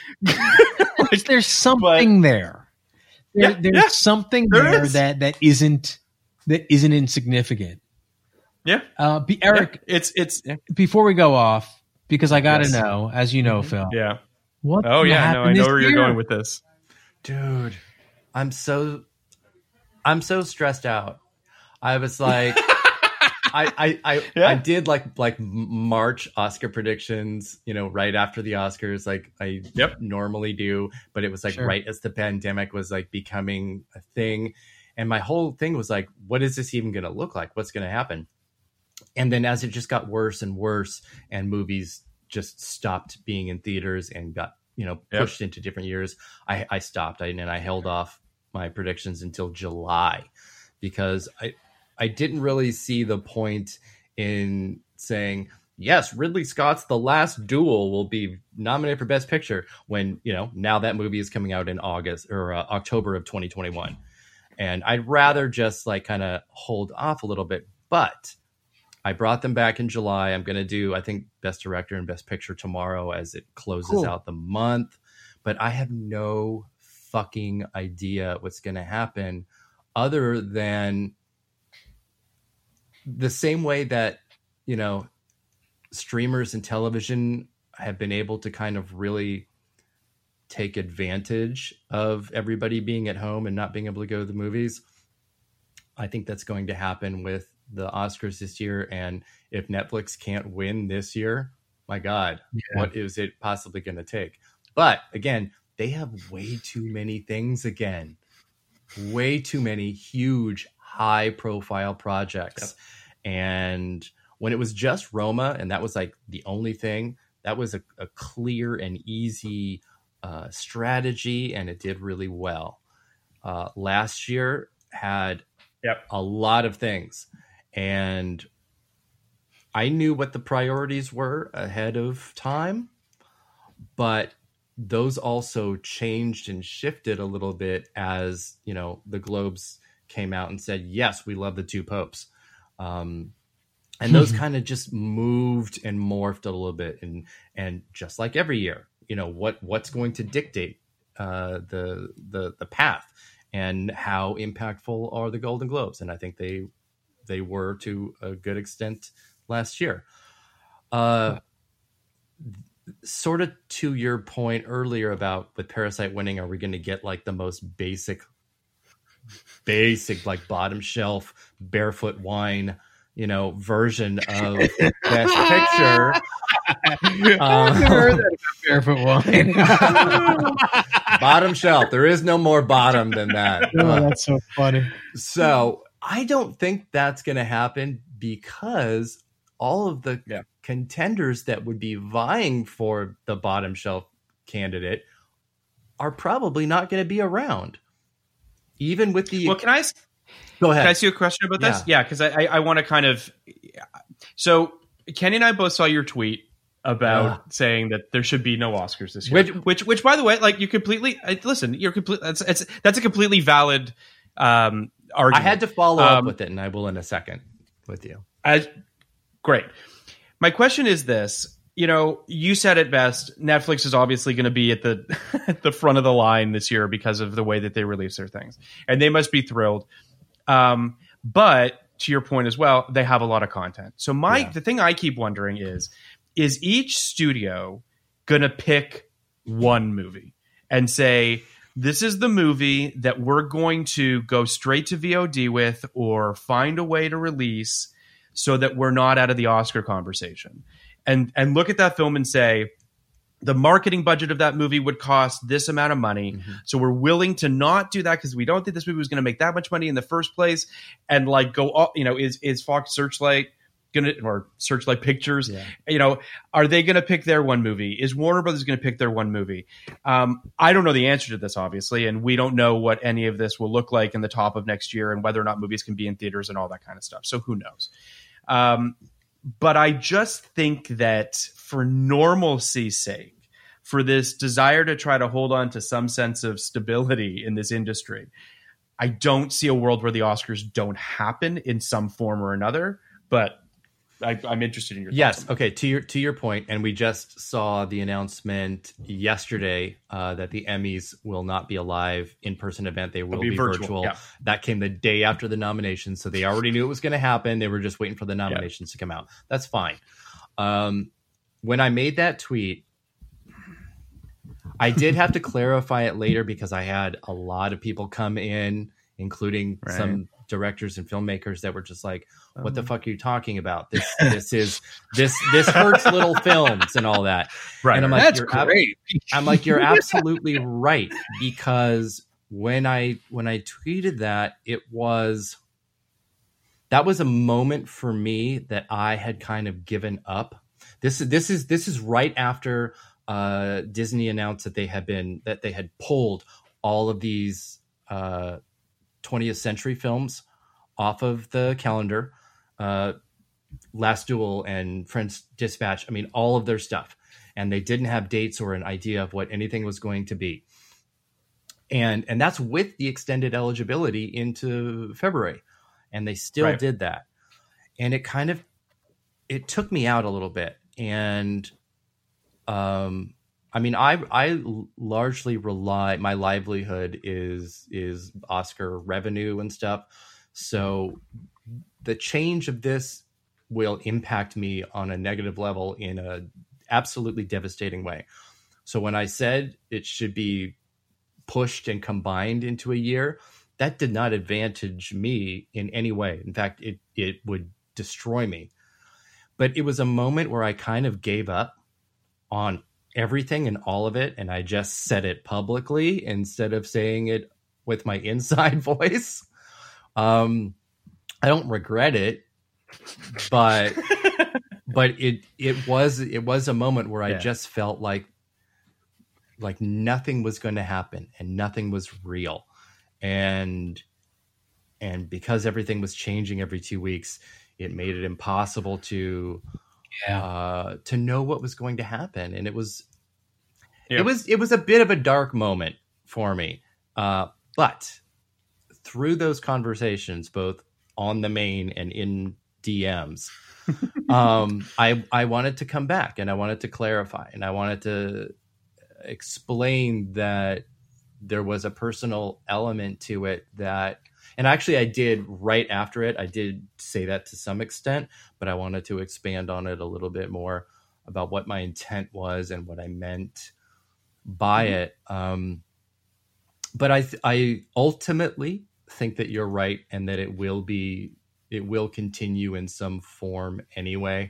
like, There's something there. There- Yeah, there's yeah, something there there is. that that isn't that isn't insignificant. yeah, Uh, be, Eric, yeah, it's, it's, yeah. before we go off, because I got to Yes. know, as you know, Phil. yeah. What? Oh yeah, no, I know where you're going with this. Dude, I'm so I'm so stressed out. I was like I I I, Yeah. I did like like March Oscar predictions, you know, right after the Oscars, like I Yep. normally do, but it was like Sure. right as the pandemic was like becoming a thing. And my whole thing was like, what is this even gonna look like? What's gonna happen? And then as it just got worse and worse and movies just stopped being in theaters and got, you know, Yep. pushed into different years, I, I stopped I, and I held off my predictions until July because I I didn't really see the point in saying, yes, Ridley Scott's The Last Duel will be nominated for Best Picture when, you know, now that movie is coming out in August or uh, October of twenty twenty-one. And I'd rather just like kind of hold off a little bit, but I brought them back in July. I'm going to do, I think, Best Director and Best Picture tomorrow as it closes Cool. out the month. But I have no fucking idea what's going to happen other than the same way that, you know, streamers and television have been able to kind of really take advantage of everybody being at home and not being able to go to the movies. I think that's going to happen with the Oscars this year. And if Netflix can't win this year, my God, Yeah. what is it possibly going to take? But again, they have way too many things again. Way too many huge, high profile projects. And when it was just Roma, and that was like the only thing, that was a, a clear and easy uh, strategy, and it did really well. Uh, last year had Yep. a lot of things, and I knew what the priorities were ahead of time, but those also changed and shifted a little bit as, you know, the Globes came out and said, yes, we love the two popes. Um, and those kind of just moved and morphed a little bit. And, and just like every year, you know, what, what's going to dictate uh, the, the, the path and how impactful are the Golden Globes. And I think they, they were to a good extent last year. Uh, sort of to your point earlier about with Parasite winning, are we going to get like the most basic, basic, like bottom shelf, barefoot wine, you know, version of Best Picture? I've never heard that about barefoot wine. Bottom shelf. There is no more bottom than that. Oh, Uh, that's so funny. So I don't think that's going to happen because all of the Yeah. contenders that would be vying for the bottom shelf candidate are probably not going to be around. Even with the Well, can I ask, go ahead. can I ask you a question about this? Yeah. Yeah, because I, I, I want to kind of. So Kenny and I both saw your tweet about Yeah. saying that there should be no Oscars this year. Which- Which, which, by the way, like you completely I- listen. You're complete. That's it's, that's a completely valid um, I argument. had to follow up Um, with it, and I will in a second with you. As, great. My question is this. you know, you said it best. Netflix is obviously going to be at the at the front of the line this year because of the way that they release their things, and they must be thrilled. Um, but to your point as well, they have a lot of content. So my yeah. the thing I keep wondering is, is each studio going to pick one movie and say, this is the movie that we're going to go straight to V O D with or find a way to release so that we're not out of the Oscar conversation, and and look at that film and say, the marketing budget of that movie would cost this amount of money. Mm-hmm. So we're willing to not do that because we don't think this movie was going to make that much money in the first place. And like go, up, you know, is, is Fox Searchlight going to, or Searchlight Pictures, yeah. you know, are they going to pick their one movie? Is Warner Brothers going to pick their one movie? Um, I don't know the answer to this, obviously. And we don't know what any of this will look like in the top of next year and whether or not movies can be in theaters and all that kind of stuff. So who knows? Um, but I just think that for normalcy's sake, for this desire to try to hold on to some sense of stability in this industry, I don't see a world where the Oscars don't happen in some form or another. But I, I'm interested in your thoughts. Yes. Okay. To your to your point, and we just saw the announcement yesterday uh, that the Emmys will not be a live in-person event; they will be, be virtual. virtual. Yeah. That came the day after the nominations, so they already knew it was going to happen. They were just waiting for the nominations yeah. to come out. That's fine. Um, when I made that tweet, I did have to clarify it later because I had a lot of people come in, including right. some directors and filmmakers that were just like, what um, the fuck are you talking about? This this is this this hurts little films and all that. Right. And I'm like, That's you're great. Ab- I'm like, you're absolutely right. Because when I when I tweeted that, it was that was a moment for me that I had kind of given up. This this is this is right after uh, Disney announced that they had been that they had pulled all of these uh, twentieth century films off of the calendar. Uh, Last Duel and French Dispatch. I mean, all of their stuff, and they didn't have dates or an idea of what anything was going to be. And and that's with the extended eligibility into February, and they still right. did that. And it kind of it took me out a little bit. And um, I mean, I I largely rely my livelihood is is Oscar revenue and stuff. So the change of this will impact me on a negative level in a absolutely devastating way. So when I said it should be pushed and combined into a year, that did not advantage me in any way. In fact, it it would destroy me. But it was a moment where I kind of gave up on everything and all of it, and I just said it publicly instead of saying it with my inside voice. Um, I don't regret it, but but it it was it was a moment where I yeah. just felt like like nothing was going to happen and nothing was real, and and because everything was changing every two weeks, it made it impossible to yeah. uh, to know what was going to happen, and it was yeah. it was it was a bit of a dark moment for me, uh, but through those conversations, both on the main and in D Ms, um, I I wanted to come back and I wanted to clarify and I wanted to explain that there was a personal element to it that, and actually I did right after it, I did say that to some extent, but I wanted to expand on it a little bit more about what my intent was and what I meant by mm-hmm. it. Um, but I th- I ultimately think that you're right and that it will be it will continue in some form anyway,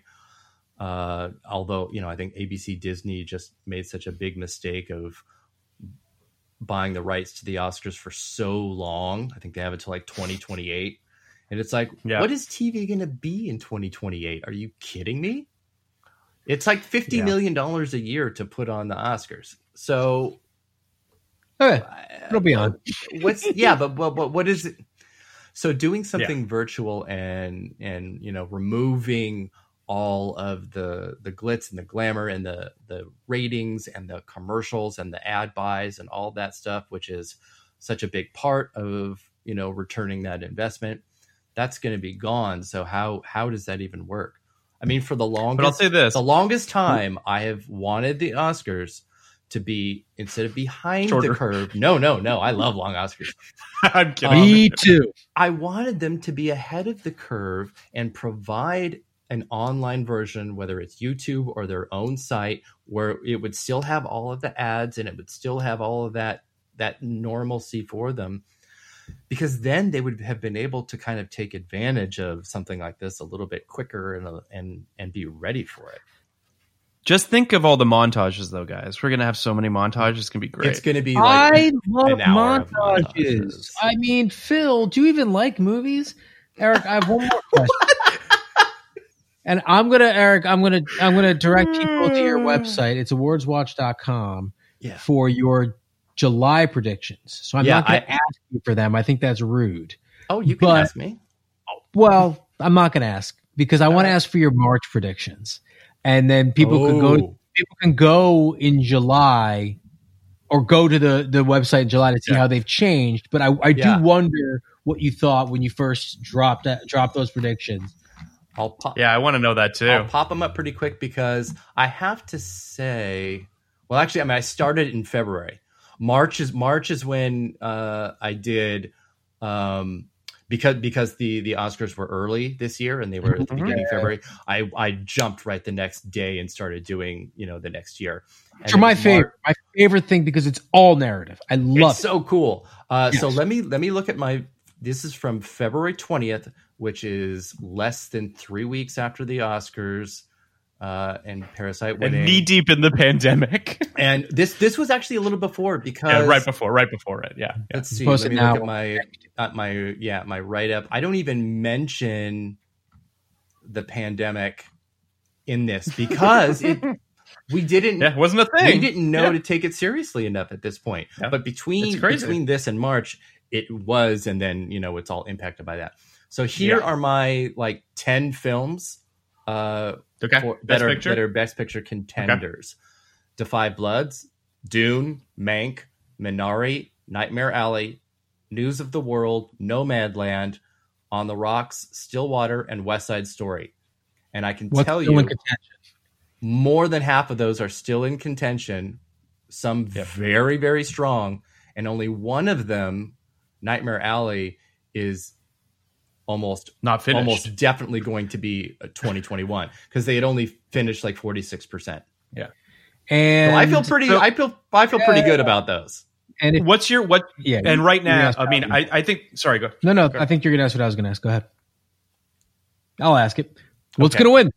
uh although you know I think A B C Disney just made such a big mistake of buying the rights to the Oscars for so long. I think they have it till like twenty twenty-eight, and it's like yeah. what is T V gonna be in twenty twenty-eight? Are you kidding me? It's like fifty yeah. million dollars a year to put on the Oscars. So okay, it'll be on. What's yeah, but, but but what is it? So doing something yeah. virtual and and you know removing all of the the glitz and the glamour and the the ratings and the commercials and the ad buys and all that stuff, which is such a big part of you know returning that investment, that's going to be gone. So how how does that even work? I mean, for the longest, But I'll say this. the longest time I have wanted the Oscars to be, instead of behind Shorter. the curve. No, no, no. I love long Oscars. I'm kidding. Me too. I wanted them to be ahead of the curve and provide an online version, whether it's YouTube or their own site, where it would still have all of the ads and it would still have all of that that normalcy for them, because then they would have been able to kind of take advantage of something like this a little bit quicker and and and be ready for it. Just think of all the montages, though, guys. We're gonna have so many montages. It's gonna be great. It's going to be like I love an hour of montages. montages. I mean, Phil, do you even like movies? Eric, I have one more question. And I'm gonna, Eric, I'm gonna, I'm gonna direct people to your website. It's awards watch dot com Yeah. for your July predictions. So I'm Yeah, not gonna I- ask you for them. I think that's rude. Oh, you can But- ask me. Well, I'm not gonna ask because I want to ask for your March predictions, and then people can go. Oh. People can go in July, or go to the the website in July to see Yeah. how they've changed. But I, I Yeah. do wonder what you thought when you first dropped that, dropped those predictions. I'll pop. Yeah, I want to know that too. I'll pop them up pretty quick because I have to say, well, actually, I mean, I started in February. March is March is when uh, I did um, because because the the Oscars were early this year and they were at the beginning of February. I I jumped right the next day and started doing you know the next year. And Which are my Mar- favorite, my favorite thing because it's all narrative. I love It's so cool. Uh, So Yes. let me let me look at my. This is from February twentieth, which is less than three weeks after the Oscars uh, and Parasite winning. And knee deep in the pandemic. And this this was actually a little before because yeah, right before, right before it. Yeah. yeah. let's see. Post Let it me now. look at my at my yeah my write up. I don't even mention the pandemic in this because it we didn't Yeah, it wasn't a thing. we didn't know Yeah. to take it seriously enough at this point. Yeah. But between It's crazy. between this and March, it was, and then you know it's all impacted by that. So here Yeah. are my like ten films uh, Okay. for, Best that are picture. that are best picture contenders: Defy Bloods, Dune, Mank, Minari, Nightmare Alley, News of the World, Nomadland, On the Rocks, Stillwater, and West Side Story. And I can What's tell still you, in contention? more than half of those are still in contention. Some Yep. very, very strong, and only one of them, Nightmare Alley, is almost Not finished. almost definitely going to be a twenty twenty-one because they had only finished like forty-six percent. Yeah. And So I feel pretty. so- I feel. I feel pretty good about those. And if, What's your what? Yeah, And right you're gonna now, ask I mean, Bobby. I, I think. Sorry, go. no, no, I think you're gonna ask what I was gonna ask. Go ahead. I'll ask it. What's Okay. gonna win?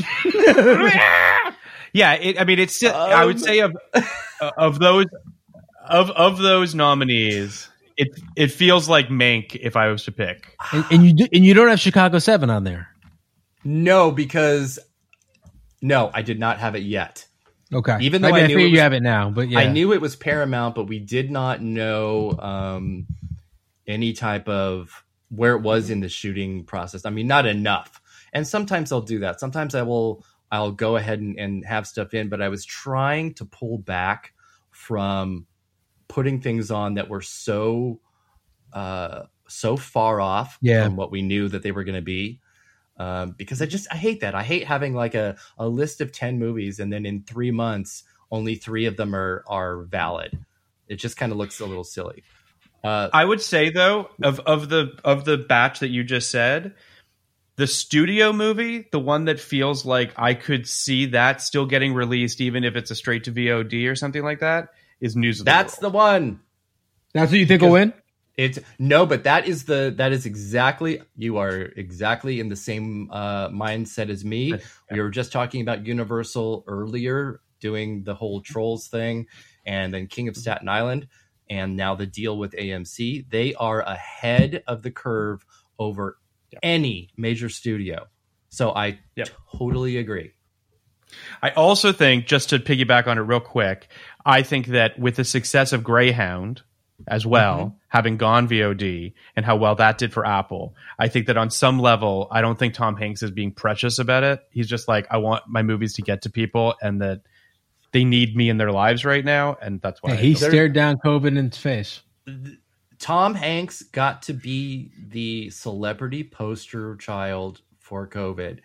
Yeah, it, I mean, it's. still I would Um. say of of those of of those nominees, it it feels like Mank if I was to pick. And, and you do, and you don't have Chicago Seven on there. No, because no, I did not have it yet. Okay. Even though I, mean, I I knew figure it you was- have it now, but yeah, I knew it was Paramount, but we did not know um, any type of where it was in the shooting process. I mean, not enough. And sometimes I'll do that. Sometimes I will. I'll go ahead and, and have stuff in, but I was trying to pull back from putting things on that were so uh, so far off Yeah. from what we knew that they were going to be. Um, because I just I hate that. I hate having like a, a list of ten movies and then in three months only three of them are are valid. It just kind of looks a little silly. Uh, I would say though, of of the of the batch that you just said, the studio movie, the one that feels like I could see that still getting released, even if it's a straight to V O D or something like that, is News of the that's the World. one. that's what you think will win. It's no, but that is the that is exactly you are exactly in the same uh, mindset as me. We were just talking about Universal earlier, doing the whole Trolls thing, and then King of Staten Island, and now the deal with A M C. They are ahead of the curve over any major studio. So I Yep. totally agree. I also think, just to piggyback on it real quick, I think that with the success of Greyhound as well, Mm-hmm. having gone V O D and how well that did for Apple, I think that on some level, I don't think Tom Hanks is being precious about it. He's just like, I want my movies to get to people and that they need me in their lives right now. And that's why Hey, I he feel- stared down COVID in its face. Tom Hanks got to be the celebrity poster child for COVID.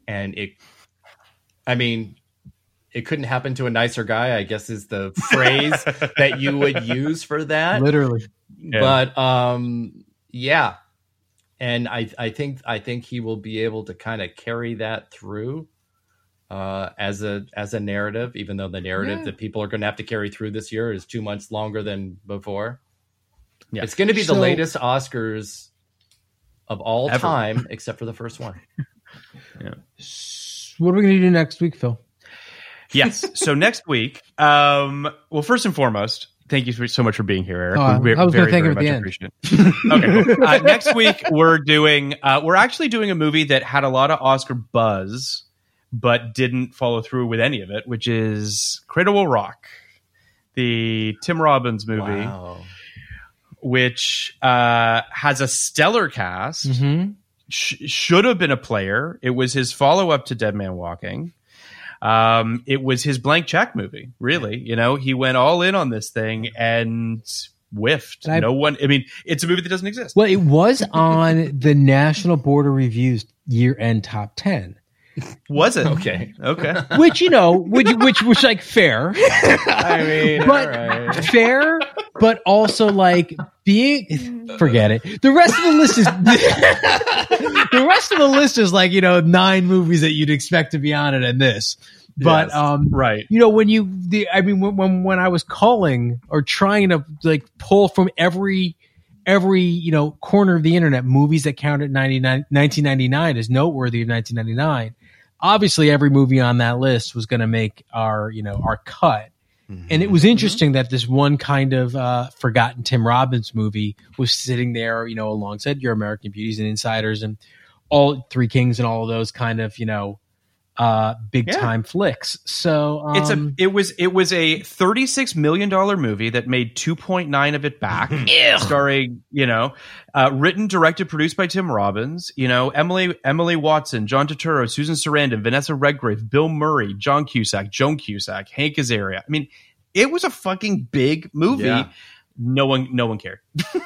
and it, I mean, it couldn't happen to a nicer guy, I guess is the phrase that you would use for that. Literally. Yeah. But um, yeah. And I, I think I think he will be able to kind of carry that through uh, as a as a narrative, even though the narrative Yeah. that people are going to have to carry through this year is two months longer than before. Yeah. It's going to be So- the latest Oscars of all Ever. time, except for the first one. What are we going to do next week, Phil? Yes. So next week, um, well, first and foremost, thank you so much for being here, Eric. Oh, I- We I was gonna very, thank very him at the much end. appreciate it. Okay. Cool. Uh, next week, we're doing, uh, we're actually doing a movie that had a lot of Oscar buzz, but didn't follow through with any of it, which is Cradle Will Rock, the Tim Robbins movie, Wow. which uh, has a stellar cast. Mm-hmm. Sh- should have been a player. It was his follow up to Dead Man Walking. Um, it was his blank check movie, really. You know, he went all in on this thing and whiffed. I- no one, I mean, it's a movie that doesn't exist. Well, it was on the National Board of Review's year-end top ten, Was it? Okay. Okay. which, you know, which, which was like fair, I mean, but all right. fair, but also like being, forget it. The rest of the list is, the rest of the list is like, you know, nine movies that you'd expect to be on it and this. But, Yes. um, Right. you know, when you, the, I mean, when, when, when I was calling or trying to like pull from every, every, you know, corner of the internet, movies that counted ninety-nine nineteen ninety-nine as noteworthy of nineteen ninety-nine, obviously every movie on that list was going to make our, you know, our cut. And it was interesting that this one kind of uh, forgotten Tim Robbins movie was sitting there, you know, alongside Your American Beauties and Insiders and all Three Kings and all of those kind of, you know, uh, big time flicks. So um, It's a. It was. It was a thirty-six million dollar movie that made two point nine of it back, starring you know, uh, written, directed, produced by Tim Robbins. You know, Emily Emily Watson, John Turturro, Susan Sarandon, Vanessa Redgrave, Bill Murray, John Cusack, Joan Cusack, Hank Azaria. I mean, it was a fucking big movie. Yeah. No one, no one cared.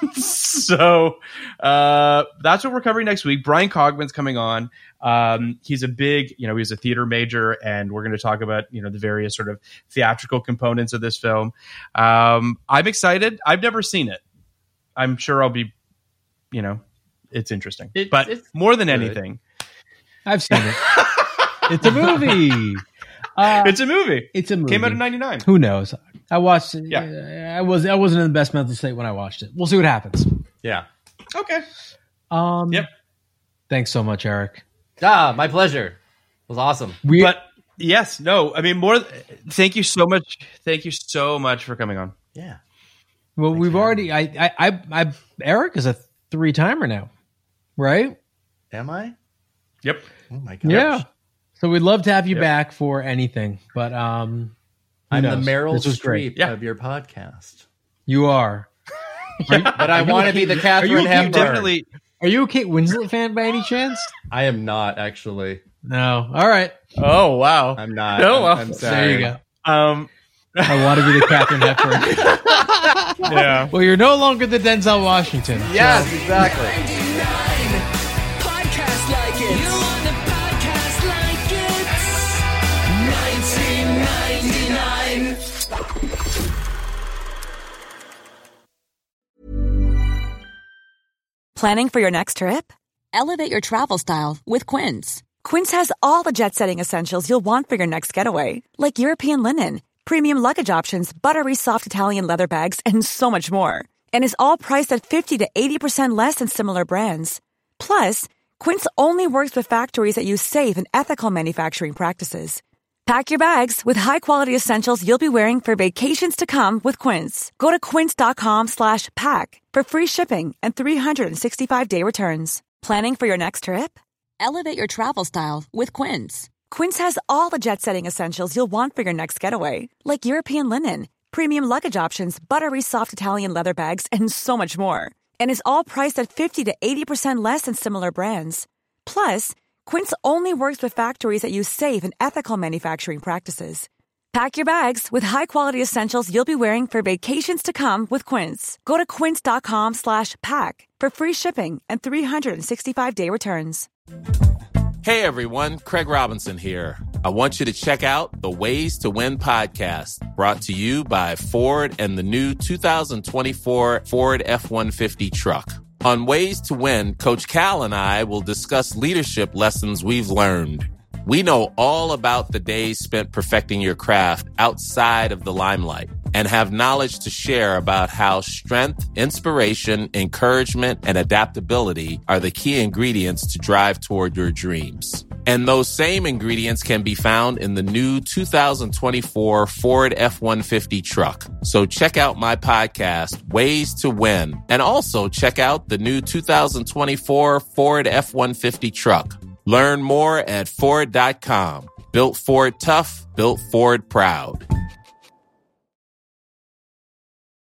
So uh, that's what we're covering next week. Brian Cogman's coming on. Um, he's a big, you know, he's a theater major, and we're going to talk about, you know, the various sort of theatrical components of this film. Um, I'm excited. I've never seen it. I'm sure I'll be, you know, it's interesting. It- but it's more than good. anything, I've seen it. It's a movie. Uh, it's a movie. it's a movie. Came out in ninety-nine. Who knows? I watched it. Yeah. I was I wasn't in the best mental state when I watched it. We'll see what happens. Yeah. Okay. Um, Yep. Thanks so much, Eric. Ah, my pleasure. It was awesome. We But yes, no, I mean, more. Thank you so much. Thank you so much for coming on. Yeah. well, we've already. I, I I I Eric is a three timer now, right? Am I? Yep. Oh my gosh. Yeah. So we'd love to have you Yep. back for anything, but um, who I'm knows? the Meryl This was great. Streep Yeah. of your podcast. You are. But I want to be the Are you, Catherine you Hepburn. Definitely. are you a Kate Winslet fan by any chance? I am not, actually. No. All right. Oh wow. I'm not. No, I'm, well, I'm sorry. There you go. Um. I want to be the Catherine Hepburn. Yeah. Well, you're no longer the Denzel Washington. Yes, exactly. Podcast like it. You want a podcast like it? nineteen ninety-nine. Planning for your next trip? Elevate your travel style with Quince. Quince has all the jet-setting essentials you'll want for your next getaway, like European linen, premium luggage options, buttery soft Italian leather bags, and so much more. And is all priced at fifty to eighty percent less than similar brands. Plus, Quince only works with factories that use safe and ethical manufacturing practices. Pack your bags with high-quality essentials you'll be wearing for vacations to come with Quince. Go to quince.com slash pack for free shipping and three sixty-five day returns. Planning for your next trip? Elevate your travel style with Quince. Quince has all the jet-setting essentials you'll want for your next getaway, like European linen, premium luggage options, buttery soft Italian leather bags, and so much more. And is all priced at fifty to eighty percent less than similar brands. Plus, Quince only works with factories that use safe and ethical manufacturing practices. Pack your bags with high-quality essentials you'll be wearing for vacations to come with Quince. Go to quince.com slash pack for free shipping and three sixty-five day returns. Hey everyone, Craig Robinson here. I want you to check out the Ways to Win podcast, brought to you by Ford and the new two thousand twenty-four Ford F one fifty truck. On Ways to Win, Coach Cal and I will discuss leadership lessons we've learned. We know all about the days spent perfecting your craft outside of the limelight and have knowledge to share about how strength, inspiration, encouragement, and adaptability are the key ingredients to drive toward your dreams. And those same ingredients can be found in the new two thousand twenty-four Ford F one fifty truck. So check out my podcast, Ways to Win, and also check out the new two thousand twenty-four Ford F one fifty truck. Learn more at Ford dot com. Built Ford tough, built Ford proud.